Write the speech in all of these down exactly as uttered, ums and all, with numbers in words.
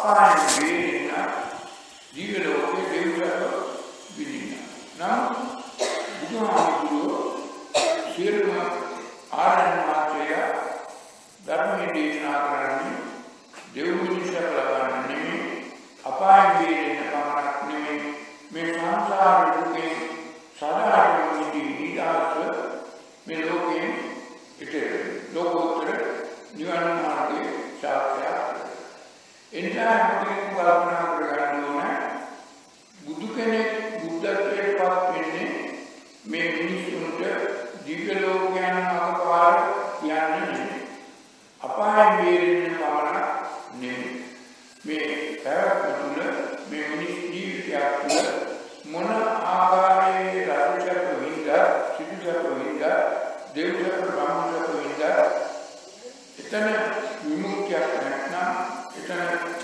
අපායන් වේදෙන දිව්‍ය ලෝකයේ දෙවියන්ට විඳින්න. නම් බුදුහාමුදුරුවෝ සියලුම ආරණ්‍ය මාත්‍රය ධර්මයේ දේශනා කරන්නේ දෙව් මිනිසක ලබන්න නෙමෙයි, අපායන් වේදෙන පමණක් නෙමෙයි, මේ සංසාර දුකේ සදාටම නිදහස මේ ලෝකයෙන් ඉතේ ලෝකෝත්තර නිවන මාර්ගයේ සාක්ෂාත් එනිසා මොකද කල්පනා කරගන්න ඕන බුදු කෙනෙක් බුද්ධත්වයට පත් වෙන්නේ මේ මිනිසුන්ට දිව්‍ය ලෝකයන් අපාර කියන්නේ නෙමෙයි, අපායන් වේදෙන පමණක් නෙමෙයි. මේ පැවැත්ම තුළ මේ මිනිස් ජීවිතයක් තුළ මොන ආකාරයේ රාජ්‍යක විඳා සිටුසක විඳා දේවසක බ්‍රහ්මසක විඳා එතන විමුක්තියක් නැත්නම් එතන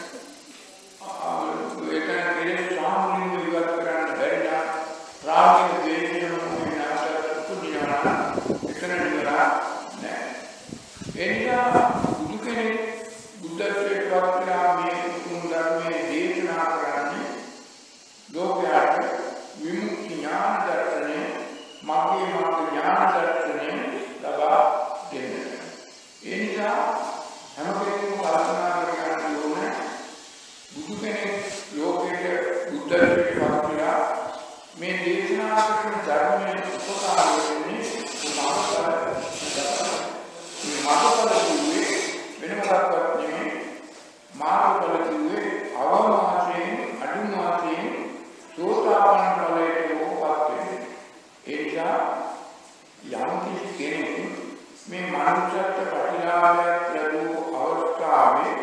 එතන කෙරේ සාමුලින් ඉවත් කරන්න බැරි නම් රාගයේ දේශන මොහේ නැවත උපදිනවා එතන නිවලා නැහැ. එනිසා බුදු කෙනෙක් බුද්ධත්වයට පත් වෙනා මේ උතුම් ධර්මයේ දේශනා කරන්නේ ලෝකයට විමුක්ති ඥාන දර්ශනය, මාර්ගයේ මාර්ග ඥාන දර්ශනය ලබා දෙන්න. ඒ නිසා හැම කෙනෙකුම කල්පනා කරගන්න ඕනේ බුදු කෙනෙක් ලෝකයට බුද්ධත්වයට පත් වෙලා මේ දේශනා කරන ධර්මයේ උපකාර වෙන්නේ මාර්ගඵල. මේ මාර්ගඵල කියන්නේ වෙන මොකක්වත් නෙමෙයි. මාර්ගඵල කියන්නේ අවමානයෙන් අනුමානයෙන් සෝතාපන්න ඵලයට යොමුපත් වෙන්නේ. ඒ නිසා යම් කිසි කෙනෙක් මේ මානසික ප්‍රතිලාභයක් ලැබූ අවස්ථාවේ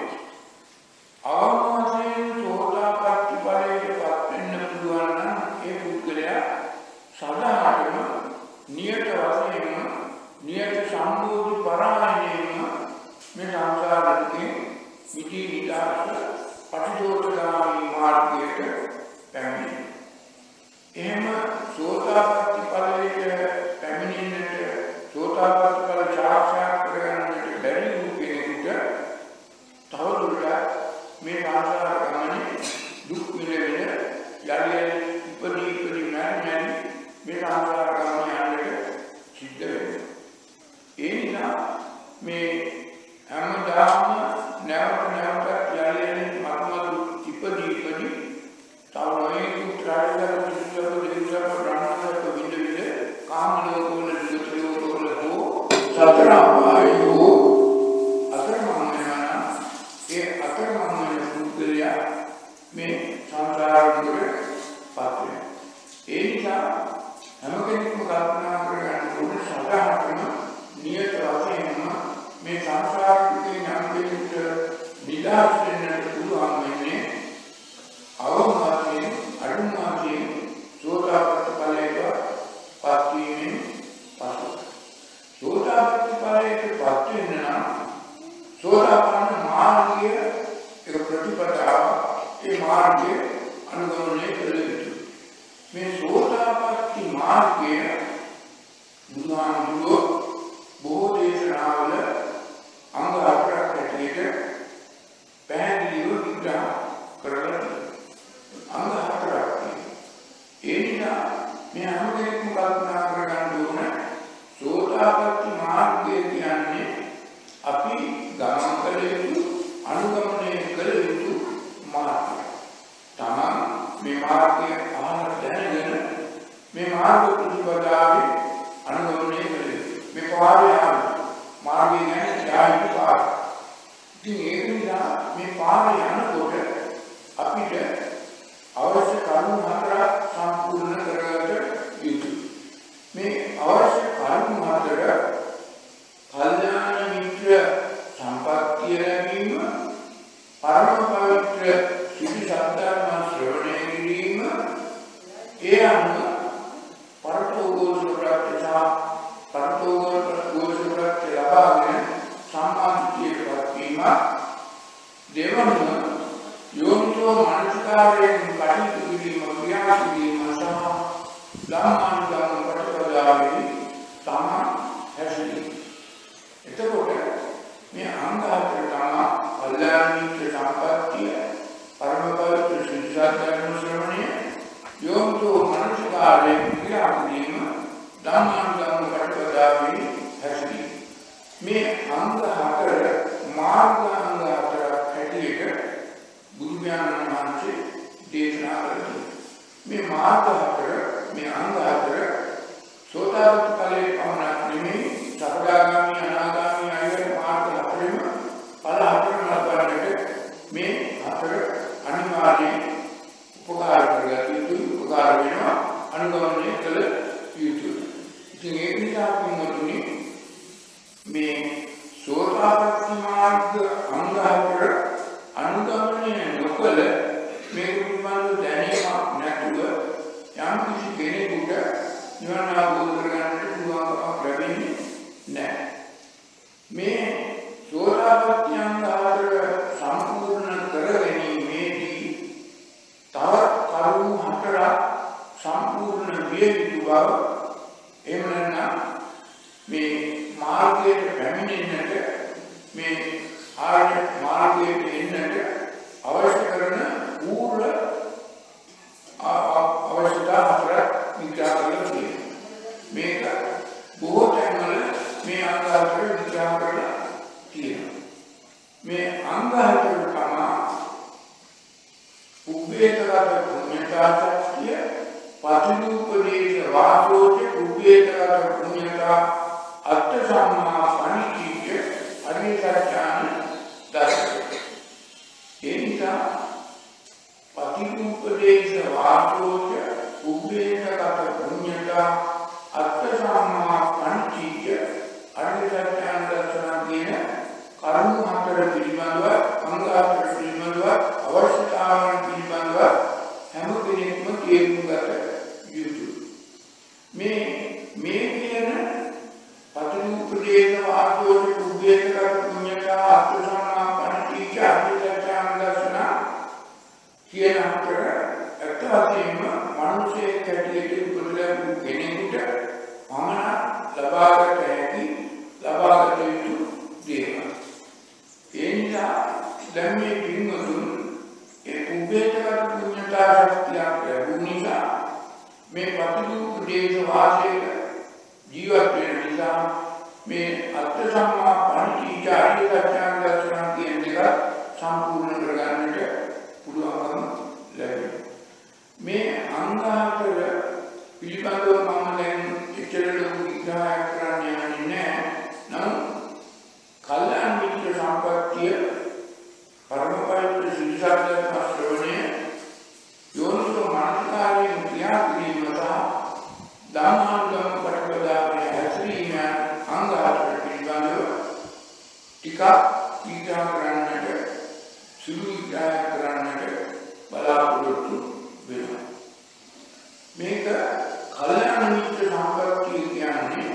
අවමානයෙන් සෝතාපට්ටි ඵලයට පත් වෙන්න පුළුවන් නම් ඒ පුද්ගලයා සදාටම නියත වශයෙන්ම නියත සම්බෝධි පරායනයෙන්ම මේ සංසාරයේ මිදී නිදාස පටිච්චෝපගාමී මාර්ගයට පැමිණෙනවා. එහෙම සෝතාපට්ටි ඵලයට පැමිණෙන්නට සෝතාපට්ටි ඵල සාක්ෂාත් කරගන්නට බැරි වූ කෙනෙකුට තවදුරටත් මේ සංසාර ගමනේ දුක් විඳින යලි උපදී උපදී නැන්නේ මේ සංසාර ගමනේ යන්නට සිද්ධ වෙනවා. ඒ නිසා මේ හැමදාම නැවත නැවත යලි යලි මත්මතු ඉපදී ඉපදී තවනේ උත්‍රායක විශ්වක දෙවියන්ගේ ප්‍රාණායක විඳ විඳ කාම ලෝකවල දුක්ඛයෝල හෝ සතර ආයෝ අතරමං වෙනා ඒ අතරමං වෙන පුද්ගලයා මේ සංසාරේ පාත්‍රය. ඒ නිසා හැම කෙනෙකුම කල්පනා කරගන්න ඕනේ සදාහටම නියත වශයෙන්ම මේ සංසාරිකේ නම් දෙන්නට නිදහස් වෙන්නට පුළුවන් වෙන්නේ අවමානයෙන් අනුමානයෙන් සෝතාපට්ටි ඵලයට පත් වීමෙන් පසු. සෝතාපට්ටි ඵලයට පත් වෙන්න නම් සෝතාපන්න මාර්ගය එක ප්‍රතිපදාව, ඒ මාර්ගය අනුගමනය කළ යුතුයි. මේ සෝතාපට්ටි මාර්ගය බුදුහාමුදුරුවෝ බොහෝ දේශනාවල අංග හතරක් ඇටියට පැහැදිලිව විග්‍රහ කරලා අංග හතරක් තියෙනවා. ඒ නිසා මේ හැම කෙනෙක්ම කල්පනා කරගන්න ඕන සෝතාපට්ටි මාර්ගය කියන්නේ අපි ගමන් කළ යුතු අනුගමනය කළ යුතු මාර්ගය. තමන් මේ මාර්ගය අහන දැනගෙන මේ මාර්ග ප්‍රතිපදාවේ අනුගමනය කළ යුතු. මේ පාරේ මාර්ගය ගැන යායුතු පාර. ඉතින් ඒක නිසා මේ පාරේ යනකොට අපිට අවශ්‍ය කරුණු හතරක් සම්පූර්ණ කරගන්න යුතුයි. මේ අවශ්‍ය කරුණු හතර කල්යාණ මිත්‍ර සම්පත්තිය ලැබීම, පරම පවිත්‍ර සිටි සද්ධර්ම ශ්‍රවණය කිරීම, ඒ අනුව පරතෝගෝසු ප්‍රත්‍යසා පරතෝගෝසු ප්‍රත්‍ය ලබාගෙන සම්මාදිතයට වීම, දෙවනුව යෝනිසෝ මනසිකාරයෙන් කටයුතු කිරීම, ක්‍රියා කිරීම සහ ධම්මානුගම ප්‍රතිපදාවේ තම හැසිරීම. එතකොට මේ අංග හතර තමයි කල්යාණ මිත්‍ර සම්පත්තිය, පරම පවිත්‍ර සිද්ධාර්ථ ධර්ම ශ්‍රවණය යෝනිසෝ මනසිකාරයෙන් ක්‍රියා කිරීම ධම්මානුධම්ම කටකදාවේ හැසිරීම මේ අංග හතර මාර්ගාංග හතරක් හැටියට බුදු පියාණන් වහන්සේ දේශනා කළා. මේ මාර්ග හතර මේ අංග හතර සෝතාපට්ටි ඵලයේ පමණක් නෙමෙයි සකදාගාමී අනාගාමී ආයතන මාර්ග හතරෙම ඵල හතරම ලබන්නට මේ හතර අනිවාර්යයෙන් උපකාර කරගත යුතුයි උපකාර වෙනවා අනුගමනය කළ යුතුයි. ඉතින් ඒ නිසා පින්වතුනි මේ සෝතාපට්ටි මාර්ග අංග හතර අනුගමනය නොකළ මේ පිළිබඳව දැනීමක් නැතුව යම් කිසි කෙනෙකුට නිවන අවබෝධ කරගන්නට පුළුවන්කමක් ලැබෙන්නේ නැහැ. මේ සෝතාපට්ටි අංග හතර සම්පූර්ණ කර ගැනීමේදී තව කරුණු හතරක් සම්පූර්ණ විය යුතු බව එහෙම නැත්නම් මේ මාර්ගයට පැමිණෙන්නට මේ ආර්ය මාර්ගයට එන්නට අවශ්‍ය කරන පූර්ව අවශ්‍යතා හතරක් විග්‍රහ කරලා තියෙනවා. මේක බොහෝ තැන්වල මේ අංග හතර විග්‍රහ කරලා තියෙනවා. මේ අංග හතර තමයි උපේතගත පුඤ්ඤතාත්‍ය පටිච්චෝපදේශ වාසෝච උපේතගත පුඤ්ඤතා අත්ථ සම්මා පණිච්ච අරියසත්‍යාන දර්ශනය. ඒ නිසා පටිච්චෝපදේශ වාසෝච උපේතගත පුඤ්ඤතා අත්ථ සම්මා පණිච්ච අරියසත්‍යාන දර්ශන කියන කරුණු හතර පිළිබඳව අංග හතර පිළිබඳව අවශ්‍යතාවන් පිළිබඳව හැම කෙනෙක්ම තේරුම් ගත යුතුයි. මේ මේ කියන පටිච්චෝපදේශ වාසෝච උපේතගත පුඤ්ඤතා අත්ථ සම්මා පණිච්ච අරියසත්‍යාන දර්ශන කියන හතර ඇත්ත වශයෙන්ම මිනිසෙක් හැටියට උපදලා කෙනෙකුට පමණ ලබාගත හැකි ලබාගත යුතු දේවල්. ඒ නිසා දැන් මේ පින්වතුන් ඒ උපේතගත පුඤ්ඤතා ශක්තිය ලැබුණ නිසා මේ පටිච්චෝපදේශ වාසයේ ජීවත් වෙන නිසා මේ අත්ථ සම්මා පණිච්ච අරියසත්‍යාන දර්ශන කියන එක සම්පූර්ණ කරගන්නට පුළුවන්කම ලැබෙනවා. මේ අංග හතර පිළිබඳව මම දැන් එච්චර ලොකු විග්‍රහයක් කරන්න යන්නේ නැහැ. නමුත් කල්යාණ මිත්‍ර සම්පත්තිය පරම පවිත්‍ර සිද්ධාර්ථ ධර්ම ශ්‍රවණය යෝනිසෝ මනසිකාරයෙන් ක්‍රියා කිරීම සහ ධම්මානුගම පටිපදාවේ හැසිරීම අංග හතර පිළිබඳව ටිකක් විග්‍රහ කරන්නට සුළු විග්‍රහයක් කරන්නට බලාපොරොත්තු වෙනවා. මේක කල්යාණ මිත්‍ර සම්පත්තිය කියන්නේ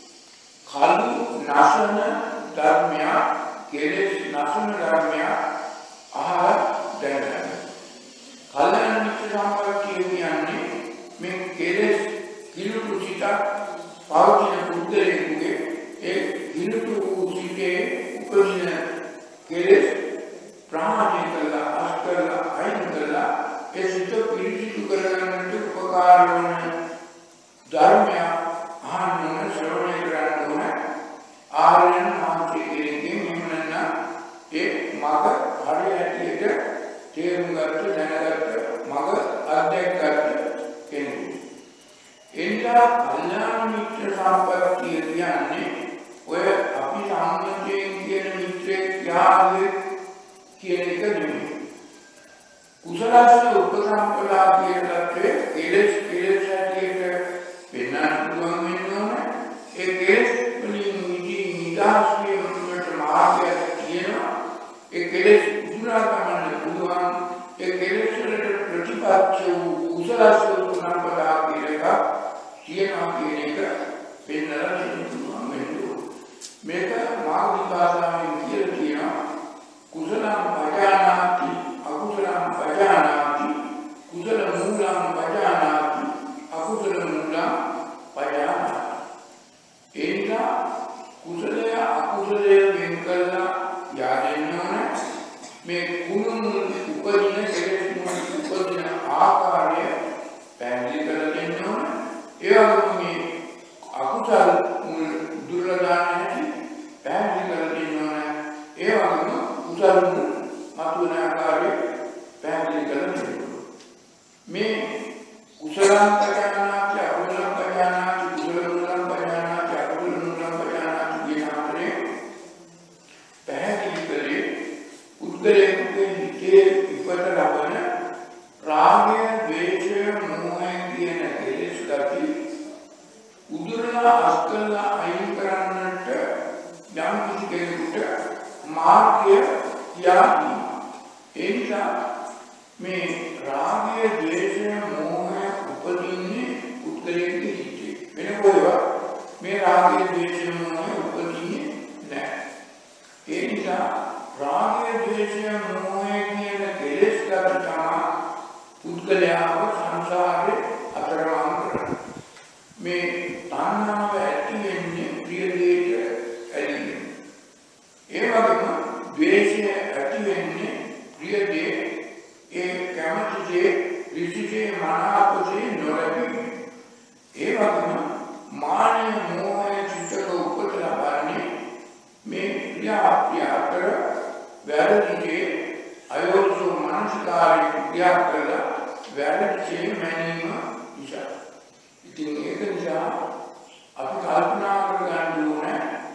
කලු නැසන ධර්මයක් කෙලෙස් නැසන ධර්මයක් ආහාර දැනගන්න. කල්යාණ මිත්‍ර සම්පත්තිය කියන්නේ මේ කෙලෙස් කිලුටු සිතක් පවතින බුද්ධලෙකුගේ ඒ කිලුටු සිතේ උපදින කෙලෙස් ප්‍රාණය කළා අස්කරලා අයින් කළා ඒ සිත පිරිසිදු කරගන්නට උපකාර වන ධර්මය අහන්න ශ්‍රවණය කරන්න ඕන. ආර්යයන් වහන්සේ කෙනෙක්ගෙන් මෙන්න ඒ මග හරියට තේරුම් ගත්ත දැනගත්ත මග අධ්‍යයනගත කෙනෙක්. එනිසා කල්යාණ මිත්‍ර සම්පත්තිය කියන්නේ ඔය අපි සාමාන්‍යයෙන් කියන මිත්‍රෙක් යාළුවෙක් කියන එක නෙමෙයි. කුසලස්ස උපසම්පදා කියන தත්ත්වයේ කෙලෙස් කෙලෙස් හැටියට වෙනස් පුළුවන් වෙන්න ඕනේ. ඒ කෙලෙස් වලින් නිදි නිදහස් වීමට මාර්ගය කියනවා. ඒ කෙලෙස් උදුරා ගන්න පුළුවන්. ඒ කෙලෙස් වලට ප්‍රතිපක්ෂ වූ කුසලස්ස උපසම්පදා කියන එක කියනවා කියන එක පෙන්නලා දෙන්න පුළුවන් වෙන්න ඕනේ. මේක මාර්ග භාෂාවෙන් කියලා කියනවා කුසලං පජානාති අකුසලං පජානාති කුසල මූලං පජානාති අකුසල මූලං පජානාති. එනිසා කුසලය අකුසලය වෙන් කළා යන්නේ මේ කුණු උපදින ආකාරය පැහැදිලි කරලා දෙන්න ඕන. ඒ වගේම මේ අකුසල් දුර්වල දාන හැටි පැහැදිලි කරලා දෙන්න ඕන. ඒ වගේම කුසල මතුවන ආකාරය පැහැදිලි කරලා දෙන්න ඕන. මේ කුසලං පජානාති අකුසලං පජානාති කුසල මුලං පජානාති අකුසල මුලං පජානාති කියන අතරේ පැහැදිලි කරේ උද්දලයේ හිතේ ඉපත ලබන රාගය, ද්වේෂය, මෝහය කියන කෙලෙස් ගති උදුරලා අස්කලා අයින් කරන්නට යම් කිසි කෙනෙකුට මාර්ගය යාදී. ඒ නිසා මේ රාගය, ද්වේෂය, මෝහය උපදින්නේ උද්දලයේ හිතේ. වෙන කොහෙවත් මේ රාගය, ද්වේෂය, මෝහය උපදින්නේ නැහැ. ඒ නිසා රාගය, ද්වේෂය, මෝහය කියන කෙලෙස් ගති තමයි පුද්ගලයාව සංසාරේ අතරමං කරන්නේ. මේ තණ්හාව ඇති වෙන්නේ ප්‍රිය දෙයට ඇලීම. ඒ වගේම ද්වේෂය ඇති වෙන්නේ ප්‍රිය දේ ඒ කැමති දේ ඍෂිකේ මනාපසේ නොලැබීම. ඒ වගේම මානය, මෝහය චිත්තක උපත ලබන්නේ මේ ප්‍රිය අප්‍රිය අතර වැරදිගේ අයෝනිසෝ මනසිකාරයේ ක්‍රියා කරලා වැරදිචේ මැනීම නිසා. ඉතින් ඒක නිසා අපි කල්පනා කරගන්න ඕනේ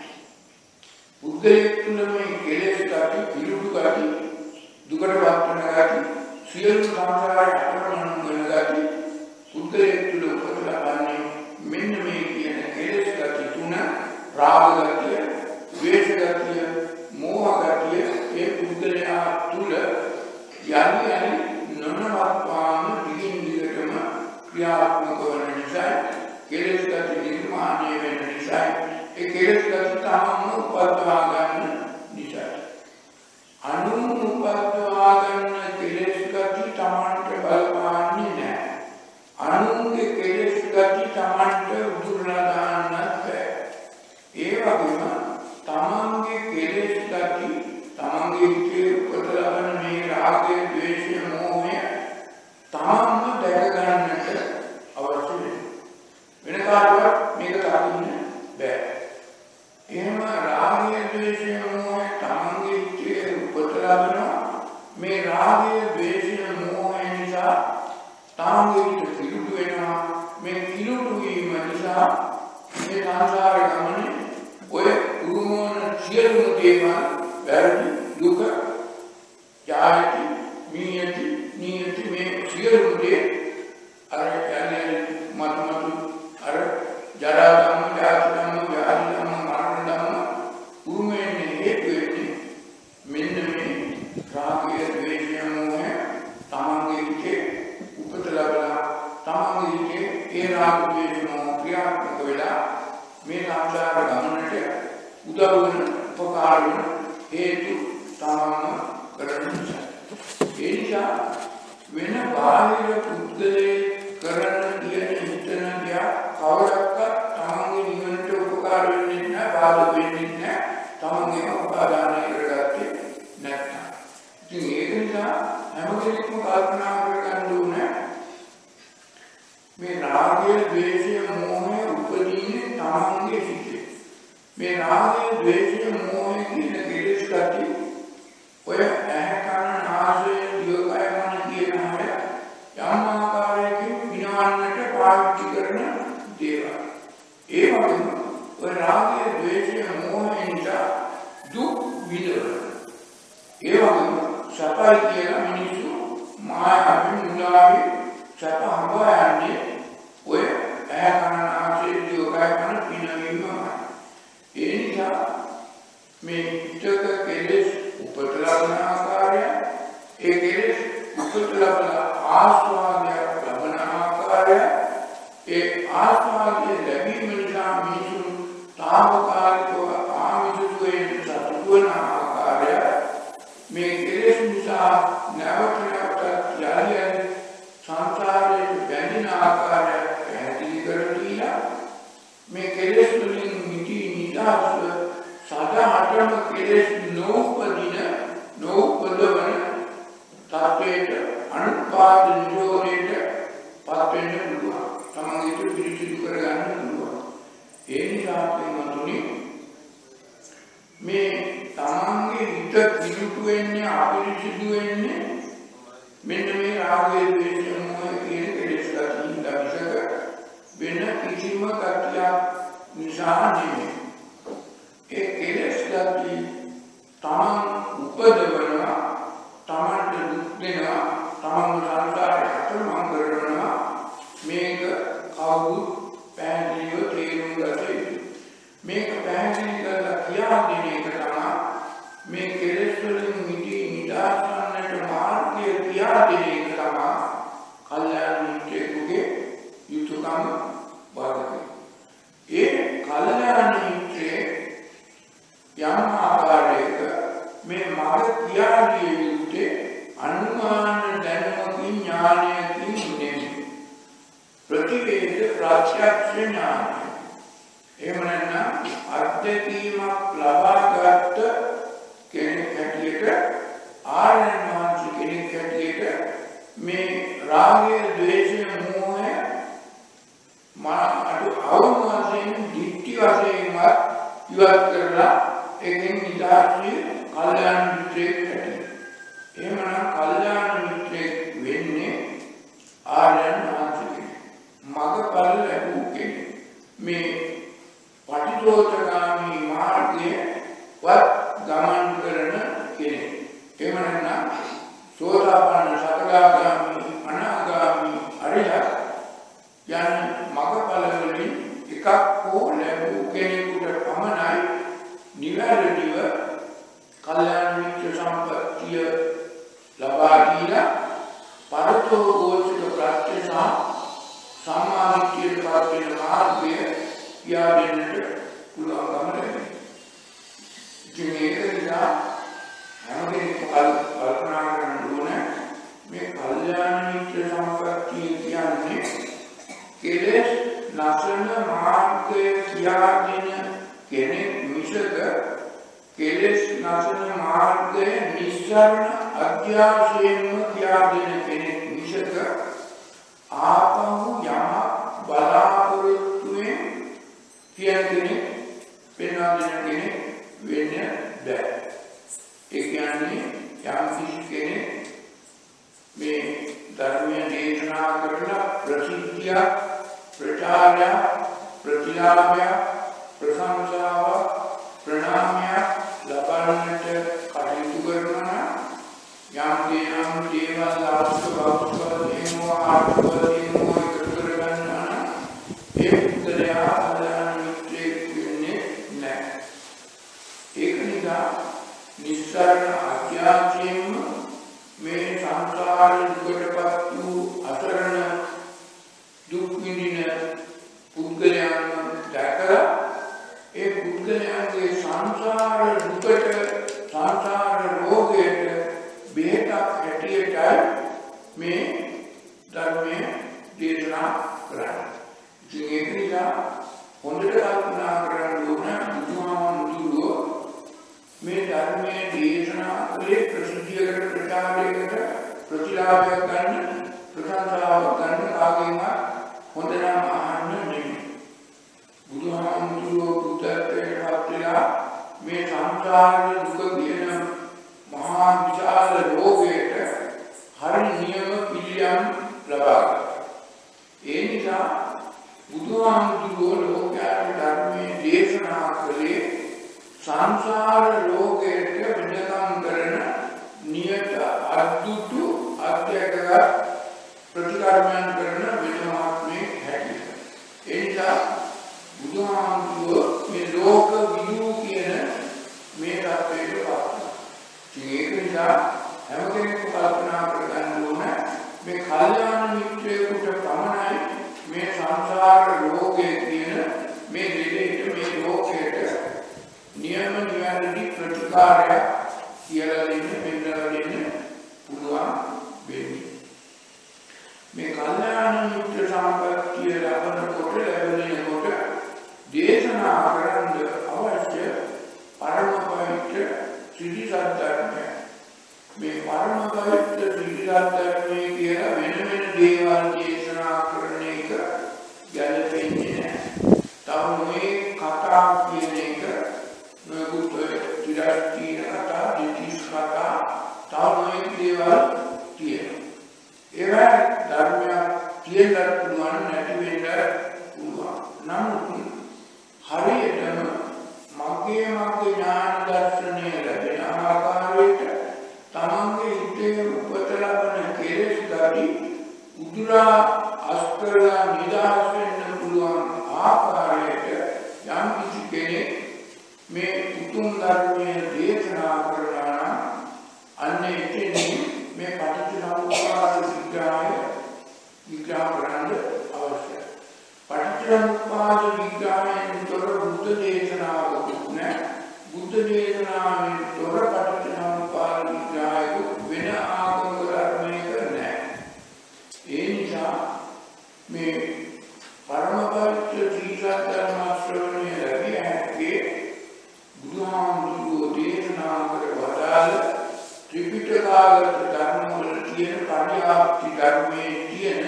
බුද්ධයෙක් තුළ මේ කෙලෙස් ගති, පිළිඩු ගති, දුකටපත් වෙන ගති, සියලු සංසාරයේ අතරමං වෙන ගති බුද්ධයෙක් තුළ උපත ලබන්නේ මෙන්න මේ කියන කෙලෙස් ගති තුන. රාග ගතිය, ද්වේෂ ගතිය, මෝහ ගතිය ඒ බුද්ධලයා තුළ යලි යලි නොනවත්වාම දිගින් දිගටම ක්‍රියාත්මක වන නිසා කෙලෙස් ගති නිර්මාණය වෙන නිසා ඒ කෙලෙස් ගති තමම උපදවා ගන්න නිසා අනුන් උපදවා ගන්න කෙලෙස් ගති තමන්ට බලපාන්නේ නැහැ. අනුන්ගේ කෙලෙස් ගති තමන්ට උදුරලා දාන්නත් බැහැ. ඒ වගේම තමන්ගේ කෙලෙස් ගති තමන්ගේ හිතේ උපත ලබන මේ රාගය, ද්වේෂය, මෝහය තමන්ම දැක ගන්නට අවශ්‍ය වෙනවා. වෙන කාටවත් මේක දකින්න බෑ. එහෙම රාගය, ද්වේෂය, මෝහය තමන්ගේ හිතේ උපත ලබනවා. මේ රාගය, ද්වේෂය, මෝහය නිසා තමන්ගේ හිත පිළිඩු වෙනවා. මේ පිළිඩු වීම නිසා මේ සංසාර ගමනේ ඔය උරුමෝන සියලුම දේවල් වැරදි, දුක, ජාති, මියති, නියති මේ සියලුම දේ අර යන්නේ මත මත අර ජරා ධම්ම, ජාති ධම්ම, ව්‍යාධි ධම්ම, මරණ ධම්ම උරුමෙන්නේ හේතු වෙන්නේ මෙන්න මේ රාගය, ද්වේෂය, මෝහය තමන්ගේ හිතේ උපත ලැබලා තමන්ගේ හිතේ ඒ රාග, ද්වේෂ, මෝහ ක්‍රියාත්මක වෙලා මේ සංසාර ගමනට උදව් වෙන, උපකාර වෙන හේතු තමන්ම කරන නිසා. ඒ නිසා වෙන බාහිර පුද්ගලයේ කරන කියන හිතන දියා කවරක්වත් තමන්ගේ නිවනට උපකාර වෙන්නේ නැහැ, බාධා වෙන්නේ නැහැ. තමන්ගේම උපාදානය කරගත්තේ නැත්නම්. ඉතින් ඒක නිසා හැම කෙනෙක්ම කල්පනා කරගන්න ඕනේ මේ රාගය, ද්වේෂය, මෝහය උපදීනේ තමන්ගේ හිතේ. මේ රාගය, ද්වේෂය, මෝහය කියන කෙලෙස් ගති ඔය ඇහැ, කන, නාසය, දිවකය, මන කියන හැම යම් ආකාරයකින් විනවන්නට පාවිච්චි කරන දේවල්. ඒ වගේම ඔය රාගය, ද්වේෂය, මෝහය නිසා දුක් විඳවන. ඒ වගේම සපයි කියලා මිනිස්සු මායාවෙන් මුලාවේ සප හඹයන්නේ ඔය ඇහැ, කන, නාසය, දිවකය, මන පිනවීමයි. ඒ නිසා මේ හිතක කෙලෙස් උපත ලබන ආකාරය, ඒ කෙලෙස් උපත ලබන ආස්වාදයක් ලබන ආකාරය, ඒ ආස්වාදය ලැබීම නිසා මිනිසුන් තාවකාලිකව ආමිෂ සුවයෙන් සතුටු වන ආකාරය, මේ කෙලෙස් නිසා නැවත නැවත යලි යලි සංසාරයේ බැඳෙන ආකාරය පැහැදිලි කර දීලා මේ කෙලෙස් වලින් මිදී නිදහස්ව සදාටම කෙලෙස් නොඋපදින නොඋපදවන තාපේට අනුපාද නිරෝධයේ මේ තමන්ගේ හිත කිලුට වෙන්නේ අපිරිසිදු වෙන්නේ මෙන්න මේ රාගයේ ද්වේෂයේ මොහේ කියන කෙලෙස් ගතියින් දවසක වෙන කිසිම කතියක් නිසා නෙමෙයි. ඒ කෙලෙස් ගති තමන් උපදවනවා, තමන්ට දුක් දෙනවා, තමන් සංසාරේ අතරමං කරනවා. මේක කවුරුත් පැහැදිලිව තේරුම් ගත යුතුයි. මේක පැහැදිලි කරලා කියා දෙන එක තමයි මේ කෙලෙස් වලින් මිදී නිදාගන්නට මාර්ගය කියා දෙන එක තමයි කල්යාණ මිත්‍රයෙකුගේ යුතුයකම වගේ. ඒ කල්යාණ මිත්‍රයේ යම් ආකාරයක මේ මාර්ග කියා දිය යුත්තේ අනුමාන දැනුමකින් ඥානයකින් නෙමෙයි. ප්‍රතිවේද ප්‍රත්‍යක්ෂ ඥානය. එහෙම නැත්නම් අත්දැකීමක් ලබාගත් කෙනෙක් හැටියට ආර්යයන් වහන්සේ කෙනෙක් හැටියට මේ රාගය, ද්වේෂය, මෝහය මා අඩු අවම වශයෙන්, ditthi වශයෙන්වත් ඉවත් කරලා එකෙන් නිදාන්නේ කල්යාණ මිත්‍රයෙක් හැටියට. එහෙමනම් කල්යාණ මිත්‍රයෙක් වෙන්නේ ආර්යයන් වහන්සේ කෙනෙක්. මගපල ලැබූ කෙනෙක්. මේ පටිච්චෝපගාමී මාර්ගයේ වත් ගමන් කරන කෙනෙක්. එහෙම නැත්නම් සෝතාපන්න, සකදාගාමී, අනාගාමී, අරිහත් යන මගපල වලින් එකක් හෝ ලැබූ කෙනෙකුට පමණයි නිවැරදිව කල්යාණ මිත්‍ර සම්පත්තිය ලබා දීලා පරතෝගෝචික ප්‍රත්‍ය සහ සම්මාදිට්ඨියට පත් වෙන මාර්ගය කියා දෙන්නට පුළුවන්කම ලැබෙනවා. ඉතින් මේක නිසා හැම කෙනෙක්ම කල්පනා කරන්න ඕනේ මේ කල්යාණ මිත්‍ර සම්පත්තිය කියන්නේ කෙලෙස් නැසන මාර්ගය කියා දෙන කෙනෙක් මිසක කෙලෙස් නැසන මාර්ගය නිස්සාරණ අධ්‍යාශයෙන්ම කියා දෙන කෙනෙක් මිසක ආපහු යමක් බලාපොරොත්තුෙන් කියන කෙනෙක් වෙනවා දෙන කෙනෙක් වෙන්නේ බැහැ. ඒ කියන්නේ යම් කිසි කෙනෙක් මේ ධර්මයේ දේශනා කරන ප්‍රසිද්ධිය, ප්‍රචාරය, ප්‍රතිලාභය, ප්‍රශංසාව, ප්‍රණාමය ලබන්නට කටයුතු කරනවා. යම් දේනම් දේවල් අවශ්‍ය බෞද්ධ දේනෝ ආර්ථික දේනෝ එකතු කරගන්නවා. ඒ පුද්ගලයා කල්යාණ මිත්‍රයෙක් වෙන්නේ නැහැ. ඒක නිසා නිස්සාරණ අධ්‍යාත්මයෙන්ම මේ සංසාර දුකටපත් වූ අසරණ දුක් විඳින පුද්ගලයන් දැකලා ඒ පුද්ගලයන්ගේ සංසාර දුකට, සංසාර රෝගයට බෙහෙතක් හැටියටයි මේ ධර්මයේ දේශනා කරන්නේ. ඉතින් ඒක නිසා හොඳට කල්පනා කරන්න ඕන බුදුහාමුදුරුවෝ මේ ධර්මයේ දේශනා කළේ ප්‍රසිද්ධියකට, ප්‍රචාරයකට, ප්‍රතිලාභයක් ගන්න, ප්‍රශංසාවක් ගන්න කාගෙන්වත් හොඳ නම් අහන්න නෙමෙයි. බුදුහාමුදුරුවෝ බුද්ධත්වයට පත් වෙලා මේ සංසාර දුක කියන මහා විශාල රෝගයට හරි නියම පිළියම් ලබා ගත්තා. ඒ නිසා බුදුහාමුදුරුවෝ ලෝකයට ධර්මයේ දේශනා කළේ සංසාර රෝගයට වෙනකම් කරන නියත අද්දුතු අධ්‍යයනගත ප්‍රතිකර්මයන් කරන විද්‍යාත්මක හැටියට. ඒ නිසා බුදුහාමුදුරුවෝ මේ ලෝක විදූ කියන මේ தත්වයට පත් වුණා. ඒක නිසා හැම කෙනෙක්ම කල්පනා කරගන්න ඕන මේ කල්යාණ මිත්‍රයෙකුට පමණයි මේ සංසාර රෝගය කියන මේ දෙලෙට මේ ලෝකයට නියම නිවැරදි ප්‍රතිකාරය කියලා දෙන්න, පෙන්නලා දෙන්න පුළුවන් වෙන්නේ. මේ කල්යාණ මිත්‍ර සම්පත්තිය ලබනකොට, ලැබෙනකොට දේශනා කරන්න අවශ්‍ය පරම පවිත්‍ර සිරි සත්‍යය. මේ පරම පවිත්‍ර සිරි සත්‍යය කියලා වෙන වෙන දේවල් දේශනා කරන එක ගැලපෙන්නේ නැහැ. තව මේ කතා කියන එක නොයෙකුත් විරස්තීන කතා, දිටිස් කතා, තවමයි දේවල් තියෙනවා. ඒවා ධර්මයක් කියලා පුළුවන් නැති වෙන්න පුළුවන්. නමුත් හරියටම මගේ මගේ ඥාන දර්ශනය ලැබෙන ආකාරයට තමන්ගේ හිතේ උපත ලබන කෙලෙස් ගති උදුරා අස්කරලා නිදහස් වෙන්න පුළුවන් ආකාරයට යම් කිසි කෙනෙක් මේ උතුම් ධර්මයේ දේශනා කරනවා නම් අන්න එතෙන්දී මේ පටිච්චසමුප්පාද විග්‍රහය විග්‍රහ කරන්න අවශ්‍යයි. පටිච්චසමුප්පාද විග්‍රහයෙන් තොර බුද්ධ දේශනාවකුත් නැහැ. බුද්ධ දේශනාවෙන් තොර පටිච්චසමුප්පාද විග්‍රහයකුත් වෙන ආගමික ධර්මයක නැහැ. ඒ නිසා මේ පරම පවිත්‍ර ත්‍රිසත්‍ය ධර්ම ශ්‍රවණය ලැබිය හැක්කේ බුදුහාමුදුරුවෝ දේශනා කර වදාළ ත්‍රිපිටකාගත ධර්ම වල තියෙන පරිආප්ති ධර්මයේ තියෙන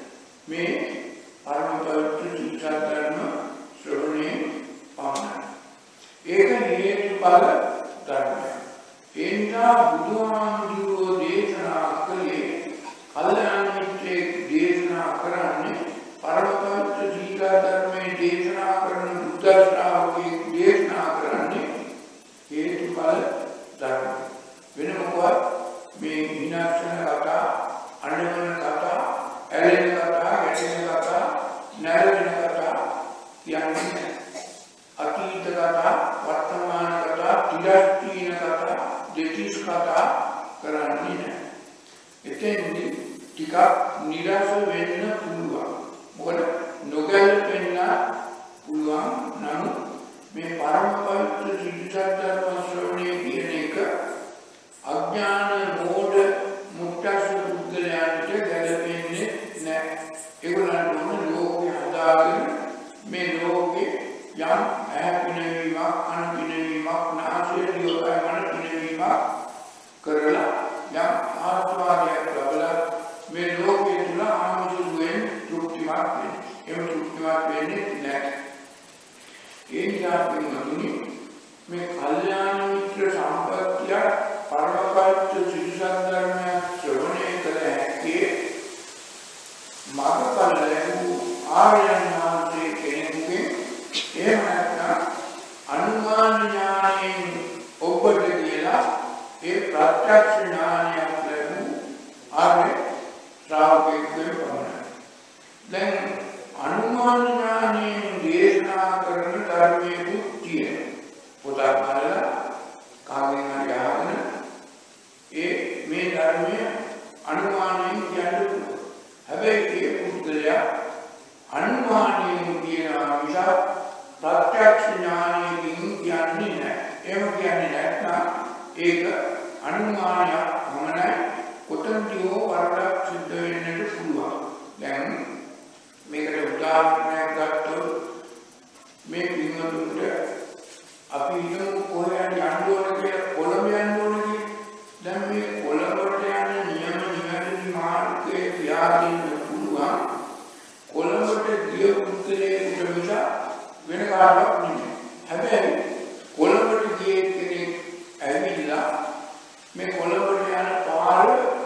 මේ පරම පවිත්‍ර ත්‍රිසත්‍ය ධර්ම ශ්‍රවණය පමණයි. ඒක හේතුඵල ධර්මයක්. ඒ නිසා බුදුහාමුදුරුවෝ දේශනා කළේ කල්යාණ මිත්‍රයෙක් දේශනා කරන්නේ පරම පවිත්‍ර ත්‍රිසත්‍ය ධර්මයේ දේශනා කරන බුද්ධ ශ්‍රාවකෙක් දේශනා කරන්නේ හේතුඵල ධර්ම. වෙන මොකවත් මේ විනාශන කතා, අනවන කතා, ඇලෙන කතා, ගැටෙන කතා, නැරෙන කතා කියන්නේ අතීත කතා, වර්තමාන කතා, තිරස්තීන කතා, දෙතිස් කතා කරන්නේ නැහැ. එතෙන්දී ටිකක් නිරස වෙන්න පුළුවන්. මොකද නොගැලපෙන්න පුළුවන්. නමුත් මේ පරම පවිත්‍ර ත්‍රිසත්‍ය ධර්ම ශ්‍රවණය කියන එක අඥාන මෝඩ මුක්තස් පුද්ගලයන්ට ගැලපෙන්නේ නැහැ. ඒගොල්ලන්ට ඕන ලෝකේ හදාගෙන මේ ලෝකේ යම් ඇහැපිනවීමක්, අනපිනවීමක්, නාසය දිවකය මන පිනවීමක් කරලා යම් ආස්වාදයක් ලබලා මේ ලෝකේ තුල ආමසුයෙන් තෘප්තිමත් වෙන්නේ. එහෙම තෘප්තිමත් වෙන්නේ නැහැ. ඒ නිසා පින්වතුනි මේ කල්යාණ මිත්‍ර සම්පත්තිය පරමපවිත්‍ර ත්‍රිසත්‍ය ධර්මය ශ්‍රවණය කළ හැක්කේ මාර්ගඵල ලැබූ ආර්යයන් වහන්සේ කෙනෙකුගේ එහෙම නැත්නම් අනුමාන ඥාණයෙන් ඔබට කියලා ඒ ප්‍රත්‍යක්ෂ ඥානයක් ලැබූ ආර්ය ශ්‍රාවකයෙකුගේ පමණයි. දැන් අනුමාන ඥානයෙන් දේශනා කරන ධර්මයේ තියෙන පොතක් බලලා කාගෙන් හරි අහගෙන ඒ මේ ධර්මය අනුමානයෙන් කියන්න පුළුවන්. හැබැයි ඒ පුද්ගලයා අනුමානයෙන් කියනවා මිස ප්‍රත්‍යක්ෂ ඥානයෙන් කියන්නේ නැහැ. එහෙම කියන්නේ නැත්නම් ඒක අනුමානයක් පමණයි. කොතනදී හෝ වරදක් සිද්ධ වෙන්නට පුළුවන්. දැන් මේකට උදාහරණයක් ගත්තොත් මේ පින්වතුන්ට අපි හිතමු කොහෙන්ද යන්න ඕන කියලා කොළඹ යන්න ඕන කියලා. දැන් මේ කොළඹට යන නියම නිවැරදි මාර්ගයේ කියා දෙන්න පුළුවන්. කොළඹට ගිය පුද්ගලයෙකුට මිස වෙන කාටවත් නෙමෙයි. හැබැයි කොළඹට ගියේ කෙනෙක් ඇවිල්ලා මේ කොළඹට යන පාර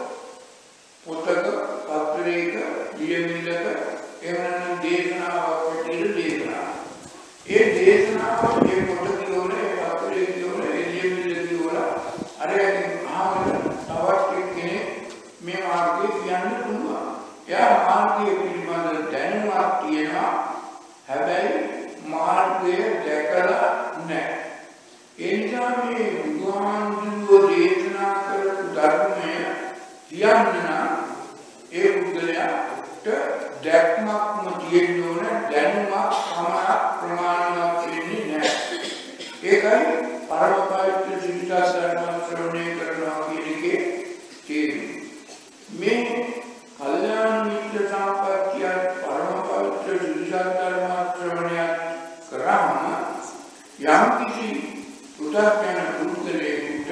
පොතක, පත්‍රයක, ලියවිල්ලක එහෙම දේශනාවක් පිළිතුරු දේශනා. ඒ දේශනාව මේ පොත කියවල, ඒ පත්‍රයේ කියවල, ඒ ලියවිල්ල කියවල අර ආවද තවත් කෙනෙක් මේ මාර්ගය කියන්න පුළුවන්. එයා මාර්ගය පිළිබඳ දැනුමක් තියෙනවා. හැබැයි මාර්ගය දැකලා නැහැ. ඒ නිසා මේ බුදුහාමුදුරුවෝ දේශනා කරපු ධර්මය කියන්න නම් ඒ පුද්ගලයාට දැක්මක්ම තියෙන්න ඕන, දැනුමක් සමාන ප්‍රමාණවත් වෙන්නේ නැහැ. ඒකයි පරම පවිත්‍ර ත්‍රිසත්‍ය ධර්ම ශ්‍රවණය කරනවා කියන එකේ තේරුම. මේ කල්යාණ මිත්‍ර සම්පත්තිය පරම පවිත්‍ර ත්‍රිසත්‍ය ධර්ම ශ්‍රවණය කරාම යම් කිසි පුතඥ පුද්ගලයෙකුට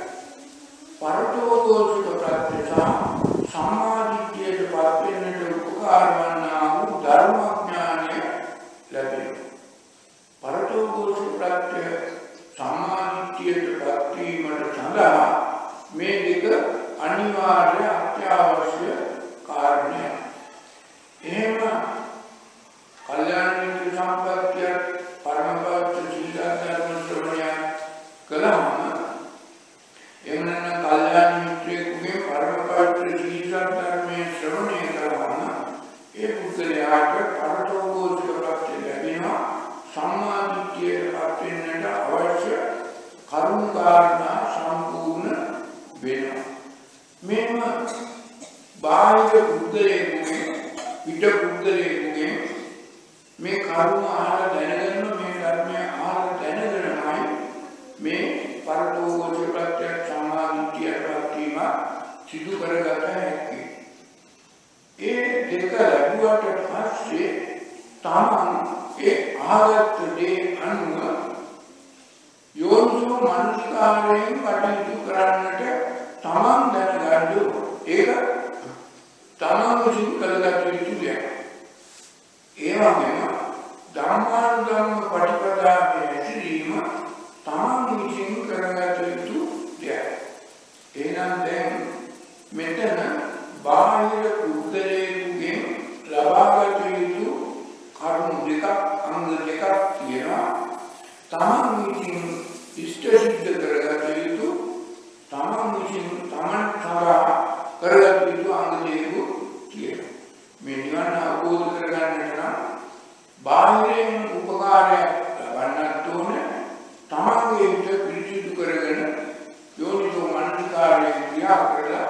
පරතෝගෝසික ප්‍රත්‍යක්ෂ සම්මාදිට්ඨියට පත් වෙන්නට උපකාර වන්නා වූ ධර්මඥානය ලැබෙනවා. පරතෝගෝසික ප්‍රත්‍යක්ෂ සම්මාදිට්ඨියට පත් පත්වීමට සඳහා මේ දෙක අනිවාර්ය අත්‍යවශ්‍ය කාරණයක්. එහෙම කල්යාණ මිත්‍ර සම්පත්තිය පරම පවිත්‍ර සීලධර්ම ශ්‍රවණය කළාම එහෙම නැත්නම් කල්යාණ මිත්‍රයෙකුගේ පරම පවිත්‍ර සීලධර්මයේ ශ්‍රවණය කළාම ඒ පුද්ගලයාට පරතෝගෝචරපත් ලැබෙනවා. සම්මා දිට්ඨියට පත් වෙන්නට අවශ්‍ය කරුණු කාරණා සම්පූර්ණ වෙනවා. මෙන්න බාහිර පුද්ගලයෙකුගේ පිට පුද්ගලයෙකුගේ මේ කරුණ අහලා දැනගෙන මේ ධර්මය අහලා දැනගෙනමයි මේ පරතෝගෝචරපත් සම්මා දිට්ඨියට පත් වීම සිදු කරගත හැකි. ඒ දෙක ලැබුවට පස්සේ තමන් ඒ ආගත දේ අනුව යෝනිසෝ මනසිකාරයෙන් කටයුතු කරන්නට තමන් දැනගන්න ඒක තමන් විසින් කළගත යුතු දෙයක්. ඒ වගේම ධර්මානුධර්ම ප්‍රතිපදාවේ ඇතිවීම තමන් විසින් කරගත යුතු දෙයක්. එහෙනම් දැන් මෙතන බාහිර පුද්ගලයෙකුගෙන් ලබාගත යුතු කරුණු දෙකක් අංග දෙකක් තියෙනවා. තමන් විසින් ඉෂ්ට සිද්ධ කරගත යුතු තමන් විසින් තමන් සඳහා කරගත යුතු අංග දෙකක් තියෙනවා. මේ නිවන අවබෝධ කරගන්නට නම් බාහිරයෙන් උපකාරයක් ලබන්නත් ඕනේ. තමන්ගේ හිත පිරිසිදු කරගෙන යෝනිසෝ මනසිකාරයෙන් ක්‍රියා කරලා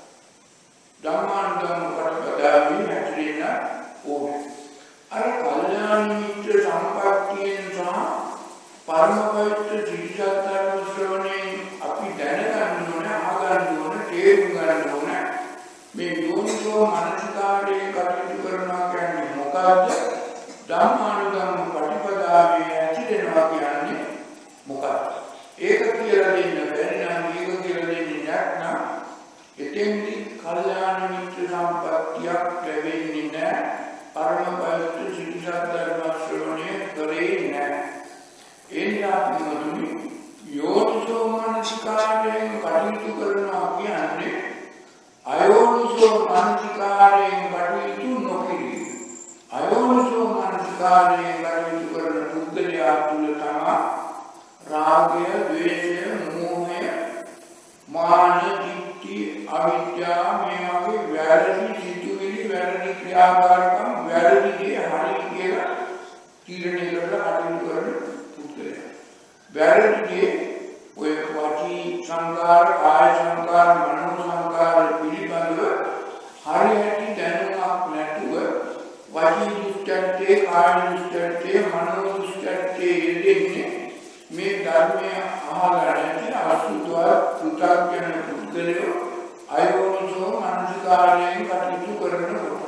ධම්මානුධර්ම ප්‍රතිපදාවේ හැසිරෙන්න ඕනේ. අර කල්යාණ මිත්‍ර සම්පත්තියෙන් සහ පරම පවිත්‍ර ත්‍රිසත්‍යධර්ම ශ්‍රවණයෙන් අපි දැනගන්න ඕනේ, අහගන්න ඕනේ, තේරුම් ගන්න ඕනේ. මේ යෝනිසෝ මනසිකාරයේ කටයුතු කරනවා කියන්නේ මොකක්ද? ධම්මානුධර්ම ප්‍රතිපදාවේ හැසිරෙනවා කියන්නේ මොකක්ද? ඒක කියලා දෙන්න බැරි නම් ඒක කියලා දෙන්නේ නැත්නම් එතෙන්දි කල්යාණ මිත්‍ර සම්පත්තියක් ලැබෙන්නේ නැහැ. පරම පවිත්‍ර ත්‍රිසත්‍යධර්ම ශ්‍රවණය කරේ නැහැ. එනිසා පින්වතුනි යෝනිසෝ මනසිකාරයෙන් කටයුතු කරනවා කියන්නේ අයෝනිසෝ මනසිකාරයෙන් කටයුතු නොකිරීම. අයෝනිසෝ මනසිකාරයෙන් කටයුතු කරන පුද්ගලයා තුළ තමයි රාගය, ද්වේෂය, මෝහය, මාන, දිට්ඨි, අවිද්‍යාව මේ වගේ වැරදි සිතුවිලි, වැරදි ක්‍රියාකාරකම්, වැරදි දේ හරි කියලා තීරණය කරලා කටයුතු කරන පුද්ගලයා. වැරදි දේ ඔය වාචී සංකාර, කාය සංකාර, මනෝ සංකාර පිළිබඳව හරියට දැනුමක් නැතුව වාචී දුෂ්ටත්වයේ, කාය දුෂ්ටත්වයේ, මනෝ දුෂ්ටත්වයේ යෙදෙන්නේ මේ ධර්මය අහලා නැති අසුතව කෘතඥ පුද්ගලයෝ අයෝනිසෝ මනසිකාරයෙන් කටයුතු කරනකොට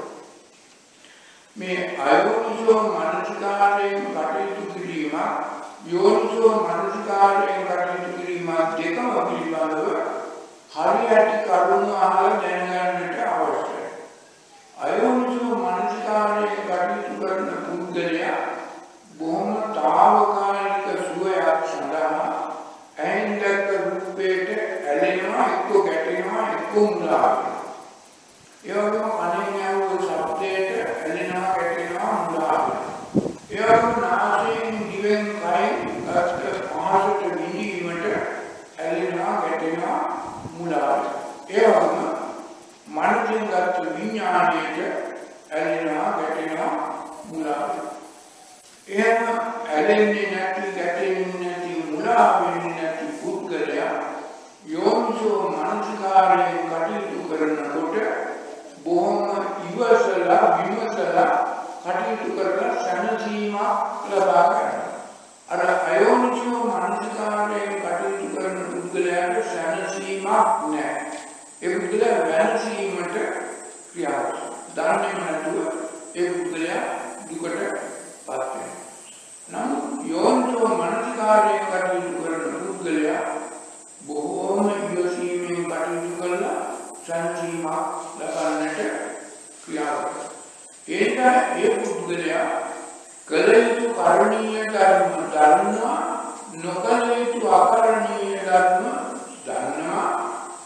මේ අයෝනිසෝ මනසිකාරයෙන් කටයුතු කිරීම යෝනිසෝ මනසිකාරයෙන් කටයුතු කිරීම දෙකම පිළිබඳව හරියට කරුණු අහලා දැනගන්නට අවශ්‍යයි. අයෝනිසෝ මනසිකාරයෙන් කටයුතු කරන පුද්ගලයා බොහොම තාවකාලික සුවයක් සඳහා ඇහෙන් දැක්ක රූපයට ඇලෙනවා, එක්ක ගැටෙනවා, එක්ක මුලා වෙනවා. ඒ වගේම කනෙන් ඇහුව ශබ්දයට ඇලෙනවා, ගැටෙනවා, මුලා වෙනවා. ඒ වගේම නාසයෙන්, දිවෙන්, කයෙන් ගත්ත පහසට විඳීමට ඇලෙනවා, ගැටෙනවා, මුලා වෙනවා. ඒ වගේම මනසින් ගත්ත විඥාණයට ඇලෙනවා, ගැටෙනවා, මුලා වෙනවා. එහෙම ඇලෙන්නේ නැති, ගැටෙන්නේ නැති, මුලා වෙන්නේ නැති පුද්ගලයා යෝනිසෝ මනසිකාරයෙන් කටයුතු කරනකොට බොහොම ඉවසලා විමසලා කටයුතු කරලා සැනසීමක් ලබා ගන්නවා. අර අයෝනිසෝ මනසිකාරයෙන් කටයුතු කරන පුද්ගලයාට සැනසීමක් නැහැ. ඒ පුද්ගලයා වෙනසීමට ක්‍රියා කරනවා. දන්නේ නැතුව ඒ පුද්ගලයා දුකට පත් වෙනවා. නමුත් යෝනිසෝ මනසිකාරයෙන් කටයුතු කරන පුද්ගලයා බොහෝම ඉවසීමෙන් කටයුතු කරලා සැනසීමක් ලබන්නට ක්‍රියා කරනවා. ඒක ඒ පුද්ගලයා කළ යුතු කරණීය ධර්ම දන්නවා, නොකළ යුතු අකරණීය ධර්ම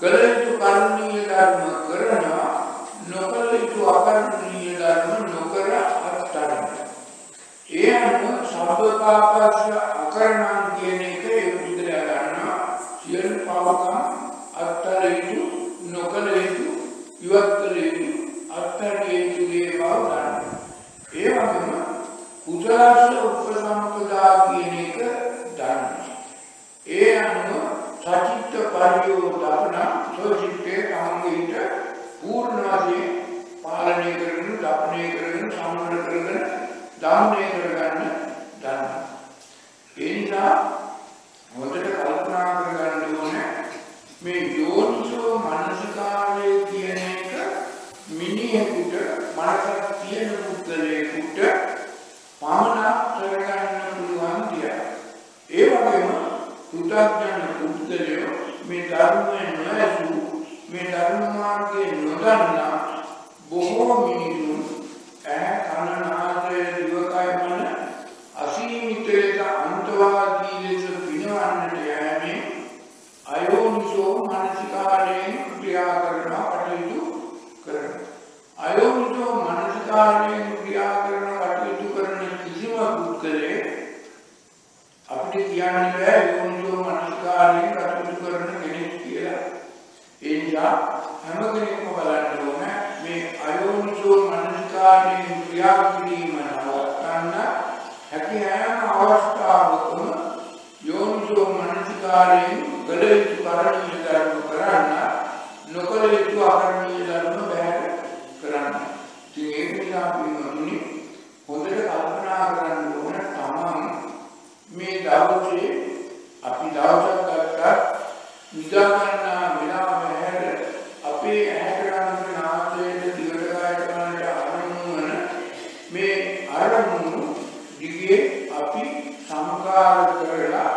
කලිතු කර්මීය ධර්ම කරනවා නොකලිතු අකර්මීය ධර්ම නොකර අත්හරිනවා. ඒ අනුව සබ්බපාපස්ස අකරණං කියන එක ඒ විදිහට ගන්නවා. සියලු පාපකම් අත්හරිතු නොකලිතු ඉවත් කළ යුතු අත්හරිය යුතු දේවල් ගන්නවා. ඒ වගේම කුසලස්ස උපසම්පදා කියන එක ගන්නවා. ඒ අනුව සචිත්ත පරියෝදපන සෝචිත්තේ තමන්ගේට පූර්ණ වශයෙන් පාලනය කරගෙන, දපනය කරගෙන, සම්මත කරගෙන, දමනය කරගන්න ගන්නවා. ඒ නිසා හොඳට කල්පනා කරගන්න ඕනේ මේ යෝනිසෝ මනසිකාරය කියන එක මිනිහෙකුට මනසක් තියෙන පුද්ගලයෙකුට පමණක් කරගන්න පුළුවන් දෙයක්. ඒ වගේම පුතග්ජන පුද්ගලයෝ මේ ධර්මයෙන් නොඇසු මේ ධර්ම මාර්ගයේ නොදන්නා බොහෝ මිනිසුන් ඇහැ කන නාසය දිවකය මන අසීමිතයට අන්තවාදී ලෙස පිනවන්නට යෑමේ අයෝනිසෝ මනසිකාරයෙන් ක්‍රියා කරන කටයුතු කරනවා. අයෝනිසෝ මනසිකාරයෙන් ක්‍රියා කරන කටයුතු කරන කිසිම පුද්ගලයෙක් අපිට කියන්න බෑ යෝනිසෝ මනසිකාරයෙන් කටයුතු කරන කෙනෙක් කියලා. ඒ නිසා හැම කෙනෙක්ම බලන්න ඕනේ මේ අයෝනිසෝ මනසිකාරයෙන් ක්‍රියා කිරීම නවත්තන්න හැකි හැම අවස්ථාවකම යෝනිසෝ මනසිකාරයෙන් කළ යුතු කරණීය ධර්ම කරන්න නොකළ යුතු අකරණීය ධර්ම බැහැ කරන්න. ඉතින් ඒක නිසා පින්වතුනි හොඳට කල්පනා කරන්න ඕන තමන් මේ දවසේ අපි දවසක් ගත්තා නිදා ගන්න වෙලාව හැර අපේ ඇහැට ගන්න නාසයට දිවට කායට ගන්නට අරමුණු වන මේ අරමුණු දිගේ අපි සමකාර කරලා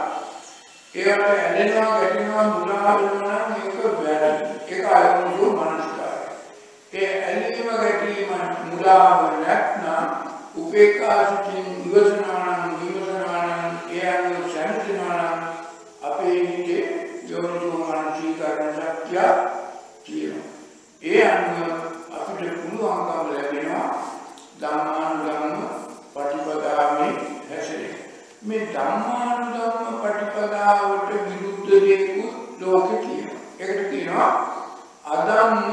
ඒවට ඇලෙනවා ගැටෙනවා මුලා වෙනවා නම් ඒක වැරදි. ඒක අයෝනිසෝ මනසිකාරය. ඒ ඇලීම ගැටීම මුලාව නැත්නම් උපේක්ඛාසිතින් ඉවසනවා නම් විමසනවා නම් ඒ අනුව සැලසෙනවා නම් අපේ හිතේ යෝනිසෝ මනසිකාරණ ශක්තිය තියෙනවා. ඒ අනුව අපිට පුළුවන්කම ලැබෙනවා ධම්මානුධම්ම පටිපදාවේ හැසිරෙන්න. මේ ධම්මානුධම්ම පටිපදාවට විරුද්ධ දේකුත් ලෝකේ තියෙනවා. ඒකට කියනවා අධම්ම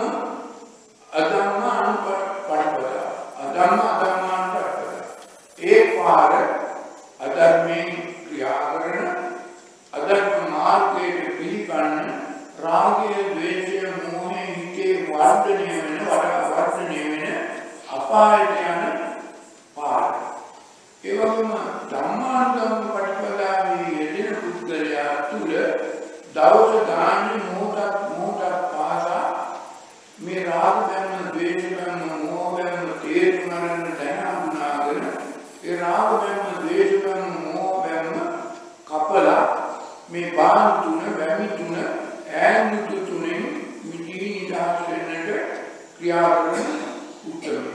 අධම්ම අනුපටිපදා. අධම්ම අධම්මානුපටිපදා. ඒ පාර අධර්මයෙන් ක්‍රියා කරන අධර්ම මාර්ගයේ පිළිපන්න රාගය, ද්වේෂය, මෝහය හිතේ වර්ධනය වෙන වර්ධනය වෙන අපායට යන පාර. ඒ වගේම ධම්මානුධම්ම පටිපදාවේ යෙදෙන පුද්ගලයා තුළ දවස ගානේ මොහොතක් මොහොතක් පාසා මේ රාග බැම්ම, ද්වේෂ බැම්ම, මෝහ බැම්ම තේරුම් ගන්න දැන හඳුනාගෙන ඒ රාග බැම්ම, ද්වේෂ බැම්ම, මෝහ බැම්ම කපලා මේ බාහන තුන, බැමි තුන, ඈනුතු තුනෙන් මිදී නිදහස් වෙන්නට ක්‍රියා කරන උත්තරය.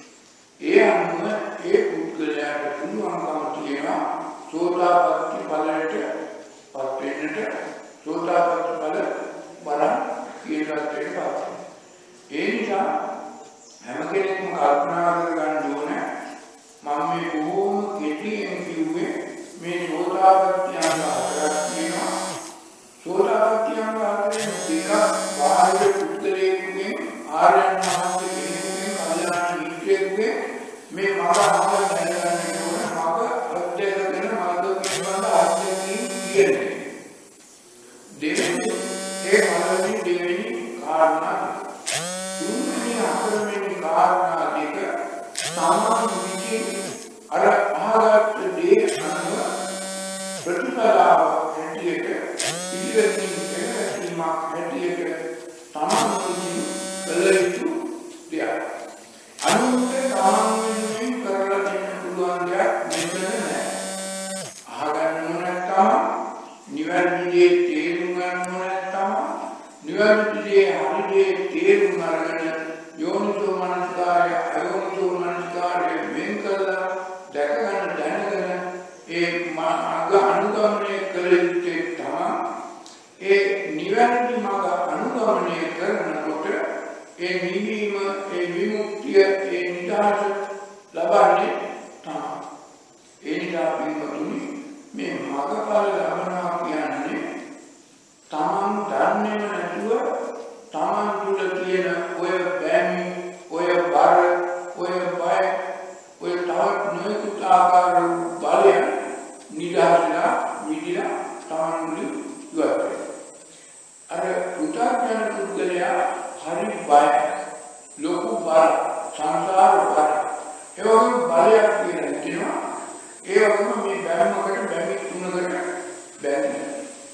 ඒ අනුව ඒ පුද්ගලයාට පුළුවන්කම තියෙනවා සෝතාපට්ටි ඵලයට පත් වෙන්නට. සෝතාපට්ටි ඵල බලන් කියලාට පත්. ඒ නිසා හැම කෙනෙක්ම කල්පනා කරගන්න ඕනේ මම මේ බොහොම කෙටියෙන් කිව්වේ මේ සෝතාපට්ටි අංග හතරක් තියෙනවා. සෝතාපට්ටි අංග හතරෙන් දෙක බාහිර පුද්ගලයෙකුගෙන් ආර්යයන් වහන්සේ කෙනෙකුගෙන් කල්යාණ මිත්‍රයෙකුගෙන් මේ මඟ අහලා දැනගන්න ඕන මඟ අධ්‍යයනය කරන මාර්ග පිළිබඳ අධ්‍යයනය කියන්නේ. දෙවෙනි ඒ පළවෙනි දෙවෙනි කාරණා තුන්වෙනි හතරවෙනි කාරණා දෙක සාමාන්‍ය විදිහේ අර අහගත්ත දේ අනුව ප්‍රතිපදාව හැටියට පිළිවෙලින් කෙරෙහිමක් හැටියට තමන්ගේ කළ යුතු දෙයක්. අනුන්ට තමන්ගෙන් කරලා දෙන්න පුළුවන් දෙයක් මෙතන නැහැ. අහගන්න ඕන නැත්නම් නිවැරදි දේ තේරුම් ගන්න ඕන නැත්නම් නිවැරදි දේ හරි දේ තේරුම් අරගෙන යෝනිසෝ මනසිකාරය අයෝනිසෝ මනසිකාරය වෙන් කළා දැක ගන්න දැනගෙන ඒ මාර්ග අනුගමනය කළ යුත්තේ තමයි ඒ නිවැරදි මඟ අනුගමනය කරනකොට ඒ නිවීම, ඒ විමුක්තිය, ඒ නිදහස ලබන්නේ තමයි. ඒ නිසා පින්වතුනි මේ මඟඵල ලබනවා කියන්නේ තමන් දන්නේම නැතුව තමන් තුළ තියෙන ඔය බැමි, ඔය බර, ඔය බය, ඔය තවත් නොයෙකුත් ආකාර බලය නිදහසලා විදිලා තමන් ඉවත් වෙනවා. අර පුතග්ජන පුද්ගලයා හරි බයයි, ලොකු බර, සංසාර බර, ඒ වගේ බලයක් කියලා හිතෙනවා. ඒ වගේම මේ බැම්මකට බැමි තුනකට බැඳෙනවා.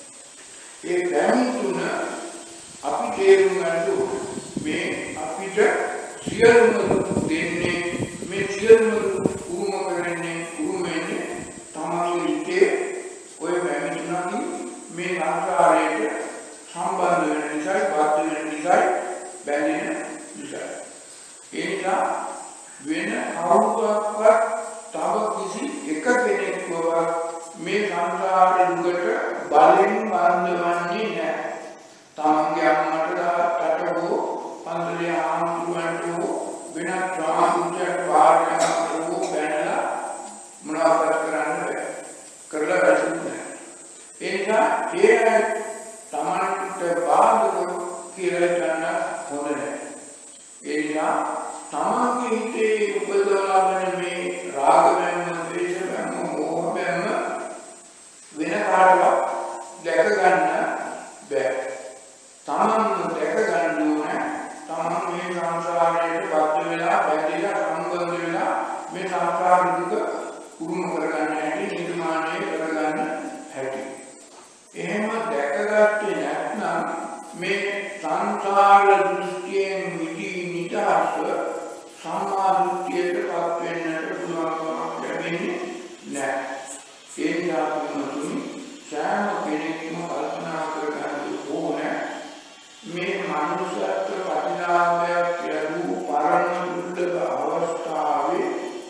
ඒ බැමි තුන අපි තේරුම් ගන්න ඕනේ. මේ අපිට සියලුම දෙන්නේ, මේ සියලුම උරුම කරන්නේ, උරුම වෙන්නේ තමයි හිතේ ඔය බැමි තුනකින් මේ සංසාරයට සම්බන්ධ වෙන නිසා, බද්ධ වෙන නිසා, බැඳෙන නිසා. ඒ නිසා වෙන කවුරුවක්වත් තව කිසි එක කෙනෙක්වවත් මේ සංසාරේ දුකට බලෙන් බඳවන්නේ නැහැ. තමන්ගේ අම්මට තාත්තට හෝ පන්සලේ ආමුතුන්ට හෝ වෙනත් රාමුන්ට වාරයක් හෝ බැනලා මොනවද කරන්න බෑ. කරලා රැඳෙන්නේ. ඒ නිසා ඒ තමන්ට බාධක කියලා ගන්න හොඳ නැහැ. ඒ නිසා තමන්ගේ හිතේ උපදවලාගෙන මේ රාග බැම්ම, ද්වේෂ බැම්ම, මෝහ බැම්ම වෙන කාටවත් දැක ගන්න බෑ. තමන්ම දැක ගන්න ඕනේ. තමන් මේ සංසාරයට බද්ධ වෙලා, බැඳිලා, සම්බන්ධ වෙලා මේ සංසාර දුක උරුම කරගන්න හැටි, නිර්මාණය කරගන්න හැටි. එහෙම දැකගත්තේ නැත්නම් මේ සංසාර දෘෂ්ටියෙන් මිදී නිදහස සම්මා දෘෂ්ටියටපත් වෙන්නට පුළුවන්කමක් ලැබෙන්නේ නැහැ. ඒ නිසා තුමුතුනි සෑම කෙනෙක්ම කල්පනා කරගන්න ඕනේ මේ මනුෂ්‍යත්ව ප්‍රතිලාභයක් ලැබූ පරම දුර්ලභ අවස්ථාවේ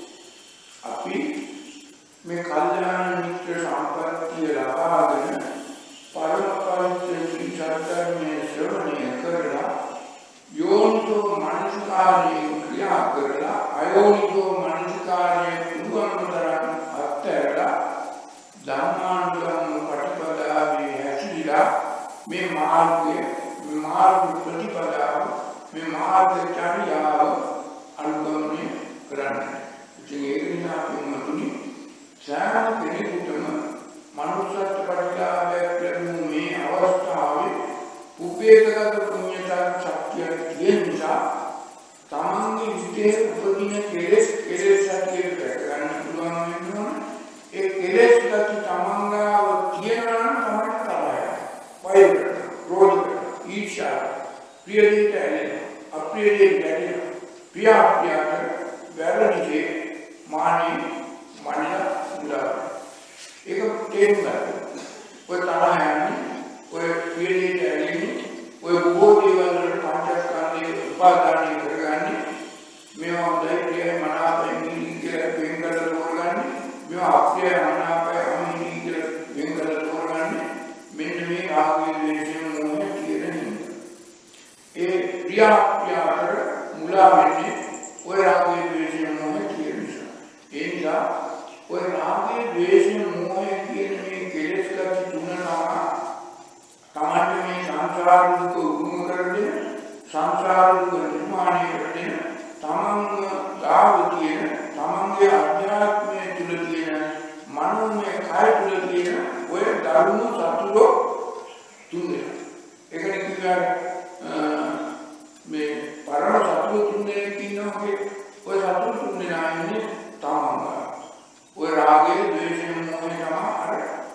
අපි මේ කල්යාණ මිත්‍ර සම්පත්තිය ලබාගෙන පරම පවිත්‍ර ධර්මයේ ශ්‍රවණය කරලා යෝනිසෝ මනසිකාරයෙන් ක්‍රියා කරලා අයෝනිසෝ මනසිකාරයෙන් පුදුමතරක් අත්හැරලා ධර්මානුගම ප්‍රතිපදාවේ හැසිරලා මේ මාර්ගයේ මාර්ග ප්‍රතිපදාව මේ මාර්ගචර්යාව අනුගමනය කරන්න. ඉතින් ඒක නිසා පින්වතුනි සෑම කෙනෙකුටම මනුෂ්‍යත්ව ප්‍රතිලාභයක් ලැබුණු මේ අවස්ථාවේ උපේක්ෂක පුණ්‍යතාව ශක්තිය තියෙන නිසා තමන්ගේ හිතේ උපදින කෙලෙස් කෙලෙස් ශක්තිය ගන්න පුළුවන් වෙනවා. ඒ කෙලෙස් ශක්තිය තමන්ගාව තියෙනවා නම් තමයි තරහය, වෛර, ක්‍රෝධ, ඊර්ෂ්‍යා, ප්‍රියදේට අප්‍රියදේට ප්‍රියාප්‍රියට වැරදිසේ මානෙ මනිය මුලා. ඒක තේරුම් ගන්න. ඔය තරහ යන්නේ, ඔය ප්‍රියදේට ඇලෙන්නේ, ඔය බොහෝ දේවල් වලට පංචස්කන්ධයේ උපාදානය කරගන්නේ, මේවා හොඳයි ප්‍රියයි මනාපයි කියලා වෙන් කරලා තෝරගන්නේ, මේවා අප්‍රියයි මනාපයි අමහිරි කියලා වෙන් කරලා තෝරගන්නේ, මෙන්න මේ රාගයේ ද්වේෂයේ මොහේ කියන හින්දා. ඒ ප්‍රියාප්‍රියට මුලා වෙන්නේ ඔය රාගයේ ද්වේෂයේ මොහේ කියන නිසා. ඒ නිසා ඔය රාගයේ ද්වේෂයේ මොහේ කියන මේ කෙලෙස් කච්ච තුනනවා තමන්ට මේ සංසාර දුක උරුම කරගෙන සංසාර දුක නිර්මාණය කරගෙන තමන්ව ගාව තියෙන තමන්ගේ අධ්‍යාත්මය තුළ තියෙන මනෝමය කය තුළ තියෙන ඔය ධර්ම සතුරෝ තුන් දෙනා. ඒකනේ කියන්නේ මේ පරම සතුරෝ තුන් දෙනෙක් ඉන්නවා. ඔය සතුරෝ තුන් දෙනා ඉන්නේ තමන්ව. ඔය රාගයේ ද්වේෂයේ මොහේ තමයි අර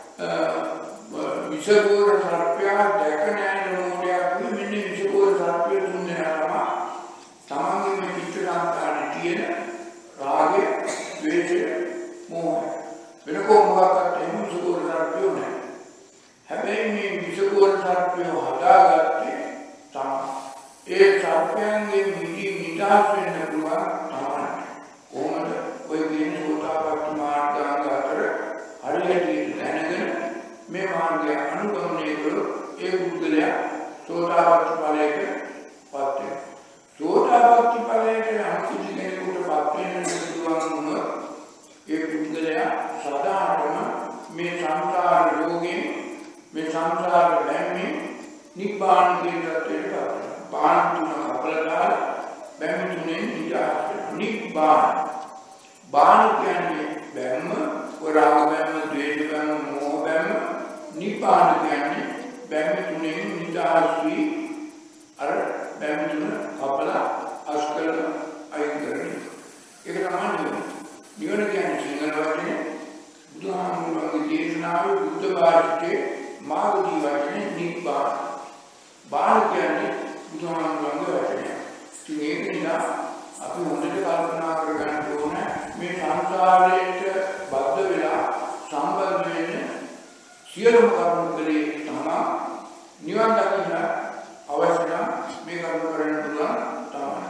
විෂගෝර සර්පය දැක නැහැ නෝඩයක් මෙන්න විෂගෝර සර්පය තුන් දෙනා තමයි තමන්ගේ මේ චිත්ත සංස්කාරයේ තියෙන රාගය, ද්වේෂය, මෝහය. වෙන කොහොමවත් එහෙම විෂගෝර සර්පය නැහැ. හැබැයි මේ විෂගෝර සර්පය හදාගත්තේ තමයි. ඒ සර්පයන්ගේ මිදි නිදහස් වෙන්න පුළුවන් තමයි. කොහොමද? ඔය කියන සෝතාපට්ටි මාර්ගාංග අතර හරියට දැනගෙන මේ මාර්ගය අනුගමනය කළොත් ඒ පුද්ගලයා සෝතාපට්ටි ඵලයට පත් වෙනවා. සෝතාපට්ටි ඵලයට යම් කිසි කෙනෙකුට පත් වෙන්න පුළුවන් වුණොත් ඒ පුද්ගලයා සදාටම මේ සංසාර යෝගයෙන් මේ සංසාර බැම්මේ නිබ්බාන කියන තත්ත්වයට පත් වෙනවා. බාන තුන කපලා බැම්ම තුනෙන් නිදහස් වෙනවා. නිබ්බාන. බාන කියන්නේ බැම්ම, රාග බැම්ම, ද්වේෂ බැම්ම, මෝහ බැම්ම. නිබ්බාන කියන්නේ බැම්ම තුනෙන් නිදහස් වී අර බැම්ම තුන කපලා අස්කල අයින් කරන්නේ. ඒක තමයි නිවන කියන්නේ. සිංහල වචනේ බුදුහාමුදුරුවන්ගේ දේශනාවේ බුද්ධ භාෂිතේ මාර්ගී වචනේ නිබ්බාන. බාන කියන්නේ බුදුහාමුදුරුවන්ගේ වචනය. ඉතින් ඒක නිසා අපි හොඳට කල්පනා කරගන්න ඕනේ මේ සංසාරයට බද්ධ වෙලා සම්බන්ධ වෙන්නේ සියලුම කරුණු වලින් තමයි නිවන් දකින්න අවශ්‍ය නම් මේ කරුණු කරන්න පුළුවන් තමයි.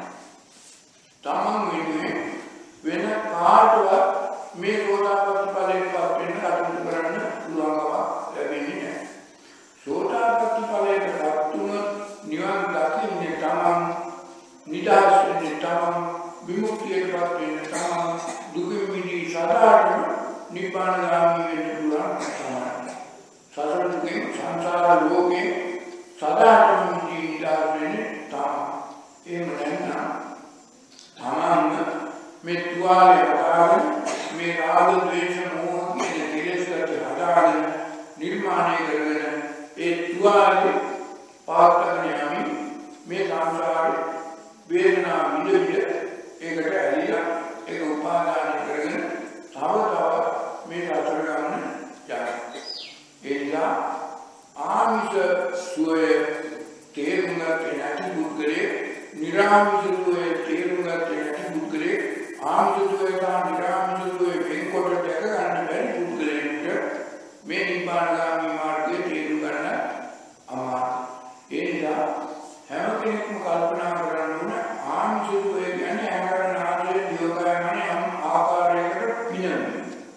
තමන් වෙනුවෙන් වෙන කාටවත් මේ සෝතාපට්ටි ඵලයටපත් වෙන්න කටයුතු කරන්න පුළුවන්කමක් ලැබෙන්නේ නැහැ. සෝතාපට්ටි ඵලයටපත් වුණොත් නිවන් දකින්නේ තමන්, නිදහස් වෙන්නේ තමන්, විමුක්තියටපත් වෙන්නේ තමන්, දුකින් මිදී සදාටම නිබ්බානගාමී වෙන්න පුළුවන් තමයි. සතර දුකෙන් සංසාර ලෝකේ සදාටම මිදී නිදහස් වෙන්නේ තමන්. එහෙම නැත්නම් තමන් මේ තුවාලේ හදාගෙන මේ රාග ද්වේෂ මෝහ කියන කෙලෙස් වලට හදාගෙන නිර්මාණය කරගෙන ඒ තුවාලේ පාත්තගෙන යමින් මේ සංසාරේ වේදනා විඳින්න ඒකට ඇලිලා ඒක උපාදාන කරගෙන තව තව මේ රටර ගමන යනවා. ඒ නිසා ආමිෂ සුවය තේරුම් ගන්න නැති පුද්ගලයේ නිර්ආමිෂ සුවය තේරුම් ගන්න නැති පුද්ගලයේ ආමිෂ සුවය සහ නිර්ආමිෂ සුවය වෙන්කොට දැක ගන්න බැරි පුද්ගලයෙකුට මේ නිබ්බානගාමී මාර්ගය තේරුම් ගන්න අමාරුයි. ඒ නිසා හැම කෙනෙක්ම කල්පනා කරන්න ඕන ආමිෂ සුවය කියන්නේ හැමරණ ආදී දියෝගයමනේ යම් ආකාරයකට පිනවීම.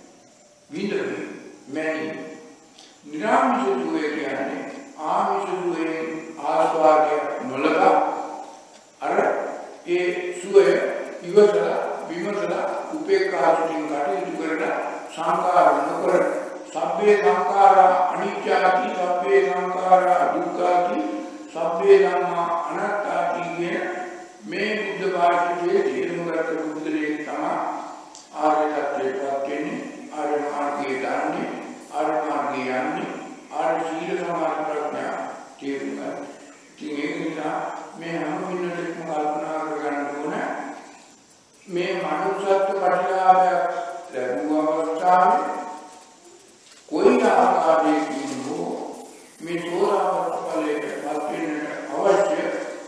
විඳවීම, මැනීම. නිර්ආමිෂ සුවය කියන්නේ ආමිෂ සුවයෙන් ආස්වාදය නොලබ අර ඒ සුවය ඉවසලා විමසලා උපේක්ඛාවෙන් කටයුතු කරලා සංකාර නොකර සබ්බේ සංඛාරා අනිත්‍යාති සබ්බේ සංඛාරා දුක්ඛාති සබ්බේ ධම්මා අනාත්තාති කියන මේ බුද්ධ භාෂිතයේ තේරුම් ගන්න පුදුලේ තමයි ආර්ය tattweපත් වෙන්නේ. ආර්ය මාර්ගයේ දන්නේ, ආර්ය මාර්ගයේ යන්නේ, ආර්ය සීල සමාධි ප්‍රඥා තේරුම් ගන්න. ඉතින් ඒක නිසා මේ හැම මිනිහෙකම කල්පනා කරගන්න ඕන මේ මනුෂ්‍යත්ව ප්‍රතිලාභයක් ලැබුව අවස්ථාවේ කොයි ආකාරයකින් හෝ මේ සෝතාපට්ටි ඵලයට පත් වෙන්න අවශ්‍ය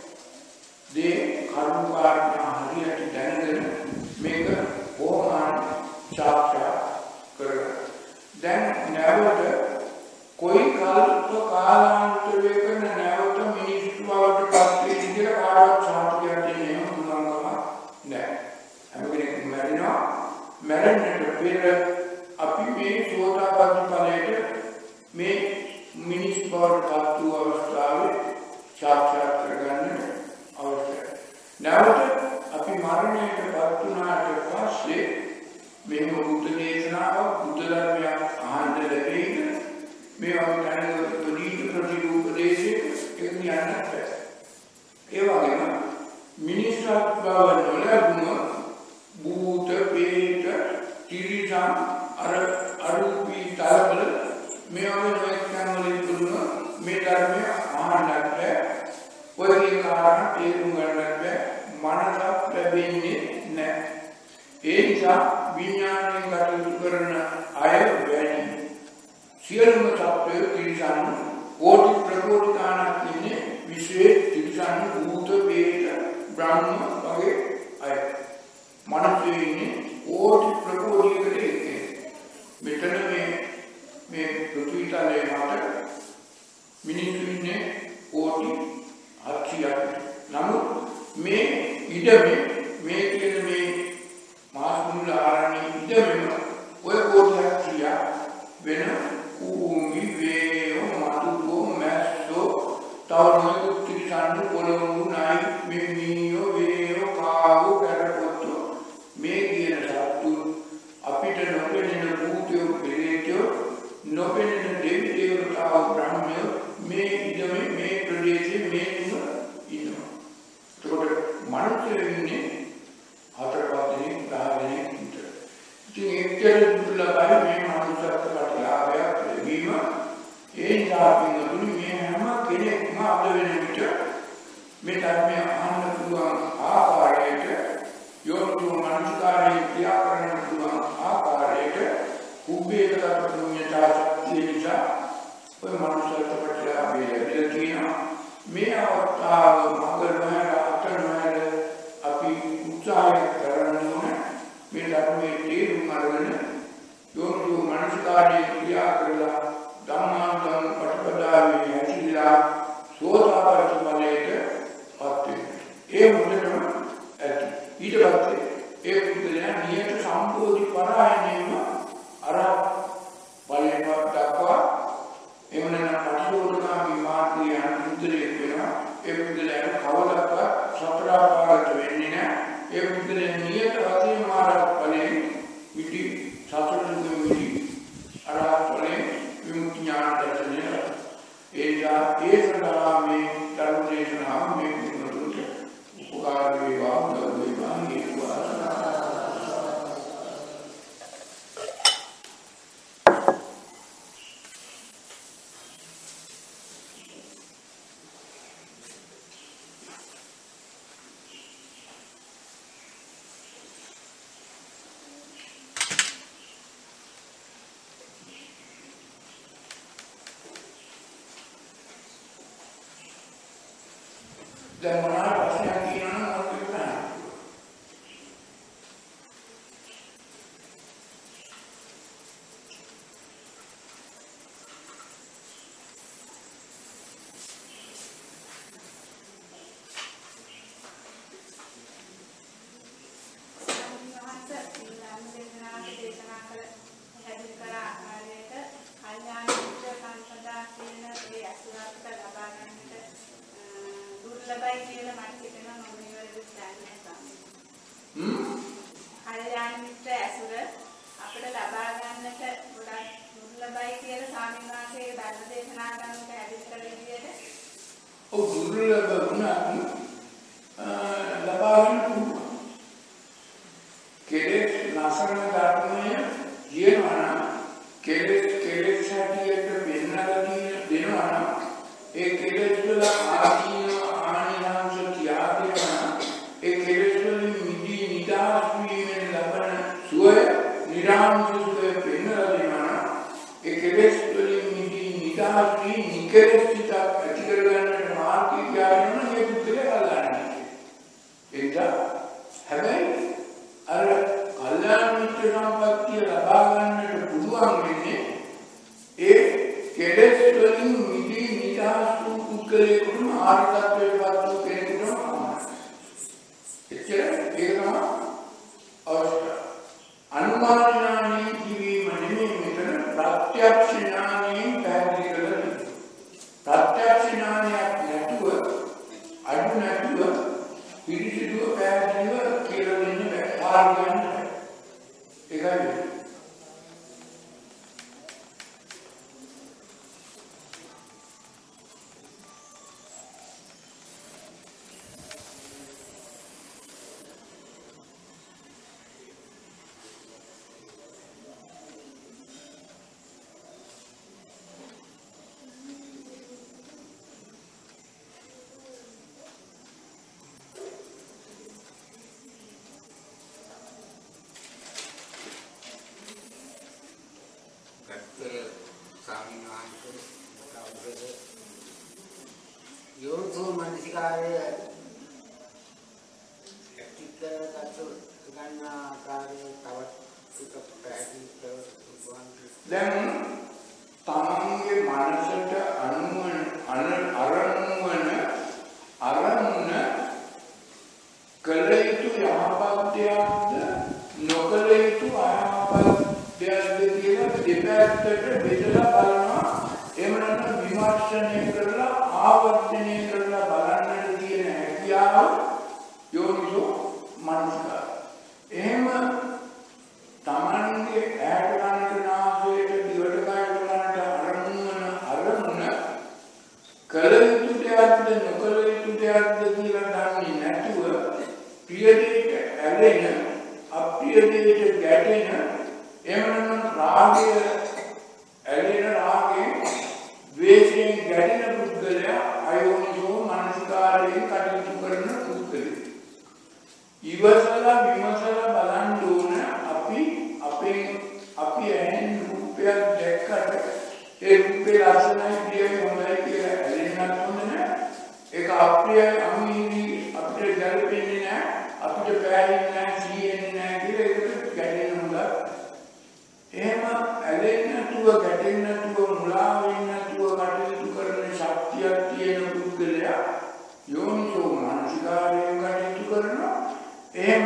දේ කර්මකාරණා හරියට දැනගෙන මේක කොහොමද සාක්ෂාත් කරගන්න. දැන් නැවත කොයි කල්ප කාලාන්තරයක නැවත මිනිස්සු බවට පත් වෙන්න කියලා කාටවත් සාහිත්‍යයක් දෙන්නේ පුළුවන්කම නැහැ. හැම කෙනෙක්ම මැරෙනවා. මැරෙන්නට පෙර අපි මේ සෝතාපට්ටි ඵලයට මේ මිනිස් බවට පත් වූ අවස්ථාවේ සාක්ෂාත් කරගන්න අවශ්‍යයි. නැවත අපි මරණයට පත් වුණාට පස්සේ මේ බුද්ධ දේශනාව බුද්ධ ධර්මයක් අහන්න ලැබෙයිද? මේ වගේ දැනග ප්‍රතිීත ප්‍රතිරූප දේශයක ඒක නියන්නත් බැහැ. ඒ වගේම මිනිස්සුත් බව නොලැබුණොත් භූත, ප්‍රේත, තිරිසන් අර අරූපී තලවල මේ වගේ නොයෙක් තැන් වලින් දුන්නොත් මේ ධර්මය අහන්නත් බැහැ. ඔය කියන කාරණා තේරුම් ගන්නත් බැහැ. මනසක් ලැබෙන්නේ නැහැ. ඒ නිසා විඥාණයෙන් කටයුතු කරන අය වැඩි. සියලුම සත්වය තිරිසන් කෝටි ප්‍රකෝටි ගණනක් ඉන්නේ විශේෂ තිරිසන් භූත වේද බ්‍රහ්ම වගේ අය. මනසේ ඉන්නේ කෝටි ප්‍රකෝටියකට එකේ. මෙතන මේ මේ පෘථිවි තලයේ මත මිනිස්සු ඉන්නේ කෝටි හත්සියයක්. නමුත් මේ ඉඩමේ මේ කියන මේ මාස්මුල ආරණ්‍ය ඉඩමෙම ඔය කෝටි හත්සිය වෙන ඌමි වේයෝ මතුකෝ මැස්සෝ තව නොයෙකුත් තිරිසන්නු පොළොංගු නයි මිනියෝ වේයෝ කාවෝ කරපොත්තෝ මේ කියන සත්තු අපිට නොපෙනෙන භූතයෝ පෙරේතයෝ නොපෙනෙන දෙවි දේවතාවෝ බ්‍රහ්මයෝ මේ ඉදමේ මේ ප්‍රදේශයේ මේ තුන ඉන්නවා. ඒකට මනුස්සයෙ ඉන්නේ හතර පහ දෙනෙක් දහ දෙනෙක් විතර. ඉතින් එක්කෙනෙක් දුර්ලභයි මේ මනුස්සත්ව කටලාභයක් ලැබීම. ඒ ඥාතිතුනි මේ හැම කෙනෙක්ම අද වෙන විට මේ ධර්මය අහන්න පුළුවන් ආකාරයට යොමු මනස්කාරයේ ක්‍රියා කරන්න පුළුවන් ආකාරයට උබ්බේකගත පුණ්‍යතා ශක්තිය නිසා ඔය මනුස්සත්ව කටලාභය ලැබිලා තියෙනවා. මේ අවස්ථාව මඟ අතර අපි උත්සාහ කරන්න ඕනේ මේ ධර්මයේ තේරුම් අරගෙන යොමු මනස්කාරයේ ක්‍රියා කරලා ධම්මාන්තං පටිපදාවේ හැසිරලා සෝතාපට්ටි ඵලයට පත් වෙනවා. ඒ මුලටම ඇති. ඊට පස්සේ ඒ පුද්ගලයා නියත සම්පෝධි පරායනයම අර ඵලයට දක්වා එමන පටිසෝධනාමි මාර්ගය යන පුද්ගලයෙක් වෙනවා. ඒ පුද්ගලයාට කවදාවත් සතර ආකාරයට වෙන්නේ නැහැ. ඒ පුද්ගලයා නියත වශයෙන් මාර්ග ඵලයෙන් පිටි සතර දුක අරහත් ඵලයෙන් විමුක්ති ඥාන දර්ශනය එයා ඒ සඳහා මේ ධර්ම දේශනාව මේ පිළිතුරට උපකාර වේවා උදව් වේවා හේතු වාසනා. Dan menarik pasti yang keinginan orang kita. දෙපැත්තට බෙදලා බලනවා. එහෙම නැත්නම් විමර්ශනය කරලා ආවර්තන ආවර්ජනය කරලා බලන්නට තියෙන හැකියාව යෝනිසෝ මනසිකාරය. එහෙම තමන්ගේ ඇහැට කනට නාසයට දිවට කයට ගන්නට අරමුණ අරමුණ කල යුතු දෙයක්ද නොකල යුතු දෙයක්ද කියලා දන්නේ නැතුව ප්‍රිය දෙයට ඇලෙන අප්‍රිය දෙයට ගැටෙන එමනම් රාගය ඇලෙන රාගයෙන් ද්වේෂයෙන් ගැටෙන පුද්ගලයා අයෝනිසෝ මනසිකාරයෙන් කටයුතු කරන පුද්ගලයා. ඉවසලා විමසලා බලන්න ඕන අපි අපේ අපි ඇහෙන රූපයක් දැක්කට ඒ රූපේ ලක්ෂණයි ප්‍රියයි හොඳයි කියලා ඇලෙන්නත් හොඳ නැහැ. ඒක අප්‍රියයි අමිහිරි අපිට ගැළපෙන්නේ නැහැ. අපිට බැහැෙන්නේ නැහැ, සීයෙන්නේ නැහැ කියලා ඒකට ගැටෙන්න හොඳයි. එහෙම ඇලෙන්නේ නැතුව ගැටෙන්නේ නැතුව මුලා වෙන්නේ නැතුව කටයුතු කරන ශක්තියක් තියෙන පුද්ගලයා යෝනිසෝ මනසිකාරයෙන් කටයුතු කරනවා. එහෙම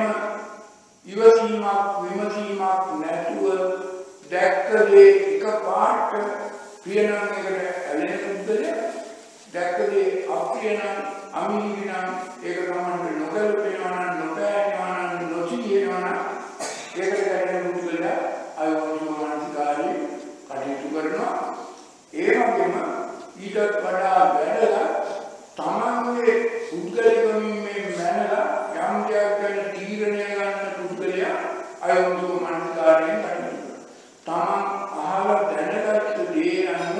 ඉවසීමක් විමසීමක් නැතුව දැක්ක දේ එකපාරට ප්‍රිය නම් එකට ඇලෙන පුද්ගලයා, දැක්ක දේ අප්‍රිය නම් අමිහිරි නම් ඒක තමයි නොගැලපෙනවා නම් නොපෑනවා නම් නොසිතියනවා නම් ඒකට ගැටෙන පුද්ගලයා අයෝනිසෝ මනසිකාරයෙන් කටයුතු කරනවා. ඒ වගේම ඊට වඩා වැඩලා තමන්ගේ පුද්ගලිකමින් මේ මැනලා යම් දෙයක් ගැන තීරණය ගන්න පුද්ගලයා අයෝනිසෝ මනසිකාරයෙන් කටයුතු කරනවා. තමන් අහලා දැනගත්ත දේ අනුව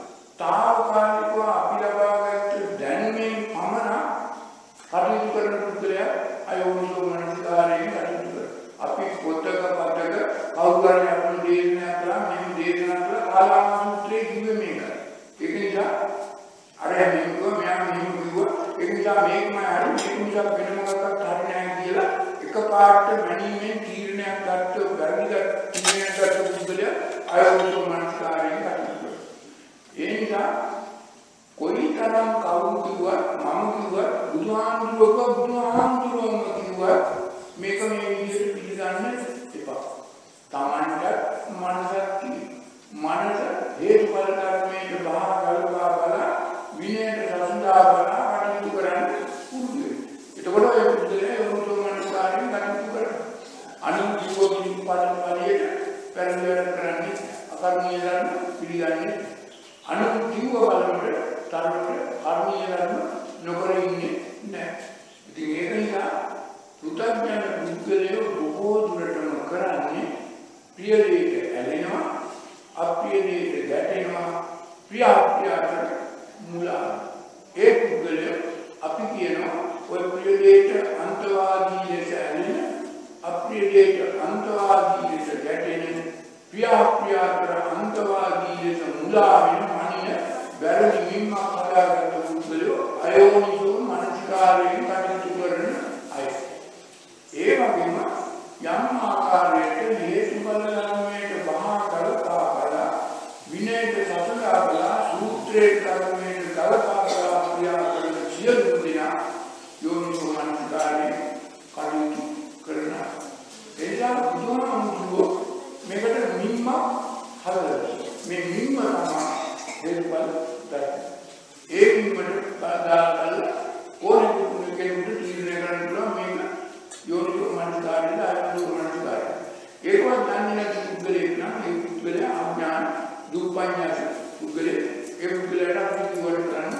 තාවකාලිකව අපි ලබාගත්ත දැනුමින් පමණ කටයුතු කරන පුද්ගලයා අයෝනිසෝ මනසිකාරයෙන් කටයුතු කරනවා. අපි පොතක පතක කවුරුහරි අපේ දේශනා කළා මෙහෙම දේශනා කළා කාලාම සූත්‍රයේ කිව්වේ මේකයි. ඒක නිසා අර මෙහෙම කිව්වා මෙයා මෙහෙම කිව්වා ඒක නිසා මේකම හරි මේක නිසා වෙන මොකක්වත් හරි නැහැ කියලා එකපාරට මැනීමෙන් තීරණයක් ගත්ත වැරදිගත් තීරණයක් ගත්ත පුද්ගලයා අයෝනිසෝ මනසිකාරයෙන් කටයුතු කරනවා. ඒ නිසා කොයිතරම් කවුරු කිව්වත් මම කිව්වත් බුදුහාමුදුරුවෝ බුදුහාමුදුරුවෝම කිව්වත් මේක මේ විදිහට පිළිගන්න එපා. තමන්ට මනසක් තියෙනවා. මනස හේතුඵල ධර්මයට බාහ ගලපා බලා විනයට සසඳා බලා කටයුතු කරන්න පුරුදු වෙන්න. එතකොට ඒ පුදුලේ යෝනිසෝ මනසිකාරයෙන් කටයුතු කරනවා. අනුන් ජීවෝ කිසිම පාඩම් පරියට පරිවර්තන කරන්නේ අකර්මීය ධර්ම පිළිගන්නේ. අනුන් ජීව බලනකොට තරමට කර්මීය ධර්ම නොකර ඉන්නේ නැහැ. ඉතින් ඒක නිසා පුතඥ පුද්ගලයෝ බොහෝ දුරටම කරන්නේ ප්‍රිය දෙයට ඇලෙනවා, අප්‍රිය දෙයට ගැටෙනවා, ප්‍රිය අප්‍රිය අතර මුලා. ඒ පුද්ගලයෝ අපි කියනවා ඔය ප්‍රිය දෙයට අන්තවාදී ලෙස ඇලෙන, අප්‍රිය දෙයට අන්තවාදී ලෙස ගැටෙන, ප්‍රිය අප්‍රිය අතර අන්තවාදී ලෙස මුලා වෙන මනින වැරදි මිම්මක් හදාගත්ත පුද්ගලයෝ අයෝනිසෝ මනසිකාරයෙන් කටයුතු කරන අය. ඒ වගේම යම් ආකාරයකට හේතුඵල ධර්මයට බහා කළා බලා විනයට සසඳා බලා සූත්‍රයේ ධර්මයට කළා බලා ක්‍රියා කරන සියලු දෙනා යෝනිසෝ මනසිකාරයෙන් කටයුතු කරනවා. එනිසා බුදුහාමුදුරුවෝ මේකට මිම්ම හදලා මේ මිම්ම තමයි හේතුඵල ධර්ම. ඒ මිම්මට බාධා ඕනෙක කෙනෙකුට තීරණය කරන්න පුළුවන් මේක යෝනිසෝ මනසිකාරයෙන් අයෝනිසෝ මනසිකාරය. ඒකවත් දන්නේ නැති පුද්ගලයෙක් නම් ඒ පුද්ගලයා අඥාන දුප්පඤ්ඤාස පුද්ගලයෙක්. ඒ පුද්ගලයාට අපි කිව්වට කරන්න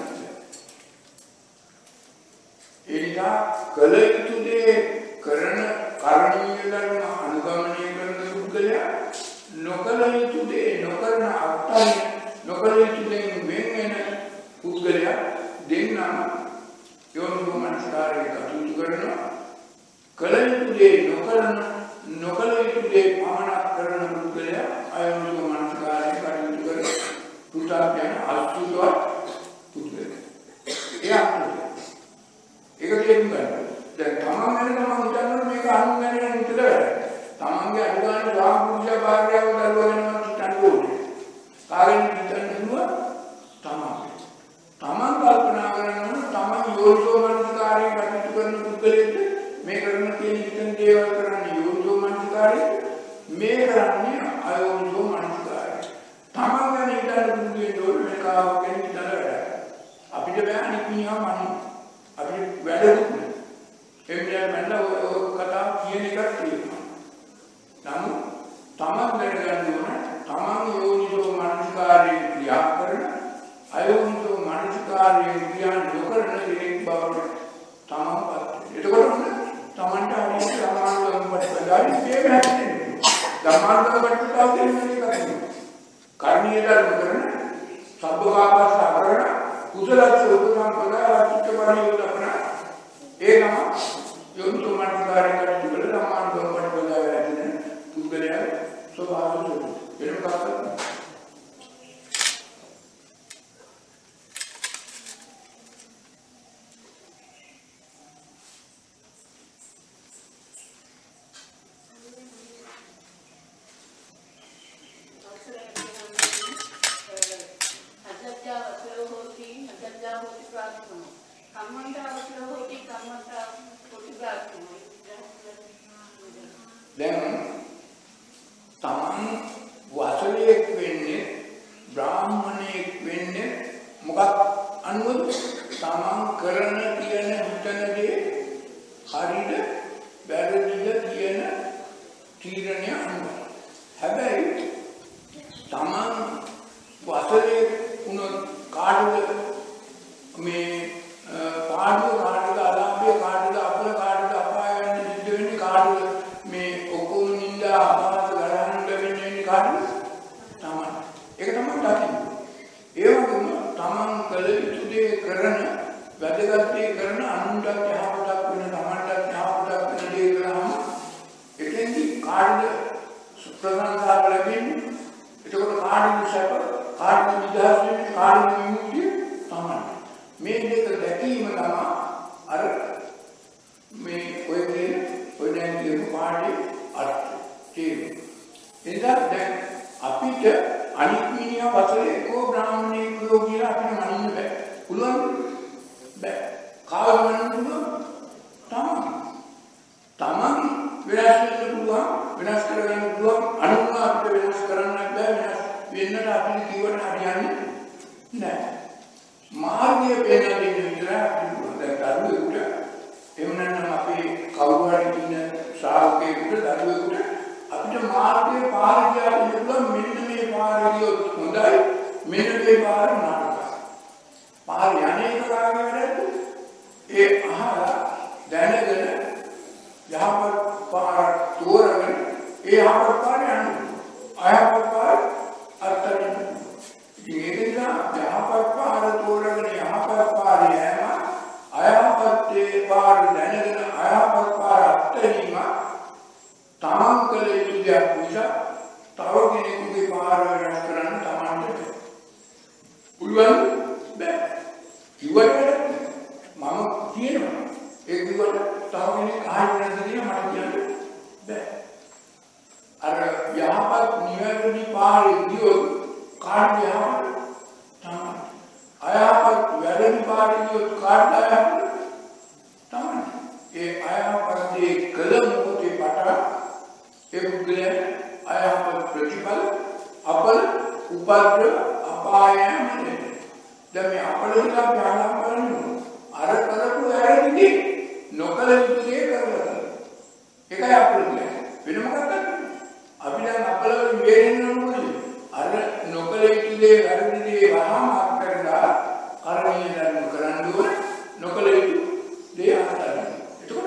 ඒ නිසා කල යුතු දේ කරන කරණීය ධර්ම අනුගමනය කරන පුද්ගලයා නොකල යුතු දේ නොකරන අත්යි නොකල යුතු දේ වෙන වෙන පුද්ගලයා දෙන්නම යෝනිසෝ මනසිකාරයෙන් කටයුතු කරනවා. කල යුතු දේ නොකරන නොකල යුතු දේ පමණක් කරන පුද්ගලයා අයෝනිසෝ මනසිකාරයෙන් කටයුතු කරන පුතාපයන් අසුතුවත් පුද්ගලයා. ඒ අර්ථය. ඒක තේරුම් ගන්න. දැන් තමන් ගැන තමන් හිතනකොට මේක අනුන් ගැන හිතද වැඩ. තමන්ගේ අනුගාමී ස්වාම පුරුෂයා භාර්යාව දරුවා ගැනම හිතන්න ඕනේ. කාගෙන් හිතන්නේ තමන්. තමන් කල්පනා කරනවා තමන් යෝනිසෝ මනසිකාරයෙන් කටයුතු කරන පුද්ගලයෙක්ද මේ කරන තියෙන හිතන දේවල් කරන්නේ යෝනිසෝ මනසිකාරයෙන් මේ කරන්නේ අයෝනිසෝ මනසිකාරයෙන්. තමන් ගැන හිතන්න පුරුදු වෙන්න ඕනේ මේ කාව ගැන හිතන වැඩ. අපි අපිට බෑ නිකුණියා මනින්. අපිට වැඩකුත් නෑ. එම්බිලා මැල්ලා ඔය කතා කියන එකක් තියෙනවා. නමුත් තමන් දැනගන්න ඕන තමන් යෝනිසෝ මනසිකාරයෙන් ක්‍රියා කරන අයෝනිසෝ මනසිකාරයෙන් ක්‍රියා නොකරන කෙනෙක් බවට තමන් පත් වෙනවා. එතකොට තමන්ට හරියට ධර්මානුගම ප්‍රතිපදාවේ මේ හැදෙන්නේ. ධර්මානුගම ප්‍රතිපදාව කියන්නේ මොකක්ද? කර්මීය ධර්ම කරන සබ්බවාපස් කරන කුසලස්ස උපසම්පදා චිත්ත පරියෝදපන ඒ නම යොමුතු මනසකාරයෙන් කටයුතු කළ ධර්මානුගම ප්‍රතිපදාවේ හැදෙන පුද්ගලයා ස්වභාවයෙන් වෙන මොකක්ද? දැන් තමන් වසලයක් වෙන්නේ බ්‍රාහ්මණයෙක් වෙන්නේ මොකක් අනුවද? තමන් කරන කියන හිතන දේ හරිද වැරදිද කියන තීරණය අනුව. හැබැයි තමන් වසලයක් වුණොත් කාටද මේ පාඩුව කාටද අලාභය කාටද අපල කාටද අපාය යන සිද්ධ වෙන්නේ කාටද මේ ඔක්කොම නින්දා අපාස ගණන් වෙන්නේ කාටද? තමන්. ඒක තමයි දකින්න. ඒ වගේම තමන් කළ යුතු දේ කරන වැදගත් දේ කරන අනුන්ට යහපතක් වෙන තමන්ට යහපතක් වෙන දේ කරාම එතෙන්දි කාටද ප්‍රශංසාව ලැබෙන්නේ? එතකොට කාටද සැප කාටද නිදහස් වෙන්නේ කාටද විමුක්තිය? තමන්. මේ දෙක දැකීම තමයි අර මේ ඔය කියන ඔය දැන් කියන පාඩේ අර්ථය තියෙන්නේ. එදා දැන් අපිට අනිත් මිනිහා වසලේ කෝ බ්‍රාහ්මණයෙක් කෝ කියලා අපිට මනින්න බෑ. පුළුවන් බෑ. කාව මනින්න පුළුවන්? තමන්. තමන් වෙනස් වෙන්න පුළුවන්, වෙනස් කරගන්න පුළුවන්. අනුන්ව අපිට වෙනස් කරන්න බෑ. වෙනස් වෙන්නට අපිට කිව්වට හරියන්නේ නෑ. මාර්ගය පෙන්නන දේ විතර අපිට දැන් දරුවෙකුට එහෙම නැත්නම් අපේ කවුරු හරි ඉන්න ශ්‍රාවකයෙකුට දරුවෙකුට අපිට මාර්ගයේ පාර කියලා කියන්න මෙන්න මේ පාර ගියොත් හොඳයි මෙන්න මේ පාර නරකයි. පාර යන්නේ කාගේ වැඩද? ඒ අහලා දැනගෙන යහපත් පාර තෝරගෙන ඒ යහපත් පාර යන්නේ. අයහපත් පාර අත්හැරෙන්න. ඉතින් ඒක නිසා යහපත් පාර තෝරගෙන යහපත් පාර යෑම අයහපත් පාර දැනගෙන අයහපත් පාර අත්හැරීම තමන් කළ යුතු දෙයක් නිසා තව කෙනෙකුගේ පාර වෙනස් කරන්න තමන්ට පුළුවන් බෑ. කිව්වට මම කියනවා ඒ කිව්වට තව කෙනෙක් ආයෙ වෙනස් දෙන්න මට කියන්න බෑ. අර යහපත් නිවැරදි පාරේ ගියොත් කාර්ය යහපත් තමයි. අයහපත් වැරදි පාරේ ගියොත් කාර්ය අයහපත් තමයි. ඒ අයහපත් දේ කළ මොහොතේ පටන් ඒ පුද්ගලයා අයහපත් ප්‍රතිඵල අපල උපද්‍රව අපායම නෙමෙයි. දැන් මේ අපල හිතා ඥානම් කරන්නේ අර කරපු වැරදි නොකල යුතු දේ කරලා. ඒකයි අපල කියන්නේ. වෙන මොකක්ද? අපි දැන් අපල වලින් වෙරෙන්න ඕනේ. අර නොකල යුතු දේ වැරදි දේ වහාම අත්හැරලා කර්මීය ධර්ම කරන්න ඕනේ. නොකල යුතු දේ අත්හැරලා. එතකොට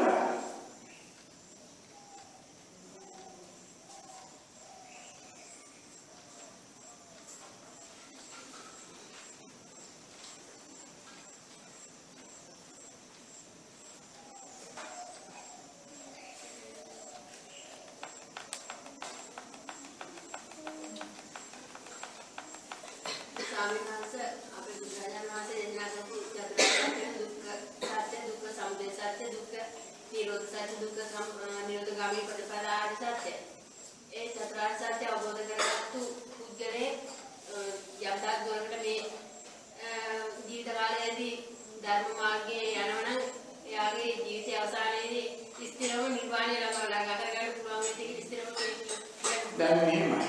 දැන් මෙහෙමයි.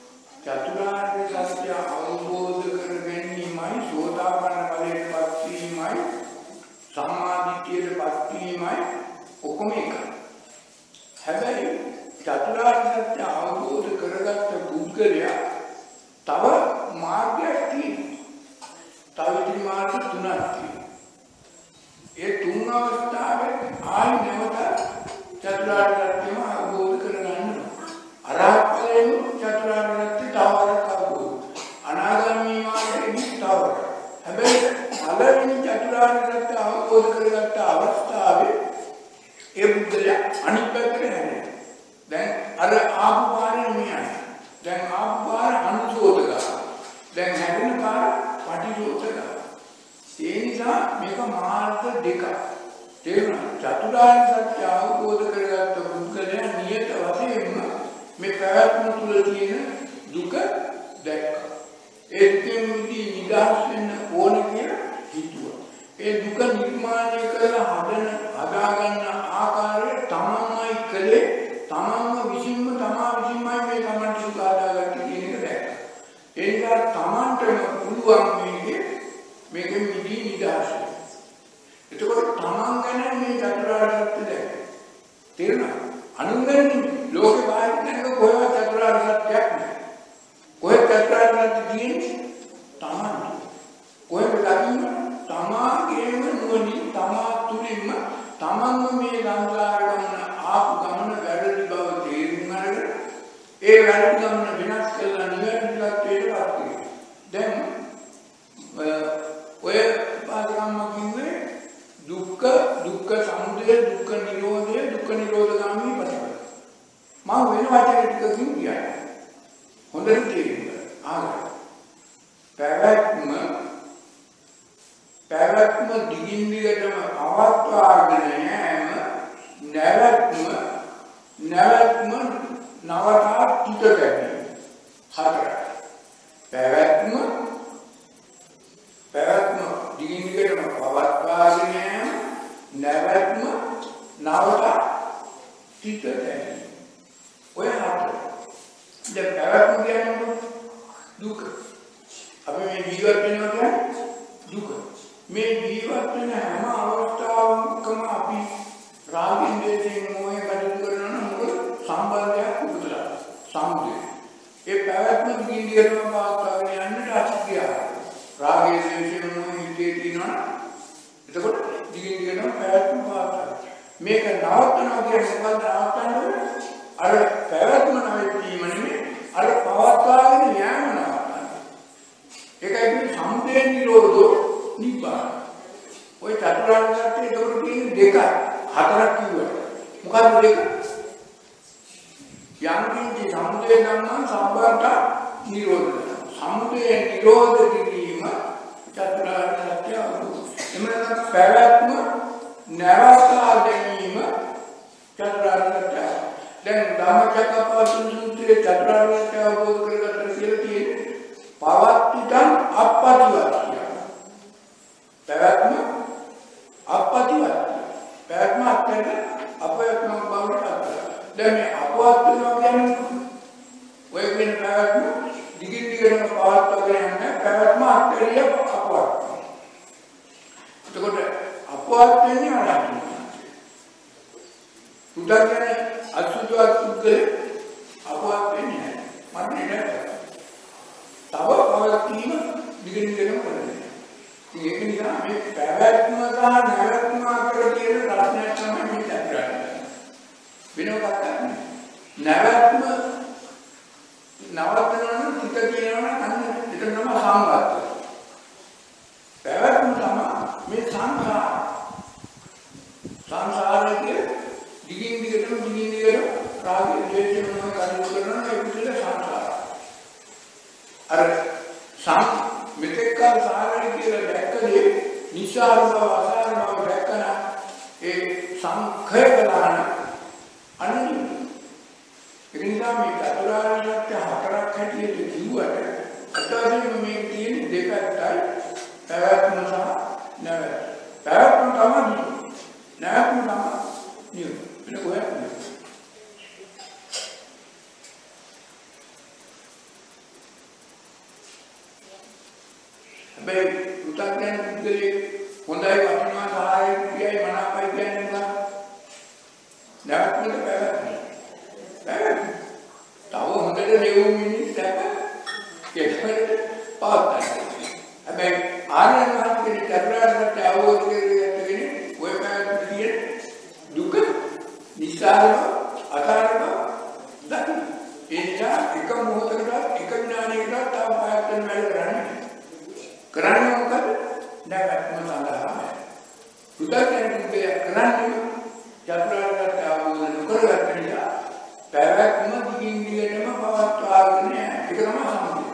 චතුරාර්ය සත්‍ය අවබෝධ කර ගැනීමයි සෝතාපන්න ඵලයටපත් වීම සම්මාදිට්ඨියට පත් වීමයි ඔක්කොම එකයි. හැබැයි චතුරාර්ය සත්‍ය අවබෝධ කරගත්ත පුද්ගලයා තව මාර්ගයක් තියෙනවා. තව ඉතිරි මාර්ග තුනක් තියෙනවා. ඒ තුන් අවස්ථාවේ ආයි නැවත චතුරාර්ය සත්‍යම අවබෝධ කරගන්න ඕන. අරහත් ඵලයෙන් චතුරාර්ය සත්‍ය තවරක් අවබෝධ. අනාගාමී මාර්ගයෙන් තවරක්. හැබැයි පළවෙනි චතුරාර්ය සත්‍ය අවබෝධ කරගත්ත අවස්ථාවේ ඒ බුද්ධයා අනිත් පැත්තට හැරෙනවා. දැන් අර ආපු පාරේ නෙමෙයි. දැන් ආපු පාර අනුසෝතක. දැන් හැදෙන පාර පටිසෝතක. ඒ නිසා මේක මාර්ග දෙකක්. තේරුණා? චතුරාර්ය සත්‍ය අවබෝධ කරගත්ත පුද්ගලයා නියත වශයෙන්ම මේ පැවැත්ම තුල තියෙන දුක දැක්කා. ඒ දුකෙන් මිදී නිදහස් වෙන්න ඕන කියලා හිතුවා. ඒ දුක නිර්මාණය කරලා හදන හදාගන්න ආකාරය තමන්මයි කළේ. තමන්ම විසින්ම තමා විසින්මයි මේ තමන්ට සුඛ හදාගන්න කියන එක දැක්කා. ඒ නිසා තමන්ටම පුළුවන් මේකේ මේකෙන් මිදී නිදහස් වෙන්න. එතකොට තමන් ගැන මේ චතුරාර්ය සත්‍ය දැක්කා. තේරුණා? අනුන්ගෙන් ලෝකේ බාහිර නැක කොහෙවත් චතුරාර්ය සත්‍යයක් නැහැ. කොහෙත් චතුරාර්ය සත්‍ය තියෙන්නේ තමන්. කොහෙද දකින්න? තමාගේම නුවණින් තමා තුලින්ම තමන්ම මේ සංසාර ගමන ආපු ගමන වැරදි බව තේරුම් අරගෙන ඒ වැරදි ගමන වෙනස් කරලා නිවැරදිලත්වයට පත් වෙනවා. දැන් ඔය පාදකම්ම කිව්වේ දුක්ඛ දුක්ඛ සමුදය දුක්ඛ නිරෝධය දුක්ඛ නිරෝධගාමී ප්‍රතිපද. මම වෙන වචන ටිකකින් කියයි. හොඳට තේරුම් ගන්න. පැවැත්ම පැවැත්ම දිගින් දිගටම පවත්වාගෙන යෑම නැවැත්ම නැවැත්ම නවතා පිට ගැනීම. හතර. පැවැත්ම පැවැත්ම දිගින් දිගටම පවත්වාගෙන යෑම නැවැත්ම නවතා පිට ගැනීම. ඔය හතර. දැන් පැවැත්ම කියන්නේ දුක. අපි මේ ජීවත් වෙනවා කියන්නේ දුක. මේ ජීවත් වෙන හැම අවස්ථාවකම අපි රාගයෙන් දේශයෙන් මොහේ කටයුතු කරනවා නම් මොකද සම්බන්ධයක් උපදලා සම්බන්ධය. ඒ පැවැත්ම දිගින් දිගටම පවත්වාගෙන යන්නට අශක්තිය. රාගයෙන් දේශයෙන් මොහේ හිතේ තියෙනවා. එතකොට දිගින් දිගටම පැවැත්ම පවත්වා. මේක නවත්තනවා කියන්නේ මොකක්ද නවත්තන්නේ? අර පැවැත්ම නැවතීම නෙමෙයි අර පවත්වාගෙන යෑම නවත්තන්න. ඒකයි කියන්නේ සමුදය නිරෝධෝ නිබ්බාන. ඔය චතුරාර්ය සත්‍ය ඒකට කියන්නේ දෙකක්. හතරක් කිව්වා. මොකක්ද දෙක? යම්කින්ච සමුදය ධම්මං සම්බන්ත නිරෝධය. සමුදය නිරෝධ කිරීම චතුරාර්ය සත්‍ය අවබෝධ. එමෙන්න පැවැත්ම නැවතා ගැනීම චතුරාර්ය සත්‍ය. දැන් ධම්මචක්කපවත්තන සූත්‍රයේ චතුරාර්ය සත්‍ය අවබෝධ කරගන්න කියලා තියෙන්නේ පවත්තිතං අපපටිවත්තිය. පැවැත්ම අපපටිවත්තිය. පැවැත්ම අත්‍යන්ත අපයත්ම බවට අත්දැක. දැන් මේ අපවත් වෙනවා කියන්නේ ඔය කියන පැවැත්ම දිගින් දිගටම පවත්වාගෙන යන පැවැත්ම අත්‍යරිය අපවත්. එතකොට අපවත් වෙන්නේ අරහත්. උදාහරණයක් අසුදුවත් පුද්ගලෙ අපවත් වෙන්නේ නැහැ. මන්නේ නැහැ. තව පවතින දිගින් දිගටම කරන්නේ. ඉතින් ඒක නිසා මේ පැවැත්ම සහ නැවැත්ම අතර තියෙන ප්‍රශ්නයක් තමයි මේ චතුරාර්ය. වෙනවක් නැහැ. නැවැත්ම නවත්තනවා නම් හිත කියනවා නම් අන්න ඒක නම සංඝාත. පැවැත්ම තමයි මේ සංඝාත. සංසාරයේ දිගින් දිගටම දිගින් දිගට රාගය ද්වේෂය මොන කටයුතු කරනවා ඒ විදිහට සංසාර. අර සම් මෙතෙක් කාල සාරය කියලා දැක්කදී නිසාර බව අසාර බව දැක්කන ඒ සංඛය බලන අනිත් ඒ නිසා මේ චතුරාර්ය සත්‍ය හතරක් හැටියට කිව්වට අතවදින් මේ තියෙන දෙකයි පැවැත්ම සහ නැවැත්ම. පැවැත්ම තමයි නැවැත්ම තමයි නියම. වෙන කොහෙවත් නෑ. හැබැයි පුතග්ජන පුද්ගලෙ හොඳයි වටිනවා සහාය විස්තර අතාරක දකින්න. ඒ නිසා එක මොහොතකටවත් එක විනාඩියකටවත් තාම පායක් වෙන වැඩ කරන්නේ. කරන්නේ මොකද? නැවැත්ම සඳහා. පුතග්ජනකේ කරන්නේ චතුරාර්ය අවබෝධ නොකරගත්ත නිසා පැවැත්ම දිගින් දිගටම පවත්වාගෙන යන එක තමයි සම්පූර්ණ.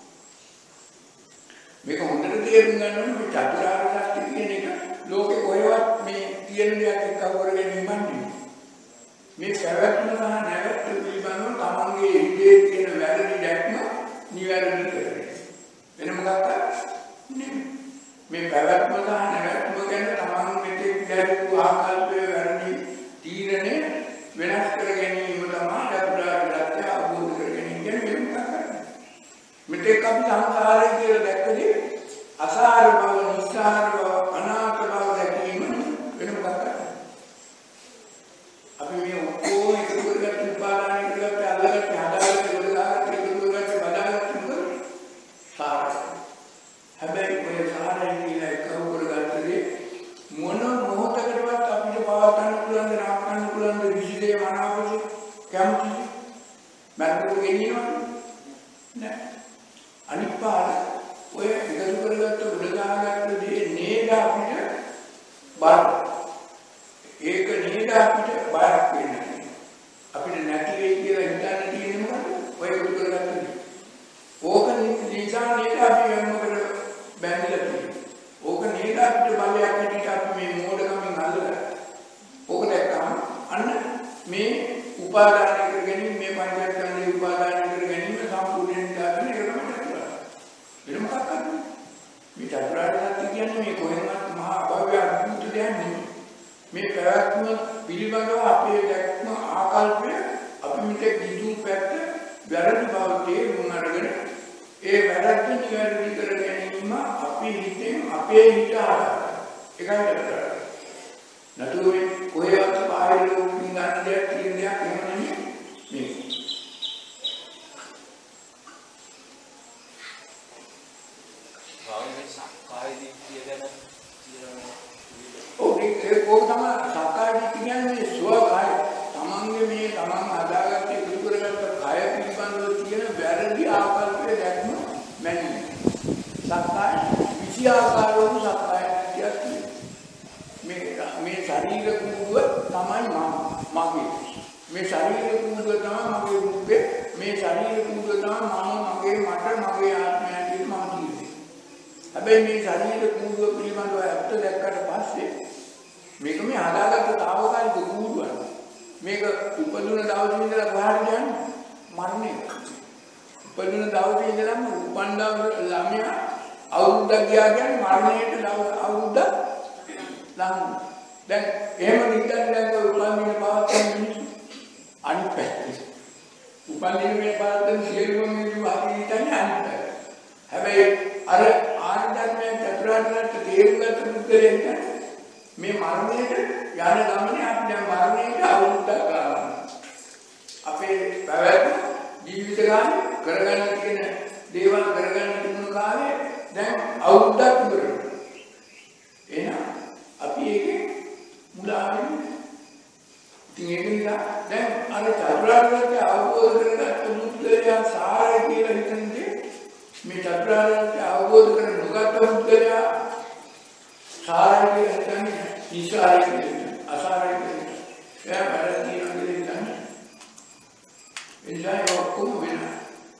මේක හොඳට තේරුම් ගන්න ඕනේ මේ චතුරාර්ය සත්‍ය කියන එක ලෝකේ කොහෙවත් මේ තියෙන දෙයක් එක්ක අවුර ගැනීමක් නෙමෙයි. මේ පැවැත්ම සහ නැවැත්ම පිළිබඳව තමන්ගේ ඉන්නේ තියෙන වැරදි දැක්ම නිවැරදි කරගන්න. වෙන මොකක්ද? නෙමෙයි. මේ පැවැත්ම සහ නැවැත්ම ගැන තමන් මෙතෙක් දැක්වූ ආකල්පයේ වැරදි තීරණය වෙනස් කර ගැනීම තමයි චතුරාර්ය සත්‍ය අවබෝධ කර ගැනීම කියන්නේ වෙන මොකක්ද? මෙතෙක් අපි සංසාරය කියලා දැක්කදී අසාර බව, නිස්සාර බව, අනාත්ම බව දැකීම වෙන මොකක්ද? අපි මේ ඔක්කොම එකතු කරගත්ත උපාදාන කරගත්ත අල්ලගත්ත හදාගත්ත ගොඩදාගත්ත එකතු කරගත්ත බදාගත්ත මොකද? සාරය. හැබැයි ඔය සාරය කියලා එකතු කරගත්තදී මොන මොහොතකටවත් අපිට පවත්වන්න පුළුවන් ද නවත්තන්න පුළුවන් ද විශේෂයේ මනාවකද කැමති මරකට ගෙනියනවද? නෑ. අනිත් පාර ඔය එකතු කරගත්ත ගොඩදාගත්ත දේ නේද අපිට බාර. ඒක නේද අපිට බාරක් වෙන්නේ. අපිට නැති වෙයි කියලා හිතන්න තියෙන්නේ මොකද? ඔය එකතු කරගත්ත දේ. ඕක නිසා නේද අපි යන්නකොට බැඳිලා තියෙන්නේ. ඕක නේද අපිට බලයක් ඇටිට අපි මේ මෝඩකමින් අල්ලගත්තා. ඕක දැක්කම අන්න මේ උපාදාන කර ගැනීම මේ පංචස්කන්ධේ උපාදාන කර ගැනීම සම්පූර්ණයෙන් දාගෙන ඒක තමයි කරන්නේ. වෙන මොකක්ද? මේ චතුරාර්ය සත්‍ය කියන්නේ මේ කොහෙන්වත් මහා අභව්‍ය අද්භූත දෙයක් නෙමෙයි. මේ ප්‍රවැත්ම පිළිබඳව අපේ දැක්ම ආකල්පය අපි මෙතෙක් දිනු පැත්ත වැරදි බව තේරුම් අරගෙන ඒ වැරද්ද නිවැරදි කර ගැනීම අපේ හිතෙන් අපේ හිත ආරම්භ. ඒකයි කරන්නේ. නතුරු මේ කොහෙවත් බාහිර ලෝකෙකින් ගන්න දෙයක් කියන දෙයක් එහෙම නෙමෙයි මේ. භාවයේ සක්කාය දිට්ඨිය ගැන කියනවා. ඔව් ඒක කොහොම තමයි සක්කාය දිට්ඨිය කියන්නේ ස්වකය. තමන්ගේ මේ තමන් හදාගත්ත ඉදිරි කරගත්ත කය පිළිබඳව තියෙන වැරදි ආකල්පය දැක්ම මැනීම. සක්කාය විෂය ආකාරවම සක්කාය කියන්නේ මේ මේ ශරීර කූඩුව තමයි මම මගේ. මේ ශරීර කූඩුව තමයි මගේ රූපේ. මේ ශරීර කූඩුව තමයි මම මගේ මට මගේ ආත්මය කියලා මම කියන්නේ. හැබැයි මේ ශරීර කූඩුව පිළිබඳව ඇත්ත දැක්කට පස්සේ මේක මේ හදාගත්ත తాවකාලික කූඩුවක්. මේක උපදුන දවසේ ඉඳලා කොහාට යන්නේ? මරණය. උපදුන දවසේ ඉඳලම උපන්නා ළමයා අවුරුද්දක් ගියා කියන්නේ මරණයට දවස් අවුරුද්දක් ලඟ. දැන් එහෙම නිකන් දැන් උපන්දින පවත්තන මිනිස්සු අනිත් පැත්තේ. උපන්දින මේ පවත්තන සියලුම මිනිස්සු අපි හිතන්නේ අනිත් පැත්තේ. හැබැයි අර ආර්ය ධර්මයේ චතුරාර්ය සත්‍ය තේරුම් ගන්න පුද්ගලයන්ට මේ මරණයට යන ගමනේ අපි දැන් මරණයට අවුරුද්දක් ගන්නවා. අපේ පැවැත්ම ජීවිත ගානේ කරගන්න තියෙන දේවල් කරගන්න තිබුණු කාලේ දැන් අවුරුද්දක් ඉවරයි. එහෙනම් අපි ඒකේ මුලා වෙන්නේ. ඉතින් ඒක නිසා දැන් අර චතුරාර්ය සත්‍ය අවබෝධ කරගත්ත පුද්ගලයා සාරය කියලා හිතන්නේ මේ චතුරාර්ය සත්‍ය අවබෝධ කර නොගත්ත පුද්ගලයා සාරය කියලා හිතන්නේ නිසාරය කියලා අසාරය කියලා. එයා වැරදි කියලා හිතන්නේ. එනිසා ඔක්කොම වෙනවා.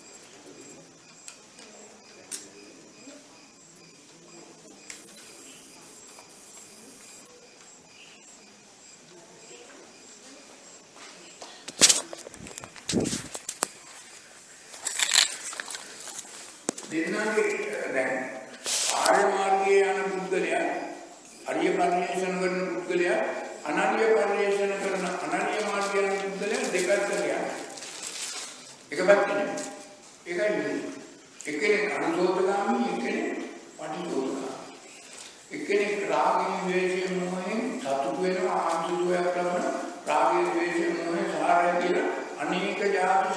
දෙන්නාගේ දැන් ආර්ය මාර්ගයේ යන පුද්ගලයා අරිය පරිශ්‍රණ කරන පුද්ගලයා අනන්‍ය පරිශ්‍රණ කරන අනන්‍ය මාර්ගයේ යන පුද්ගලයා දෙකක් කරනවා. එක පැත්තකින් ඒකයි නෙමෙයි. එක්කෙනෙක් අනුසෝතගාමී එක්කෙනෙක් පටිඝෝතගාමී. එක්කෙනෙක් රාගී ද්වේෂයෙන් මොහෙන් සතුටු වෙනවා ආංශුසෝයක් ලබන රාගී ද්වේෂයෙන් මොහෙන් සාරය කියලා අනේක જાති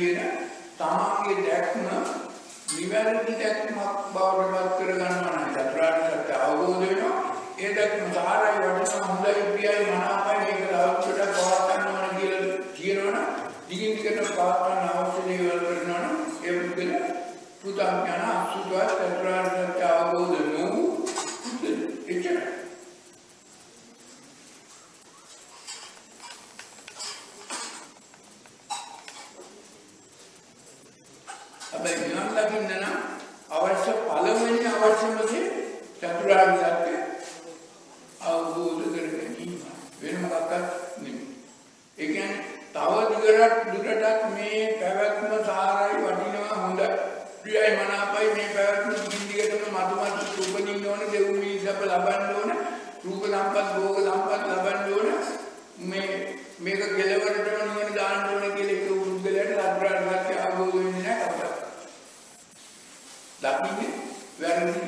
කියන තමාගේ දැක්ම නිවැරදි දැක්මක් බවට පත් කර ගන්නවා නම් චතුරාර්ය සත්‍ය අවබෝධ වෙනවා. ඒ දැක්ම සාරයි වටිනා හොඳයි ප්‍රියයි මනාපයි මේක ලෞකිකට පවත් ගන්න ඕන කියලා කියනවනම් දිගින් දිගට පවත් ගන්න අවශ්‍ය දේවල් කරනවනම් ඒ පුද්ගල පුතඥාන අසුද්ධ චතුරාර්ය සත්‍ය අවබෝධ නොවු එච්චරයි. හැබැයි නිවන් දකින්න නම් අවශ්‍ය පළවෙනි අවශ්‍යම දේ චතුරාර්ය සත්‍ය අවබෝධ කර ගැනීම. වෙන මොකක්වත් නෙමෙයි. ඒ කියන්නේ තව දිගට දුරටත් මේ පැවැත්ම සාරයි වටිනවා හොඳයි ප්‍රියයි මනාපයි මේ පැවැත්ම දිගින් දිගටම මතු මතු උපදින්න ඕන දෙව් මිනිස්සුන්ව ලබන්න ඕන රූප සම්පත් භෝග සම්පත් ලබන්න ඕන මේ මේක කෙලවරටම නිවන දාන්න ඕන කියලා ඒක උද්දලයට චතුරාර්ය සත්‍ය අවබෝධ වෙන්නේ නැහැ කවදාවත්. දකින්නේ වැරදි.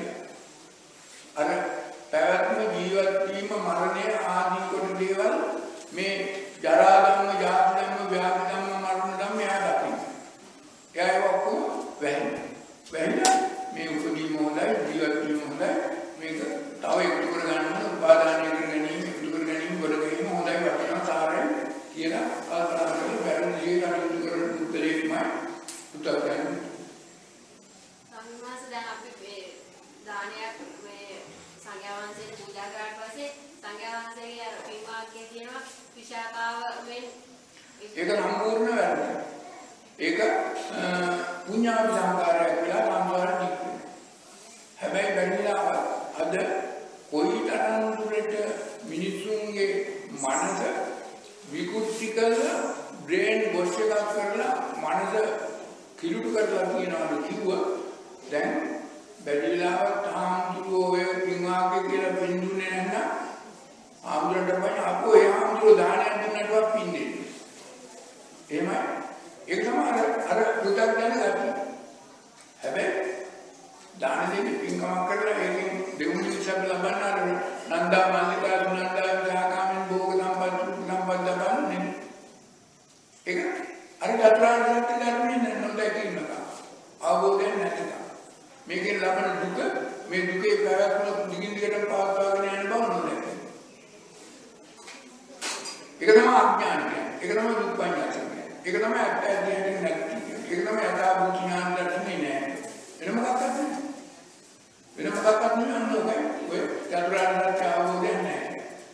අර පැවැත්ම ජීවත් වීම මරණය ආදී කොට දේවල් මේ ජරා ධම්ම ජාති ධම්ම ව්‍යාධි ධම්ම මරණ ධම්ම එයා දකින්නේ. එයා ඒක ඔක්කොම වැහෙන්නේ. වැහෙලා මේ උපදීම හොඳයි ජීවත් වීම හොඳයි මේක තව එකතු කර ගන්න උපාදානය කර ගැනීම එකතු කර ගැනීම ගොඩ ගැනීම හොඳයි වටිනා සාරයි කියලා කල්පනා කරලා වැරදි ජීවිතයක් එකතු කරන උත්තරේමයි උත්තර ගන්න. සම්මාස දැන් අපි මේ දානයක් මේ සංඝයා වහන්සේට පූජා කරාට පස්සේ සංඝයා වහන්සේගේ අර පින්වාක්‍යය තියෙනවා විශාකාව මෙන් ඒක සම්පූර්ණ වැරදි. ඒක පුඤ්ඤාභි සංකාරය කියලා සම්මාන නික්කේ. හැබැයි බැරිලා අද කොයිතරම් දුරට මිනිසුන්ගේ මනස විකෘති කරලා බ්‍රේන් වොෂ් එකක් කරලා මනස කිලුට කරලා කියනවාද කිව්වා දැන් බැරිලාවත් ආම්තුරෝ ඔය පින්වාක්‍ය කියලා පින්දුනේ නැත්නම් ආම්තුරට පයින් අපෝ ඒ ආම්තුරෝ දානයක් දුන්නටවත් පින්නේ. එහෙමයි. ඒක තමයි අර අර පුතග්ජන ගතිය. හැබැයි දාන දෙන්නේ පින්කමක් කරලා ඒකෙන් දෙවුනි සබ ලබන්න අර නන්දා මල්ලිකා දුනන්දා විහාකාමෙන් භෝග සම්පත් සම්පත් ලබන්නේ. ඒක අර චතුරාර්ය සත්‍ය ධර්මයේ නොදැකීමක අවබෝධයෙන් නැතික. මේකෙන් ලබන දුක මේ දුකේ පැවැත්ම දිගින් දිගට පාත්වාගෙන යන බව නොදැකීම. ඒක තමයි අඥාන කියන්නේ. ඒක තමයි දුක් පඤ්ඤා කියන්නේ. ඒක තමයි අත්‍යවශ්‍යයෙන් නැති කියන්නේ. ඒක තමයි යථාභූත ඥාන දර්ශනේ නෑ. වෙන මොකක්ද නැහැ. වෙන මොකක්ද නෙවෙයි අන්නෝකයි. ඔය චතුරාර්ය සත්‍ය අවබෝධය නැහැ.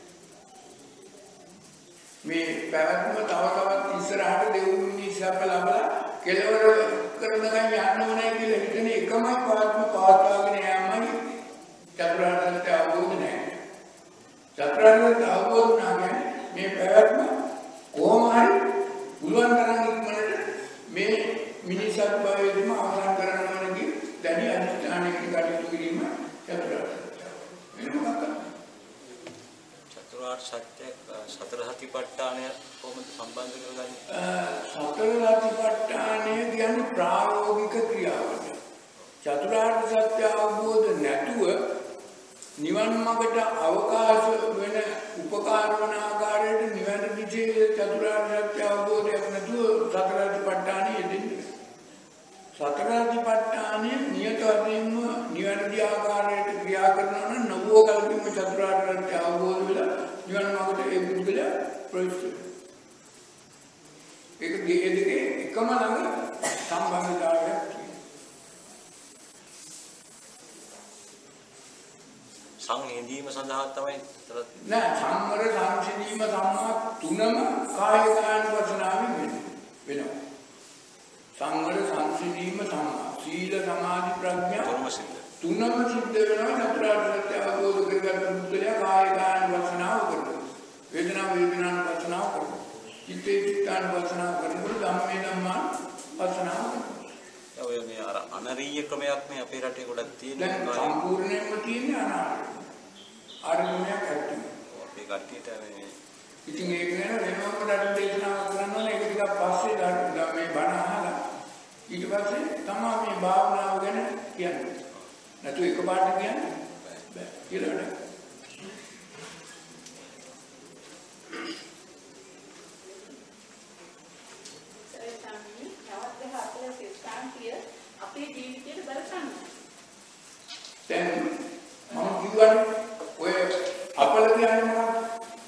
මේ පැවැත්ම තව තවත් ඉස්සරහට දෙවුනි සැප ලබලා කෙලවර කරන ගමන් යන්න ඕනේ කියලා හිතන එකමයි පාත්ම පාත්වාගෙන යෑමයි චතුරාර්ය සත්‍ය අවබෝධ නැහැ. චතුරාර්ය සත්‍ය අවබෝධ නැහැ මේ පැවැත්ම කොහොම හරි පුළුවන් තරම් ඉක්මනට මේ මිනිසත් භවයේදීම අවසන් කරන්න ඕන කි දැඩි අධිෂ්ඨානයකින් කටයුතු කිරීම චතුරාර්ය සත්‍ය. වෙන මොකක්ද? චතුරාර්ය සත්‍ය සතර සතිපට්ඨානය කොහොමද සම්බන්ධ කරගන්නේ? සතර සතිපට්ඨානය කියන්නේ ප්‍රායෝගික ක්‍රියාවක්. චතුරාර්ය සත්‍ය අවබෝධ නැතුව නිවන් මාර්ගට අවකාශ වෙන උපකාර වන ආකාරයට නිවැරදි චතුරාර්ය සත්‍ය අවබෝධයක් නැතුව සතර සතිපට්ඨානය යෙදෙන්නේ. සතර සතිපට්ඨානය නියත වශයෙන්ම නිවැරදි ආකාරයට ක්‍රියා කරනවා නම් නවෝ කල්පින්ම චතුරාර්ය සත්‍ය අවබෝධ වෙලා නිවන් මාර්ගට ඒ පුද්ගලයා ප්‍රවිෂ්ඨ වෙනවා. ඒක දෙකේ එකම ළඟ සම්බන්ධතාවයක් තියෙනවා. සංහිඳීම සඳහා තමයි නෑ සංවර සංසිඳීම සම්මා තුනම කායිකානුපස්සනාවෙන් වෙනවා. සංවර සංසිඳීම සම්මා සීල සමාධි ප්‍රඥා තුනම සිද්ධ වෙනවා. චතුරාර්ය සත්‍ය අවබෝධ කරගන්න පුද්ගලයා කායිකානුපස්සනාව කරනවා. වේදනා වේදනානුපස්සනාව කරනවා. චිත්තේ චිත්තානුපස්සනාව කරනකොට ධම්මේ ධම්මානුපස්සනාව කරනවා. ඔය මේ අර අනරීය ක්‍රමයක් මේ අපේ රටේ ගොඩක් තියෙනවා. දැන් සම්පූර්ණයෙන්ම තියෙන්නේ අනාරය. ආරම්භයක් ඇති. අපේ කට්ටියට මේ ඉතින් ඒක ගැන වෙනම රට දේශනාවක් කරන්න ඕනේ. ඒක ටිකක් පස්සේ දාන්න මේ බණ අහලා ඊට පස්සේ තමයි මේ භාවනාව ගැන කියන්නේ. නැතු එකපාරට කියන්නේ බෑ කියලා නේද? ඒ තමයි තවත් අපේ ජීවිතයට බලපන්න. දැන් මම කිව්වනේ ඔය අපල කියන්නේ මොකක්ද?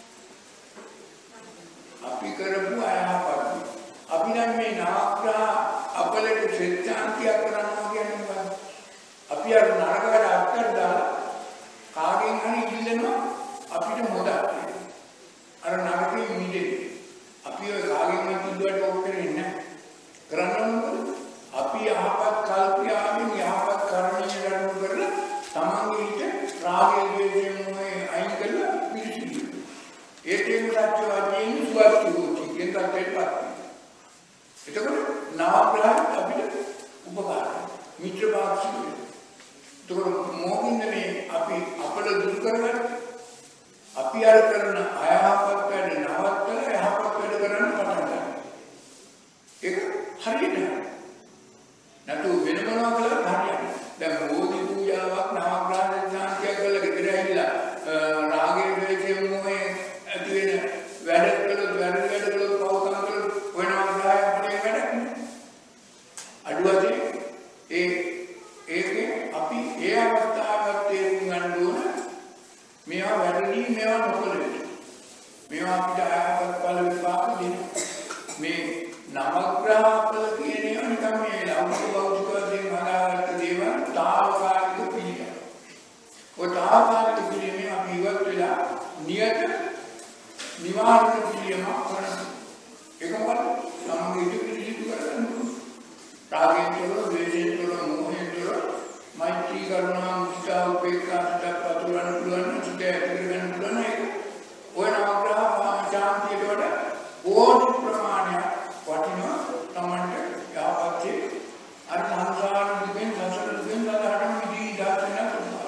අපි කරපු අයහපත්. අපි නම් මේ නාග්‍රහ අපලට ශ්‍රේෂ්ඨාන්තිය කරනවා කියන්නේ මොකක්ද? අපි අර නරක වැඩ අත්හැර දාලා කාගෙන් හරි ඉල්ලනවා අපිට මොදක් අර නරකෙ මිදෙන්න. අපි ඔය කාගෙන් හරි ඉල්ලුවට ඕක කරන්නේ නැහැ. කරන්න මොකද? අපි යහපත් කල්පියාවෙන් යහපත් කර්මයේ ගන්න කරලා තමන්ගේ හිත රාගයේ ද්වේෂයෙන් මොහේ අයින් කරලා පිළිසිදු. ඒකෙන් සත්‍ය වශයෙන් සුවස්තුති කියන තත්ත්වයටපත්. එතකොට නාග්‍රහ අපිට උපකාරයි. මිත්‍ර පාක්ෂික වෙනවා. එතකොට මොකින්දනේ අපි අපල දුරු කරගන්න අපි අර කරන අයහපත් වැඩ නවත්තලා යහපත් වැඩ කරන්න පටන් ගන්නවා. ඒක හරියට නැතු වෙන මොනවා කළත් හරියන්නේ. දැන් බෝධි පූජාවක් නවග්‍රහ ශාන්තියක් කරලා ගෙදර ඇවිල්ලා රාගයේ ද්වේෂයේ මොහේ ඇති වෙන වැඩ කළොත් වැඩ වැඩ කළොත් පවකම් කළොත් ඔය නවග්‍රහය අපේ වැඩක් නේ. අඩුවදී ඒ ඒකේ අපි ඒ අවස්ථාවක් තේරුම් ගන්න ඕන මේවා වැඩි මේවා නොකළේ. මේවා අපිට ආයතන බල විපාක දෙනවා. මේ නවග්‍රහ අපල කියන ඒවා නිකන් මේ ලෞකික භෞතික වශයෙන් හදාගත්ත දේවල් තාවකාලික පිළිගන්න. ඔය තාවකාලික පිළිමේ අපි ඉවත් වෙලා නියත නිවාරණ පිළියම කරනවා. ඒක මොකද? සම්මිත පිළිසිදු කරගන්න ඕනේ. රාගයෙන් තොරව, ද්වේෂයෙන් තොරව, මෝහයෙන් තොරව, මෛත්‍රී කරුණා මුදිතා උපේක්ඛා සිත පතුරවන්න පුළුවන්, සිත ඇති කරගන්න පුළුවන් ඒක. ඔය නවග්‍රහ ශාන්තියට වඩා ඕනි ප්‍රමාණයක් වටිනවා තමන්ට යහපත්යේ අර සංසාර දුකෙන් සසර දුකෙන් සදාටම මිදී දාන්න පුළුවන්.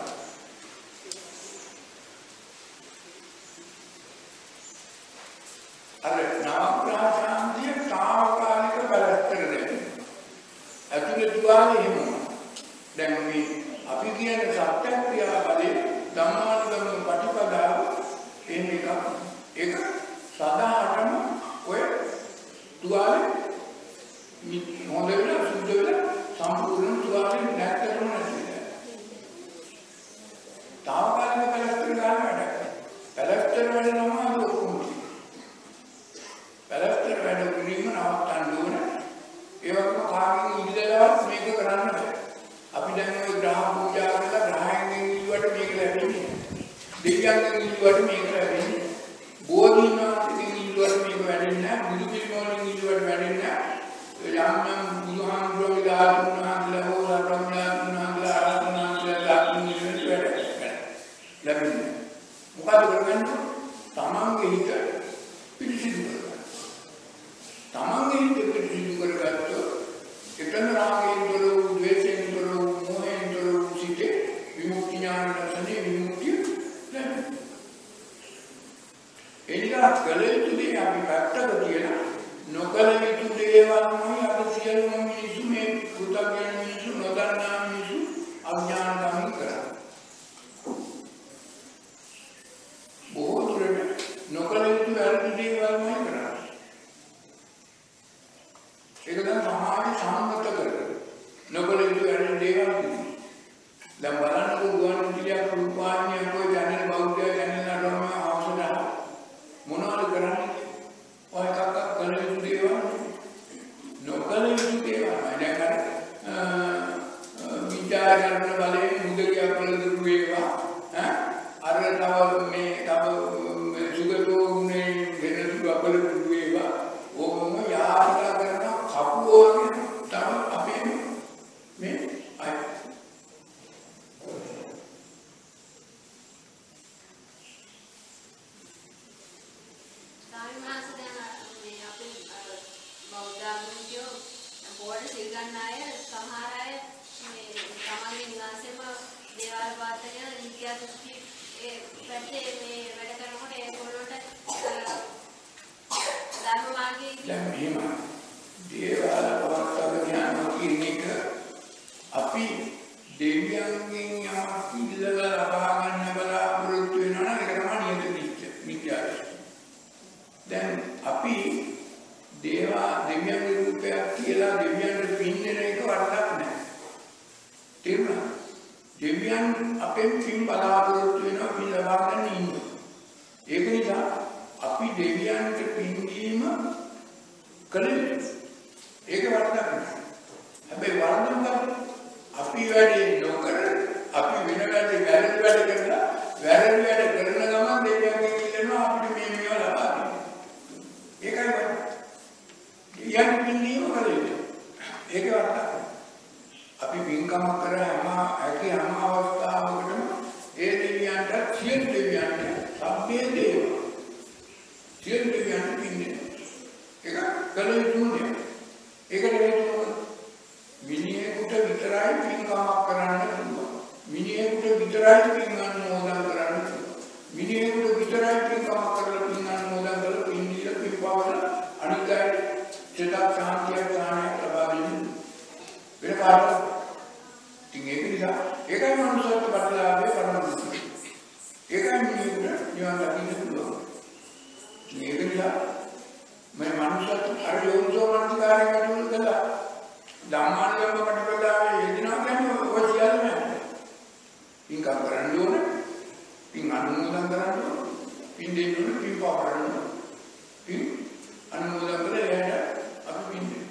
අර නවග්‍රහ ශාන්තිය తాවකාලික බලස්තර දෙන්නේ. ඇතුළේ දුවාලේ එහෙම. දැන් මේ අපි කියන සත්‍ය ක්‍රියාවලිය ධම්මානුගම ප්‍රතිපදාව එහෙම එකක්. ඒක සදාටම ඔය දුවාලේ හොඳ වෙලා සුද්ධ වෙලා සම්පූර්ණ දුවාලේ නැත්තරම නැති. తాවකාලික බලස්තර ගන්න වැඩ. බලස්තර වැඩ නම් අද ඔක්කොම. බලස්තර වැඩ කිරීම නවත්තන්න ඕන. ඒ වගේම කාගෙන් ඉල්ලලවත් මේක කරන්න බෑ. අපි දැන් ওই ග්‍රහ පූජා කරලා ග්‍රහයෙන් ඉල්ලුවට මේක ලැබෙන්නේ නැහැ. දෙවියන්ගෙන් ඉල්ලුවට මේක ලැබෙන්නේ නැහැ. බෝධිනාථගෙන් ඉල්ලුවට මේක වැඩෙන්නේ නැහැ. බුදු පිළිමවලින් ඉල්ලුවට වැඩෙන්නේ නැහැ. යම් යම් බුදුහාමුදුරුවෝ දාතුනාන්දලා හෝ රත්නනාන්දලා ආරාධනාන්දලා ඉල්ලුවට වැඩෙන්නේ ලැබෙන්නේ. මොකද කරගන්නේ? තමන්ගේ හිත පිළිසිදු කරගන්න. තමන්ගේ හිත පිළිසිදු කරගත්තොත් එතන රාගයෙන් තොර වූ, ද්වේෂයෙන් තොර වූ, මෝහයෙන් තොර වූ සිටේ විමුක්ති ඥාන දර්ශනේ විමුක්තිය ලැබෙනවා. එනිසා කල යුතු දේ අපි පැත්තක තියලා නොකල යුතු දේවල්මයි අපි සියලුම මිනිසු මේ පුතග්ජන මිනිසු නොදන්නා මිනිසු අඥානකමින් කරන්නේ. බොහෝ දුරට නොකල යුතු වැරදි දේවල්මයි කරන්නේ. ඒක තමයි සමාජ සම්මත කරන්නේ. නොකල යුතු වැරදි දේවල් කිව්වේ. දැන් බලන්නකෝ ගුවන් විදුලියක් රූපවාහිනියක් ඔය channel බෞද්ධ channel නඩම අවශ්‍යද මොනවද කරන්නේ? ඔය එකක් කල යුතු දේවල් නොකල යුතු දේවල්. දැන් අර විචාර කරන බලයෙන් මුදලියක් වල දුරු වේවා. ඈ අර තව මේ තව සුගතෝනේ වෙන සුග අපල දුරු වේවා. ඕකම යාත්‍රා කරන කපුවෝනේ තව අපේ මේ අය දැන් මෙහෙම දේවාල පවත්වාගෙන යනවා කියන එක අපි දෙවියන්ගෙන් යමක් ඉල්ලලා ලබා ගන්න බලාපොරොත්තු වෙනවා නම් ඒක තමයි නියත මිත්‍යාදෘෂ්ටි. දැන් අපි දේවා දෙවියන්ගේ රූපයක් කියලා දෙවියන්ට පින් දෙන එක වරදක් නැහැ. තේරුණා? දෙවියන් අපෙන් පින් බලාපොරොත්තු වෙනවා පින් ලබා ගන්න ඉන්නවා. ඒක නිසා අපි දෙවියන්ට පින් දීම කලේ ඒක වරදක් නෑ. හැබැයි වරද මොකක්ද? අපි වැඩේ නොකර අපි වෙන වැඩේ වැරදි වැඩ කරලා වැරදි වැඩ කරන ගමන් දෙවියන්ගෙන් ඉල්ලනවා අපිට මේ මේවා ලබා දෙන්න. ඒකයි වරද. දෙවියන් පින් දීම කලේ. ඒක වරදක්. අපි පින්කම කර හැම ඇති හැම අවස්ථාවකටම ඒ දෙවියන්ට සියලු දෙවියන්ට සම්මේ දේව සියලු දෙවියන්ට පින්නේ ඒක කල යුතුනේ. ඒකට හේතුව මිනිහෙකුට විතරයි පින්කමක් කරන්න පුළුවන්. මිනිහෙකුට විතරයි පින් අනුමෝදන් කරන්න පුළුවන්. මිනිහෙකුට විතරයි පින්කමක් කරලා පින් අනුමෝදන් කරලා පින් දීලා පින් පාවල අනිත් අය චේතක් ශාන්තිය ඥානය ලබා දෙන්න වෙන කාටද? ඉතින් ඒක නිසා ඒකයි මනුස්සයෙක් බටලාවේ පරමදුක්. ඒකයි මිනිහෙකුට නිවන් දකින්න පුළුවන්. මේක නිසා මේ මනුස්සයෙක් අර යෝනිසෝ මනසිකාරය කටයුතු කළා. ධම්මානුලම්බ කටපදාවේ යෙදෙනවා කියන්නේ ඔය සියල්ලම නැහැ. පින්කම් කරන්න ඕන, පින් අනුමෝදන් කරන්න ඕන, පින් දෙන්න ඕන, පින් පාවරන්න ඕන. පින් අනුමෝදන් කරලා එයාට අපි පින් දෙන්න.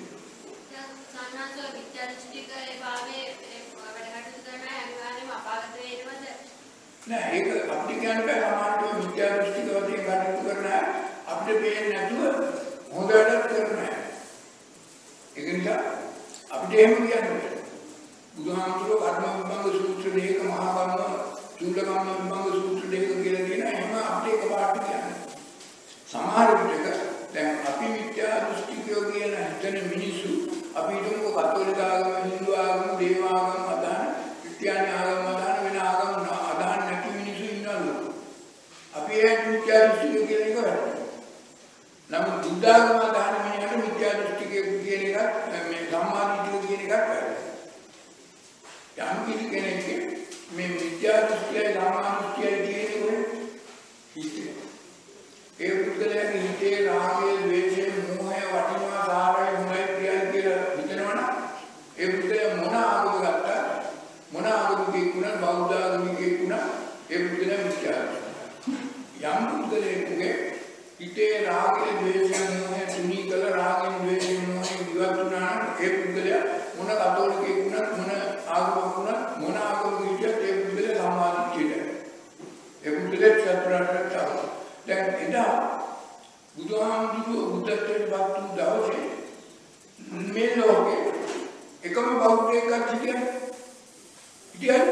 නෑ ඒක අපිට කියන්න බෑ. සමාජයේ විද්‍යා දෘෂ්ටික වශයෙන් කටයුතු කරන අපිට පේන්නේ නැතුව හොඳ වැඩක් කරනවා. ඒක නිසා අපිට එහෙම කියන්න බෑ. බුදුහාමුදුරුවෝ කර්ම විභංග සූත්‍ර දෙක මහා කර්ම චූල කර්ම විභංග සූත්‍ර දෙක කියලා තියෙනවා. එහෙම අපිට එකපාරට කියන්නේ. සමහර විටක දැන් අපි විද්‍යා දෘෂ්ටිකයෝ කියන හිතන මිනිස්සු අපි හිතමු කතෝලික ආගම, හින්දු ආගම, දේව ආගම අදහන, ක්‍රිස්තියානි ආගම අදහන වෙන ආගම අදහන නැති මිනිස්සු ඉන්නවලු. අපි ඒ විද්‍යා දෘෂ්ටිකයෝ කියන එක වැරදි. නමුත් බුද්ධ ආගම අදහන මිනිහට විද්‍යා දෘෂ්ටිකයෝ කියන එක මේ සම්මාදිටිය කියන එකක් වැරදි. යම් කිසි කෙනෙක් මේ විද්‍යා දෘෂ්ටියයි සම්මාදිටියයි කියන්නේ හිතේ. ඒ පුද්ගලයාගේ හිතේ රාගය, ද්වේෂය, මෝහය, වටිනවා, සාරය, හොඳයි, ප්‍රියයි කියලා හිතනවනම් ඒ පුද්ගලයා මොන ආගම ගත්තා මොන ආගමකින් වුණත් බෞද්ධ ආගමකින් වුණත් ඒ පුද්ගලයා මිත්‍යා. යම් පුද්ගලයෙකුගේ හිතේ රාගය, ද්වේෂය, මෝහය තුනී කළ රාගයෙන්, ද්වේෂයෙන්, මෝහයෙන් ඉවත් වුණා නම් ඒ පුද්ගලයා මොන කතෝලිකයෙක් වුණත් මොන ආගමක් වුණත් මොන ආගමක හිටියත් ඒ පුද්ගලයා සම්මාදිටියට. ඒ පුද්ගලයා චතුරාර්ය දැන් එදා බුදුහාමුදුරුවෝ බුද්ධත්වයට පත් වූ දවසේ මේ ලෝකේ එකම බෞද්ධයෙක් හිටියද? හිටියද?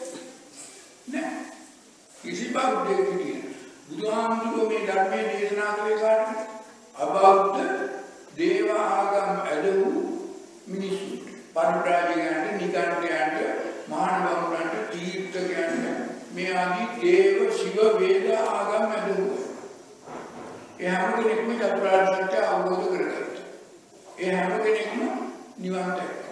නෑ. කිසි බෞද්ධයෙක් හිටියේ නෑ. බුදුහාමුදුරුවෝ මේ ධර්මයේ දේශනා කළේ කාටද? අබෞද්ධ දේව ආගම් ඇදහූ මිනිස්සුන්ට. පරිබ්‍රාජකයන්ට, නිකාණ්ඩයන්ට, මහාන බමුණන්ට, තීර්ථකයන්ට මේ ආදී දේව ශිව වේද ආගම් ඇදහුවා. ඒ හැම කෙනෙක්ම චතුරාර්ය සත්‍ය අවබෝධ කරගත්තා. ඒ හැම කෙනෙක්ම නිවන් දැක්කා.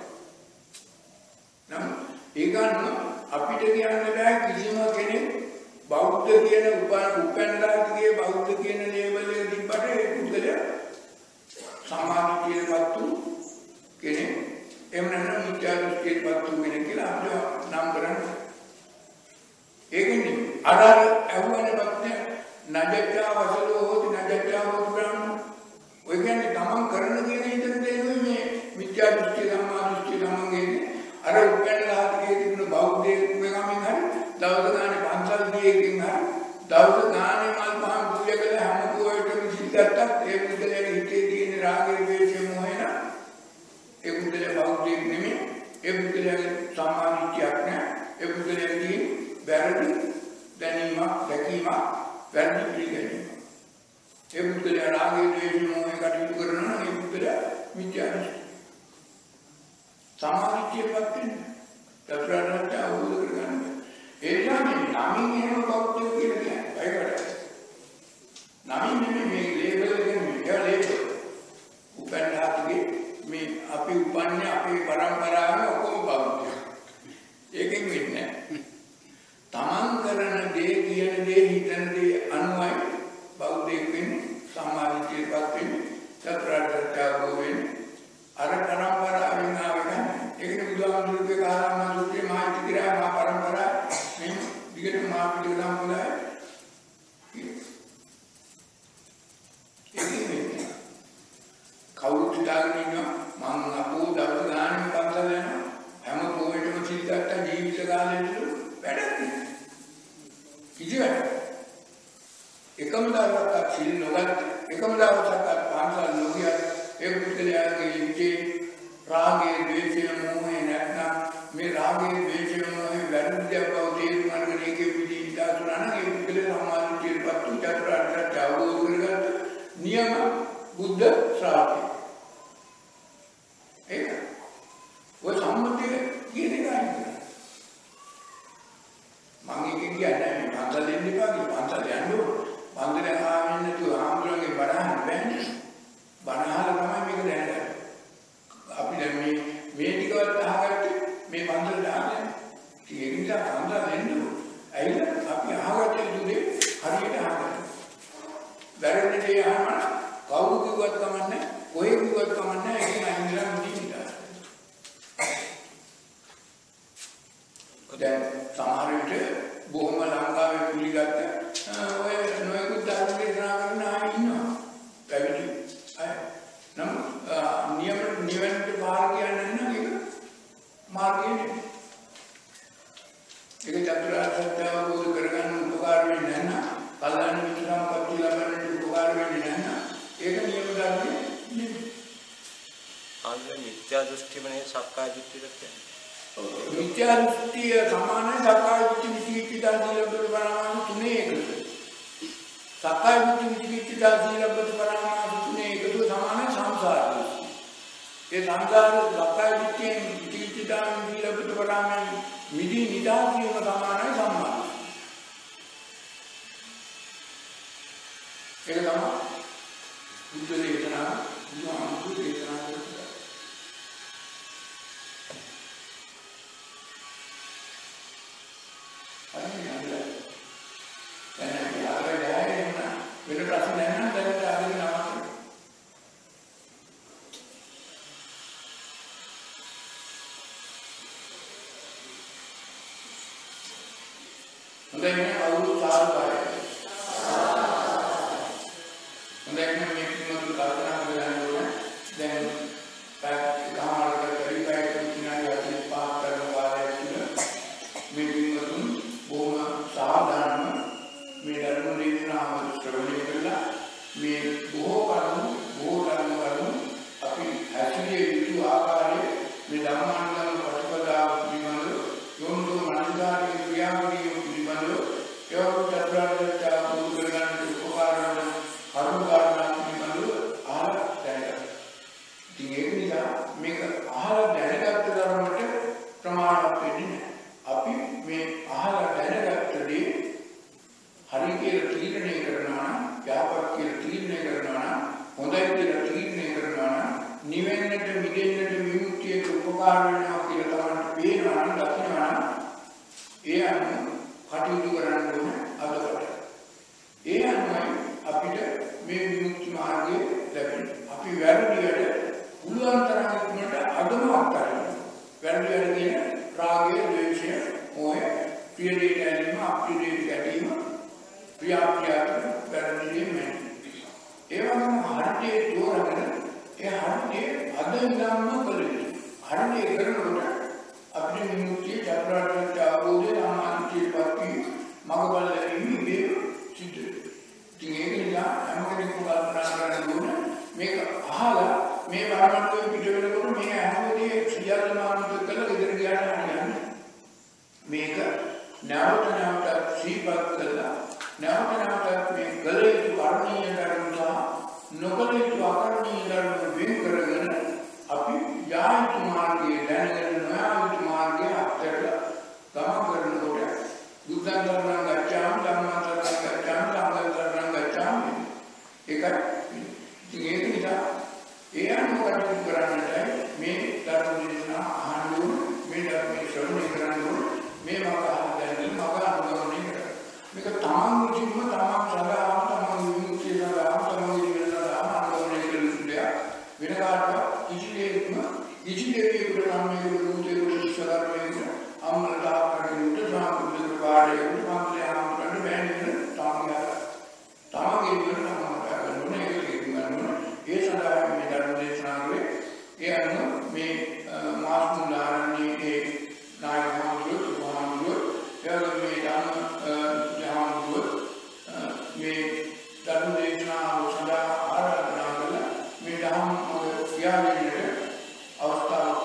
නම් ඒක අපිට කියන්න බෑ කිසිම කෙනෙක් බෞද්ධ කියන උපන්දාතිගේ බෞද්ධ කියන ලේබල් එක තිබ්බට ඒ පුද්ගලයා සමාධියටපත් වූ කෙනෙක් එහෙම නැත්නම් මිත්‍යා දෘෂ්ටියටපත් වූ කෙනෙක් කියලා අපිට නම් කරන්නේ. ඒකනේ අර ඇහුවනේ පස්සේ නජත්‍යා වසලෝ හොති නජත්‍යා හොති බ්‍රහ්ම. ඔය කියන්නේ තමන් කරන කියන හිතන දේ මේ මිත්‍යා දෘෂ්ටි සම්මා දෘෂ්ටි තමන්ගේ අර උපැන්නලාගේ තිබුණ බෞද්ධයෙක් වෙගමින් හරි දවස් ගානේ පන්සල් ගියකින් හරි දවස් ගානේ මල් පහන් පූජා කළ හැම කෝයටම සිල්ගත්තත් ඒ බුද්ධලේ හිතේ තියෙන රාගය, ද්වේෂය, මොහය ඒ බුද්ධලේ බෞද්ධයෙක් නෙමෙයි. ඒ බුද්ධලේ සම්මා දෘෂ්ටියක් නෑ. ඒ බුද්ධලේ තියෙන වැරදි දැනීමක්, දැකීමක්, වැරදි පිළිගැනීමක්. ඒ බුද්ධලේ රාගය, ද්වේෂය, මොහය කටයුතු කරනවා නම් ඒ බුද්ධලේ මිත්‍යා දෘෂ්ටි. සමාධියපත් වෙන්නේ. චතුරාර්ය අවබෝධ කරගන්න. ඒ කියන්නේ නමින් එහෙම බෞද්ධ කියලා කියන්නේ. ඒකට. නමින් නෙමෙයි මේ ලේබල් එක නෙමෙයි. ලේබල්. උපන්නාතිගේ මේ අපි උපන්නේ අපේ පරම්පරාවේ ඔක්කොම බෞද්ධ. ඒකෙන් වෙන්නේ තමන් කරන දේ, කියන දේ, හිතන දේ අනුවයි බෞද්ධයෙක් වෙන්නේ, සමාධියපත් වෙන්නේ, චතුරාර්ය අවබෝධ වෙන්නේ. අර පරම්පරාවෙන් ආවෙ ගන්න. ඒකනේ බුදුහාමුදුරුවෝ කාරණා සූත්‍රයේ මහා රාගයේ ද්වේෂයේ මොහේ නැත්නම් මේ රාගයේ ද්වේෂයේ මොහේ වැරදියක් බව තේරුම් අරගෙන ඒකේ පිළිදා තුනන ඒ පුද්ගලයා සම්මාදිට්ඨියටපත් වූ චතුරාර්ය සත්‍ය අවබෝධ කරගත්ත නියම බුද්ධ ශ්‍රාවකය. ඒක ඔය සම්මුතිය කියන එක අයිති. මම එක කියන්නේ මේ පන්සල් දෙන්න එපා කියලා පන්සල් යන්න ඕන. පන්සලේ ආවෙන්නේ නැතුව ආම්බුලගේ බණහන් බෑනේ. බණහල තමයි මේක දැනගන්නේ. අපි දැන් මේ මේ ටිකවත් අහගත්තේ මේ පන්සලට ආන්නේ. ඒක නිසා පන්සල් දෙන්න ඕන. ඇයිද අපි අහගත්තේ දුන්නේ හරියට අහගන්න. වැරදි දේ අහන්න කවුරු කිව්වත් කමන්නේ කොහේ කිව්වත් කමන්නේ ඒකෙන් අයින්ලා මුදින්නවා. දැන් සමහර විට බොහොම ලංකාවේ පිළිගත්ත ඔය නොයෙකුත් ධර්ම දේශනා කරන අය ඉන්නවා. පැවිදි අය. නම් නියම නිවනට පාර කියන්නේ නැහැ ඒක මාර්ගය නෙවෙයි. ඒක චතුරාර්ය සත්‍ය අවබෝධ කරගන්න උපකාර වෙන්නේ නැහැ. කල්ලාන මිත්‍ර සම්පත්තිය ලබන්නට උපකාර වෙන්නේ නැහැ. ඒක නියම ධර්මයේ නෙවෙයි. ආන්නේ මිත්‍යා දෘෂ්ටිමනේ සක්කාය දිට්ඨියට කියන්නේ. මිත්‍යා දෘෂ්ටිය සමානයි සක්කාය දිට්ඨි විචිකිච්ඡා සීලබ්බත පරමාර්ථ තුනේ එකතු. සක්කාය දිට්ඨි විචිකිච්ඡා සීලබ්බත පරමාර්ථ තුනේ එකතු සමානයි සංසාර දෘෂ්ටි. ඒ සංසාර සක්කාය දිට්ඨියෙන් විචිකිච්ඡා සීලබ්බත පරමාර්ථ මිදි නිදාස් වීම සමානයි සම්මා. ඒක තමයි බුද්ධ දේශනා බුදුහාමුදුරු දේශනා කරන්නේ. වෙන ප්‍රශ්න නැහැ නම් දැන් ආගෙන නමක්. හොඳයි නේ අවුරුදු සාල් පාරයි. හොඳයි නේ මේ කිසිම කල්පනා කරන්න ඕන. දැන් පැයක් ගානකට පරි පැයක් විනාඩි හතළිස් පහක් කරන කාලයක් තුළ මේ පින්වතුන් බොහොම සාධාරණ මේ ධර්ම දේශනාව ශ්‍රවණය කළා. මේ බොහෝ කරුණු බොහෝ ධර්ම කරුණු අපි ඇතුලේ යුතු ආකාරයේ මේ ධර්මානුගම ප්‍රතිපදාව පිළිබඳව යොමුතු මනසාරයේ ක්‍රියාවලිය පිළිබඳව ඒවරු චතුරාර්ය සත්‍ය අවබෝධ කරගන්න උපකාර වන කරුණු කාරණා පිළිබඳව අහලා දැනගන්න. ඉතින් ඒක නිසා මේක අහලා දැනගත්ත ධර්මයට ප්‍රමාණවත් වෙන්නේ නැහැ. අපි මේ අහලා දැනගත්ත දේ හරි කියලා තීරණය කරනවා නම්, ව්‍යාපක කියලා තීරණය කරනවා නම්, හොඳයි කියලා තීරණය කරනවා නම්, නිවෙන්නට මිදෙන්නට විමුක්තියට උපකාර වෙනවා කියලා තමයි පේනවා නම්, දකිනවා නම්, ඒ අනුව කටයුතු කරන්න ඕන අදකට. ඒ අනුවයි අපිට මේ විමුක්ති මාර්ගය ලැබෙන්නේ. අපි වැරදි වැඩ පුළුවන් තරම් ඉක්මනට අදමවත් කරනවා. වැරදි වැඩ කියන රාගය, ද්වේෂය, මොහය, ප්‍රිය දේ ගැනීම, අප්‍රිය දේ ගැනීම ප්‍රියාප්‍රියාත වැරදිදී මේ ඒ වගේම හරියට තෝරගෙන ඒ හරියට අද ඉඳන්ම කළේ හරියට කරනකොට අපිට විමුක්තිය චතුරාර්ය සත්‍ය අවබෝධය සමාධියපත්ති මඟබල ලැබීම මේ සිද්ධ වෙනවා. ඉතින් ඒක නිසා හැම කෙනෙකුම කල්පනා කරන්න ඕන මේක අහලා මේ වරමණ්ඩුවේ පිට වෙනකොට මේ හැමෝදී සියල්ලම අනුත් කළ ඉදිරි ගියාට හරියන්නේ මේක නැවත නැවත සීපත් කළා නැවත නැවතත් මේ කළ යුතු කර්මීය ධර්ම සහ නොකළ යුතු අකර්මීය ධර්ම වෙන් කරගෙන අපි යායුතු මාර්ගයේ දැනගෙන නොයායුතු මාර්ගයේ අත්හැරලා ගමන් කරනකොට බුද්ධං ධර්මං ගච්ඡාමි ධම්මං සරණං ගච්ඡාමි සංඝං සරණං ගච්ඡාමි ඒකයි ඒක නිසා ඒ අනුව කටයුතු කරන්නටයි මේ ධර්ම දේශනා අහන්න ඕන මේ ධර්ම ශ්‍රවණය කරන්න ඕන මේ මඟ අහලා දැනගෙන මඟ අනුගමනය කරන්න. මේක තමන් විසින්ම තමන් සඳහාම තමන් විමුක්තිය සඳහාම තමන් ජීවන සඳහාම අනුගමනය කළ යුතු දෙයක්. වෙන කාටවත් කිසිදෙයක්ම කිසිදෙයකට නම් මේක රූපේ ඉස්සරහට අම්මලට ආකරණයට සාමුද්‍රික පාඩයකට මන්ත්‍රය ආමරණ බෑනේ තමන් තමන්ගේ ජීවන තමන් කරගන්න ඒක කියනවා. ඒ සඳහා මේ ධර්ම දේශනා කරේ ඒ අනුව මේ මාස් මුලාරණයේ නායක මහතුරු මහතුරු එවැනි මේ ධර්ම මේ ධර්ම දේශනාව සඳහා ආරාධනා කළ මේ ධර්ම ක්‍රියාවලියට අවස්ථාවක්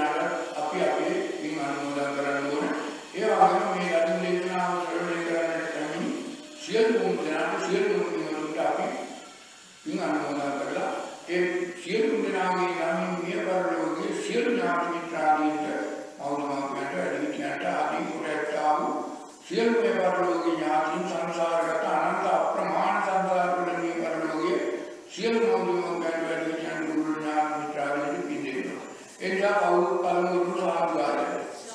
දෙනාට අපි අපේ පින් අනුමෝදන් කරන්න ඕන. ඒ වගේම මේ ධර්ම දේශනාව ශ්‍රවණය කරන්නට කැමති සියලුම දෙනාට සියලුම පින්වලට අපි පින් අනුමෝදන් කරලා ඒ සියලුම දෙනාගේ ගමින් මිය පරලෝකයේ සියලු ඥාති මිත්‍රාදීන්ට අවුරුමාකට වැඩිහිටියන්ට ආදී කුරැට්ටාව සියලු මේ පරලෝකීය ඥාතීන් සංසාරගත අනන්ත අප්‍රමාණ සංසාරවල මිය පරලෝකයේ සියලු අවුරුමාකට වැඩිහිටියන් දුරු ඥාති මිත්‍රාදීන්ට පින් දෙනවා. එනිසා අවුරුදු පළමුව සාදුකාරය.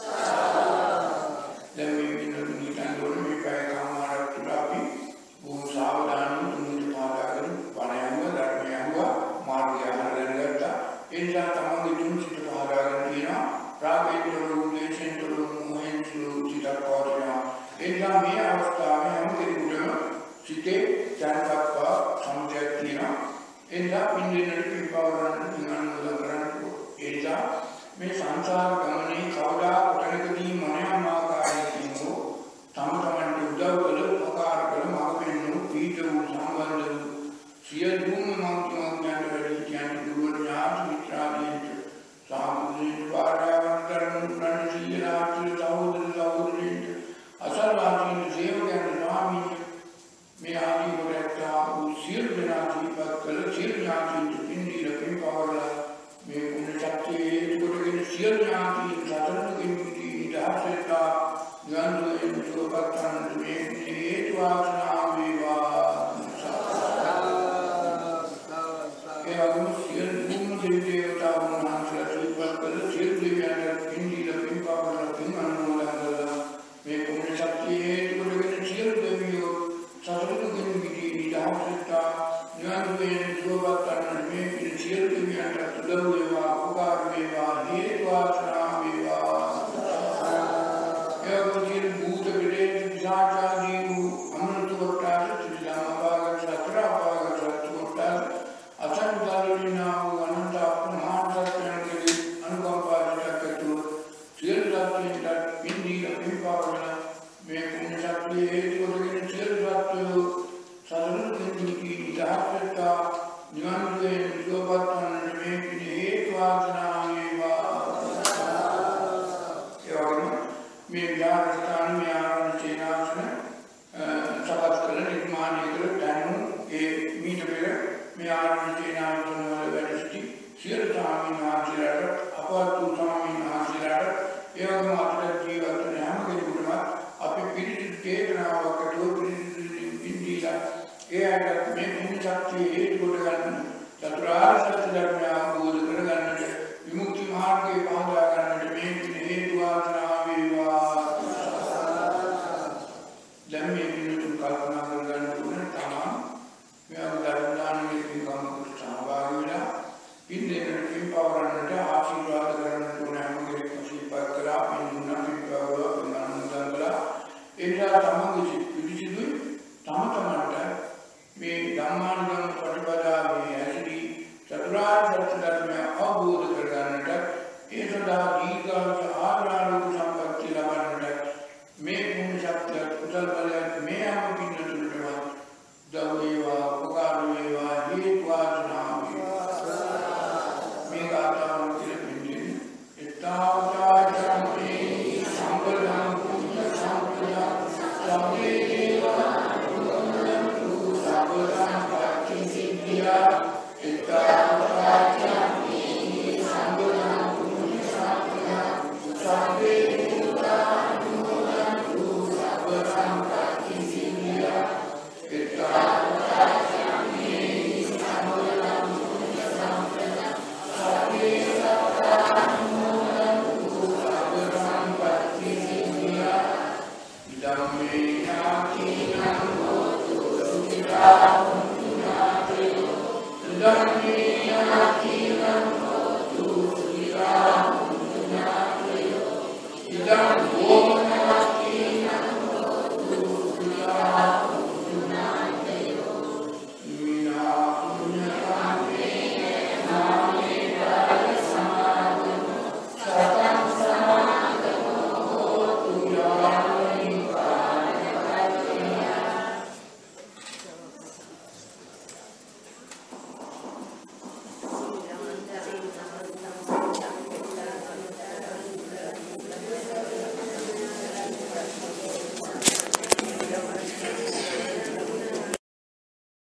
දැන් මේ පින්නතුන් හිතන්න ඕනේ මේ පැය කමාරක් තුළ අපි බොහෝ සාවධානව තුන්වෙනි පාඩකෙන් පණ යනවා ධර්මය යනවා මාර්ගය හරියට ගත්තා. ඒ නිසා තමයි තුන් සිත පාඩකෙන් තියෙනවා රාගේන්ද්‍ර දේශේන්ද්‍ර මොහෙන් සිතක් පවතිනවා. ඒ නිසා මේ අවස්ථාවේ හැම කෙනෙකුටම සිතේ ජනපත්ව සම්පූර්ණ තියෙනවා. ඒ නිසා පින්දෙන්නට පින්පවරන්න පින් අනුමෝදන් කරන්න. ඒ නිසා මේ සංසාර ගමනේ කවදා කොතනකදී මොනියම් ආකාරයකින් හෝ තම තමන්ට උදව් කළ උපකාර කළ මඟ පෙන්වූ පීඨ වූ සම්බන්ධ වූ සියලුම මෞර්තිමයන්ට වැඩිහිටියන් දුර්වල ඥාති මිත්‍රාදීන්ට සාමුද්‍රික පාඩාවන් කරන ප්‍රණීතිලාචි සහෝදර සහෝදරීන්ට අසල්වාදීන්ට සේවකයන් ස්වාමීන් මේ ආදී වරක්තා වූ සියලු දෙනා ජීවත් කළ සියලු ඥාතීන්ට පින්දීල පින්පවරලා මේ පුණ්‍ය ශක්තියේ ඒකටගෙන සියලු ඥාතීන් සතරකින් ඉඳහසෙලා ගන්ධයෙන් සුවපත්තන් මේ හේතු වාසනා වේවා. ඒ වගේම සියලුම දෙවියන්තාවුන් වහන්සේලා ජීවත් කළ සියලු දෙවියන්ට පින්දීල පින්පවරලා පින් අනුමෝදන් කළා. මේ පුණ්‍ය ශක්තියේ ඒකටගෙන සියලු දෙවියෝ සතරකින් ඉඳහසෙලා ගන්ධයෙන් සුවපත්තන් මේ සියලු දෙවියන්ට උදව් වේවා උපකාර වේවා හේතු වාසනා වේවා. එවකින් භූත පිටේ විසාචාදී වූ අමෘත වට්ටාර ත්‍රිදාමභාග සතර භාග සත්වට්ටාර අසංගාලිනා වූ අනන්ත අප්‍රමාණ සත්‍යයන් කෙරෙහි අනුකම්පාවෙන් කටයුතු සියලු සත්‍යයන්ට පින්දීල පින්පවරන මේ පුණ්‍ය ශක්තිය හේතු කොටගෙන සියලු සත්වෝ සරණ දෙවියන්ගේ ඉදහත්තා නිවන්ගේ සුවපත්තන් මේ පින හේතු වාසනා වේවා. ඒ වගේම මේ විහාරස්ථාන මේ ආරණ්‍ය සේනාසන සකස් කළ නිර්මාණය කළ තැනු ඒ මීට පෙර මේ ආරණ්‍ය සේනාසන වල වැඩ සිටි සියලු ස්වාමීන් වහන්සේලාට අපවත් වූ ස්වාමීන් වහන්සේලාට ඒ වගේම අපට ජීවත් වන හැම කෙනෙකුටම අපි පිළිසිදු චේතනාවක් ඇතුව පිළිසිදු පින්දීලා ඒ අයට මේ පුණ්‍ය ශක්තිය හේතු කොට ගන්න චතුරාර්ය සත්‍ය ධර්මය අවබෝධ කරගන්නට විමුක්ති මාර්ගයේ පහදා ගන්නට මේ පින හේතු වාසනා වේවා. දැන් මේ පිළිතුරු කල්පනා කරගන්න ඕන තමන් මේ ධර්ම දානයේ පින්කමකට සහභාගී වෙලා පින් දෙන්නට පින් පවරන්නට ආශිර්වාද කරන්නට ඕන හැම කෙනෙක්ම සිහිපත් කරලා පින් දුන්නා පින් පවරලා පින් අනුමෝදන් කළා. ඒ නිසා තමන්ගේ පිළිසිදුයි තම තමන්ට මේ ධම්මානුගම ප්‍රතිපදාවේ ඇති චතුරාර්ය සත්‍ය ධර්මය අවබෝධ කරගන්නට ඒ සඳහා දීර්ඝායුෂ ආරෝග්‍ය සම්පත්තිය ලබන්නට මේ පුණ්‍ය ශක්තිය කුසල බලයක් මේ ආම පින්නතුන්ටම දව වේවා උපකාර වේවා හේතු වාසනා වේවා. මේ කාර්යයන් කියලා පිළිගන්නේ ඒතාවත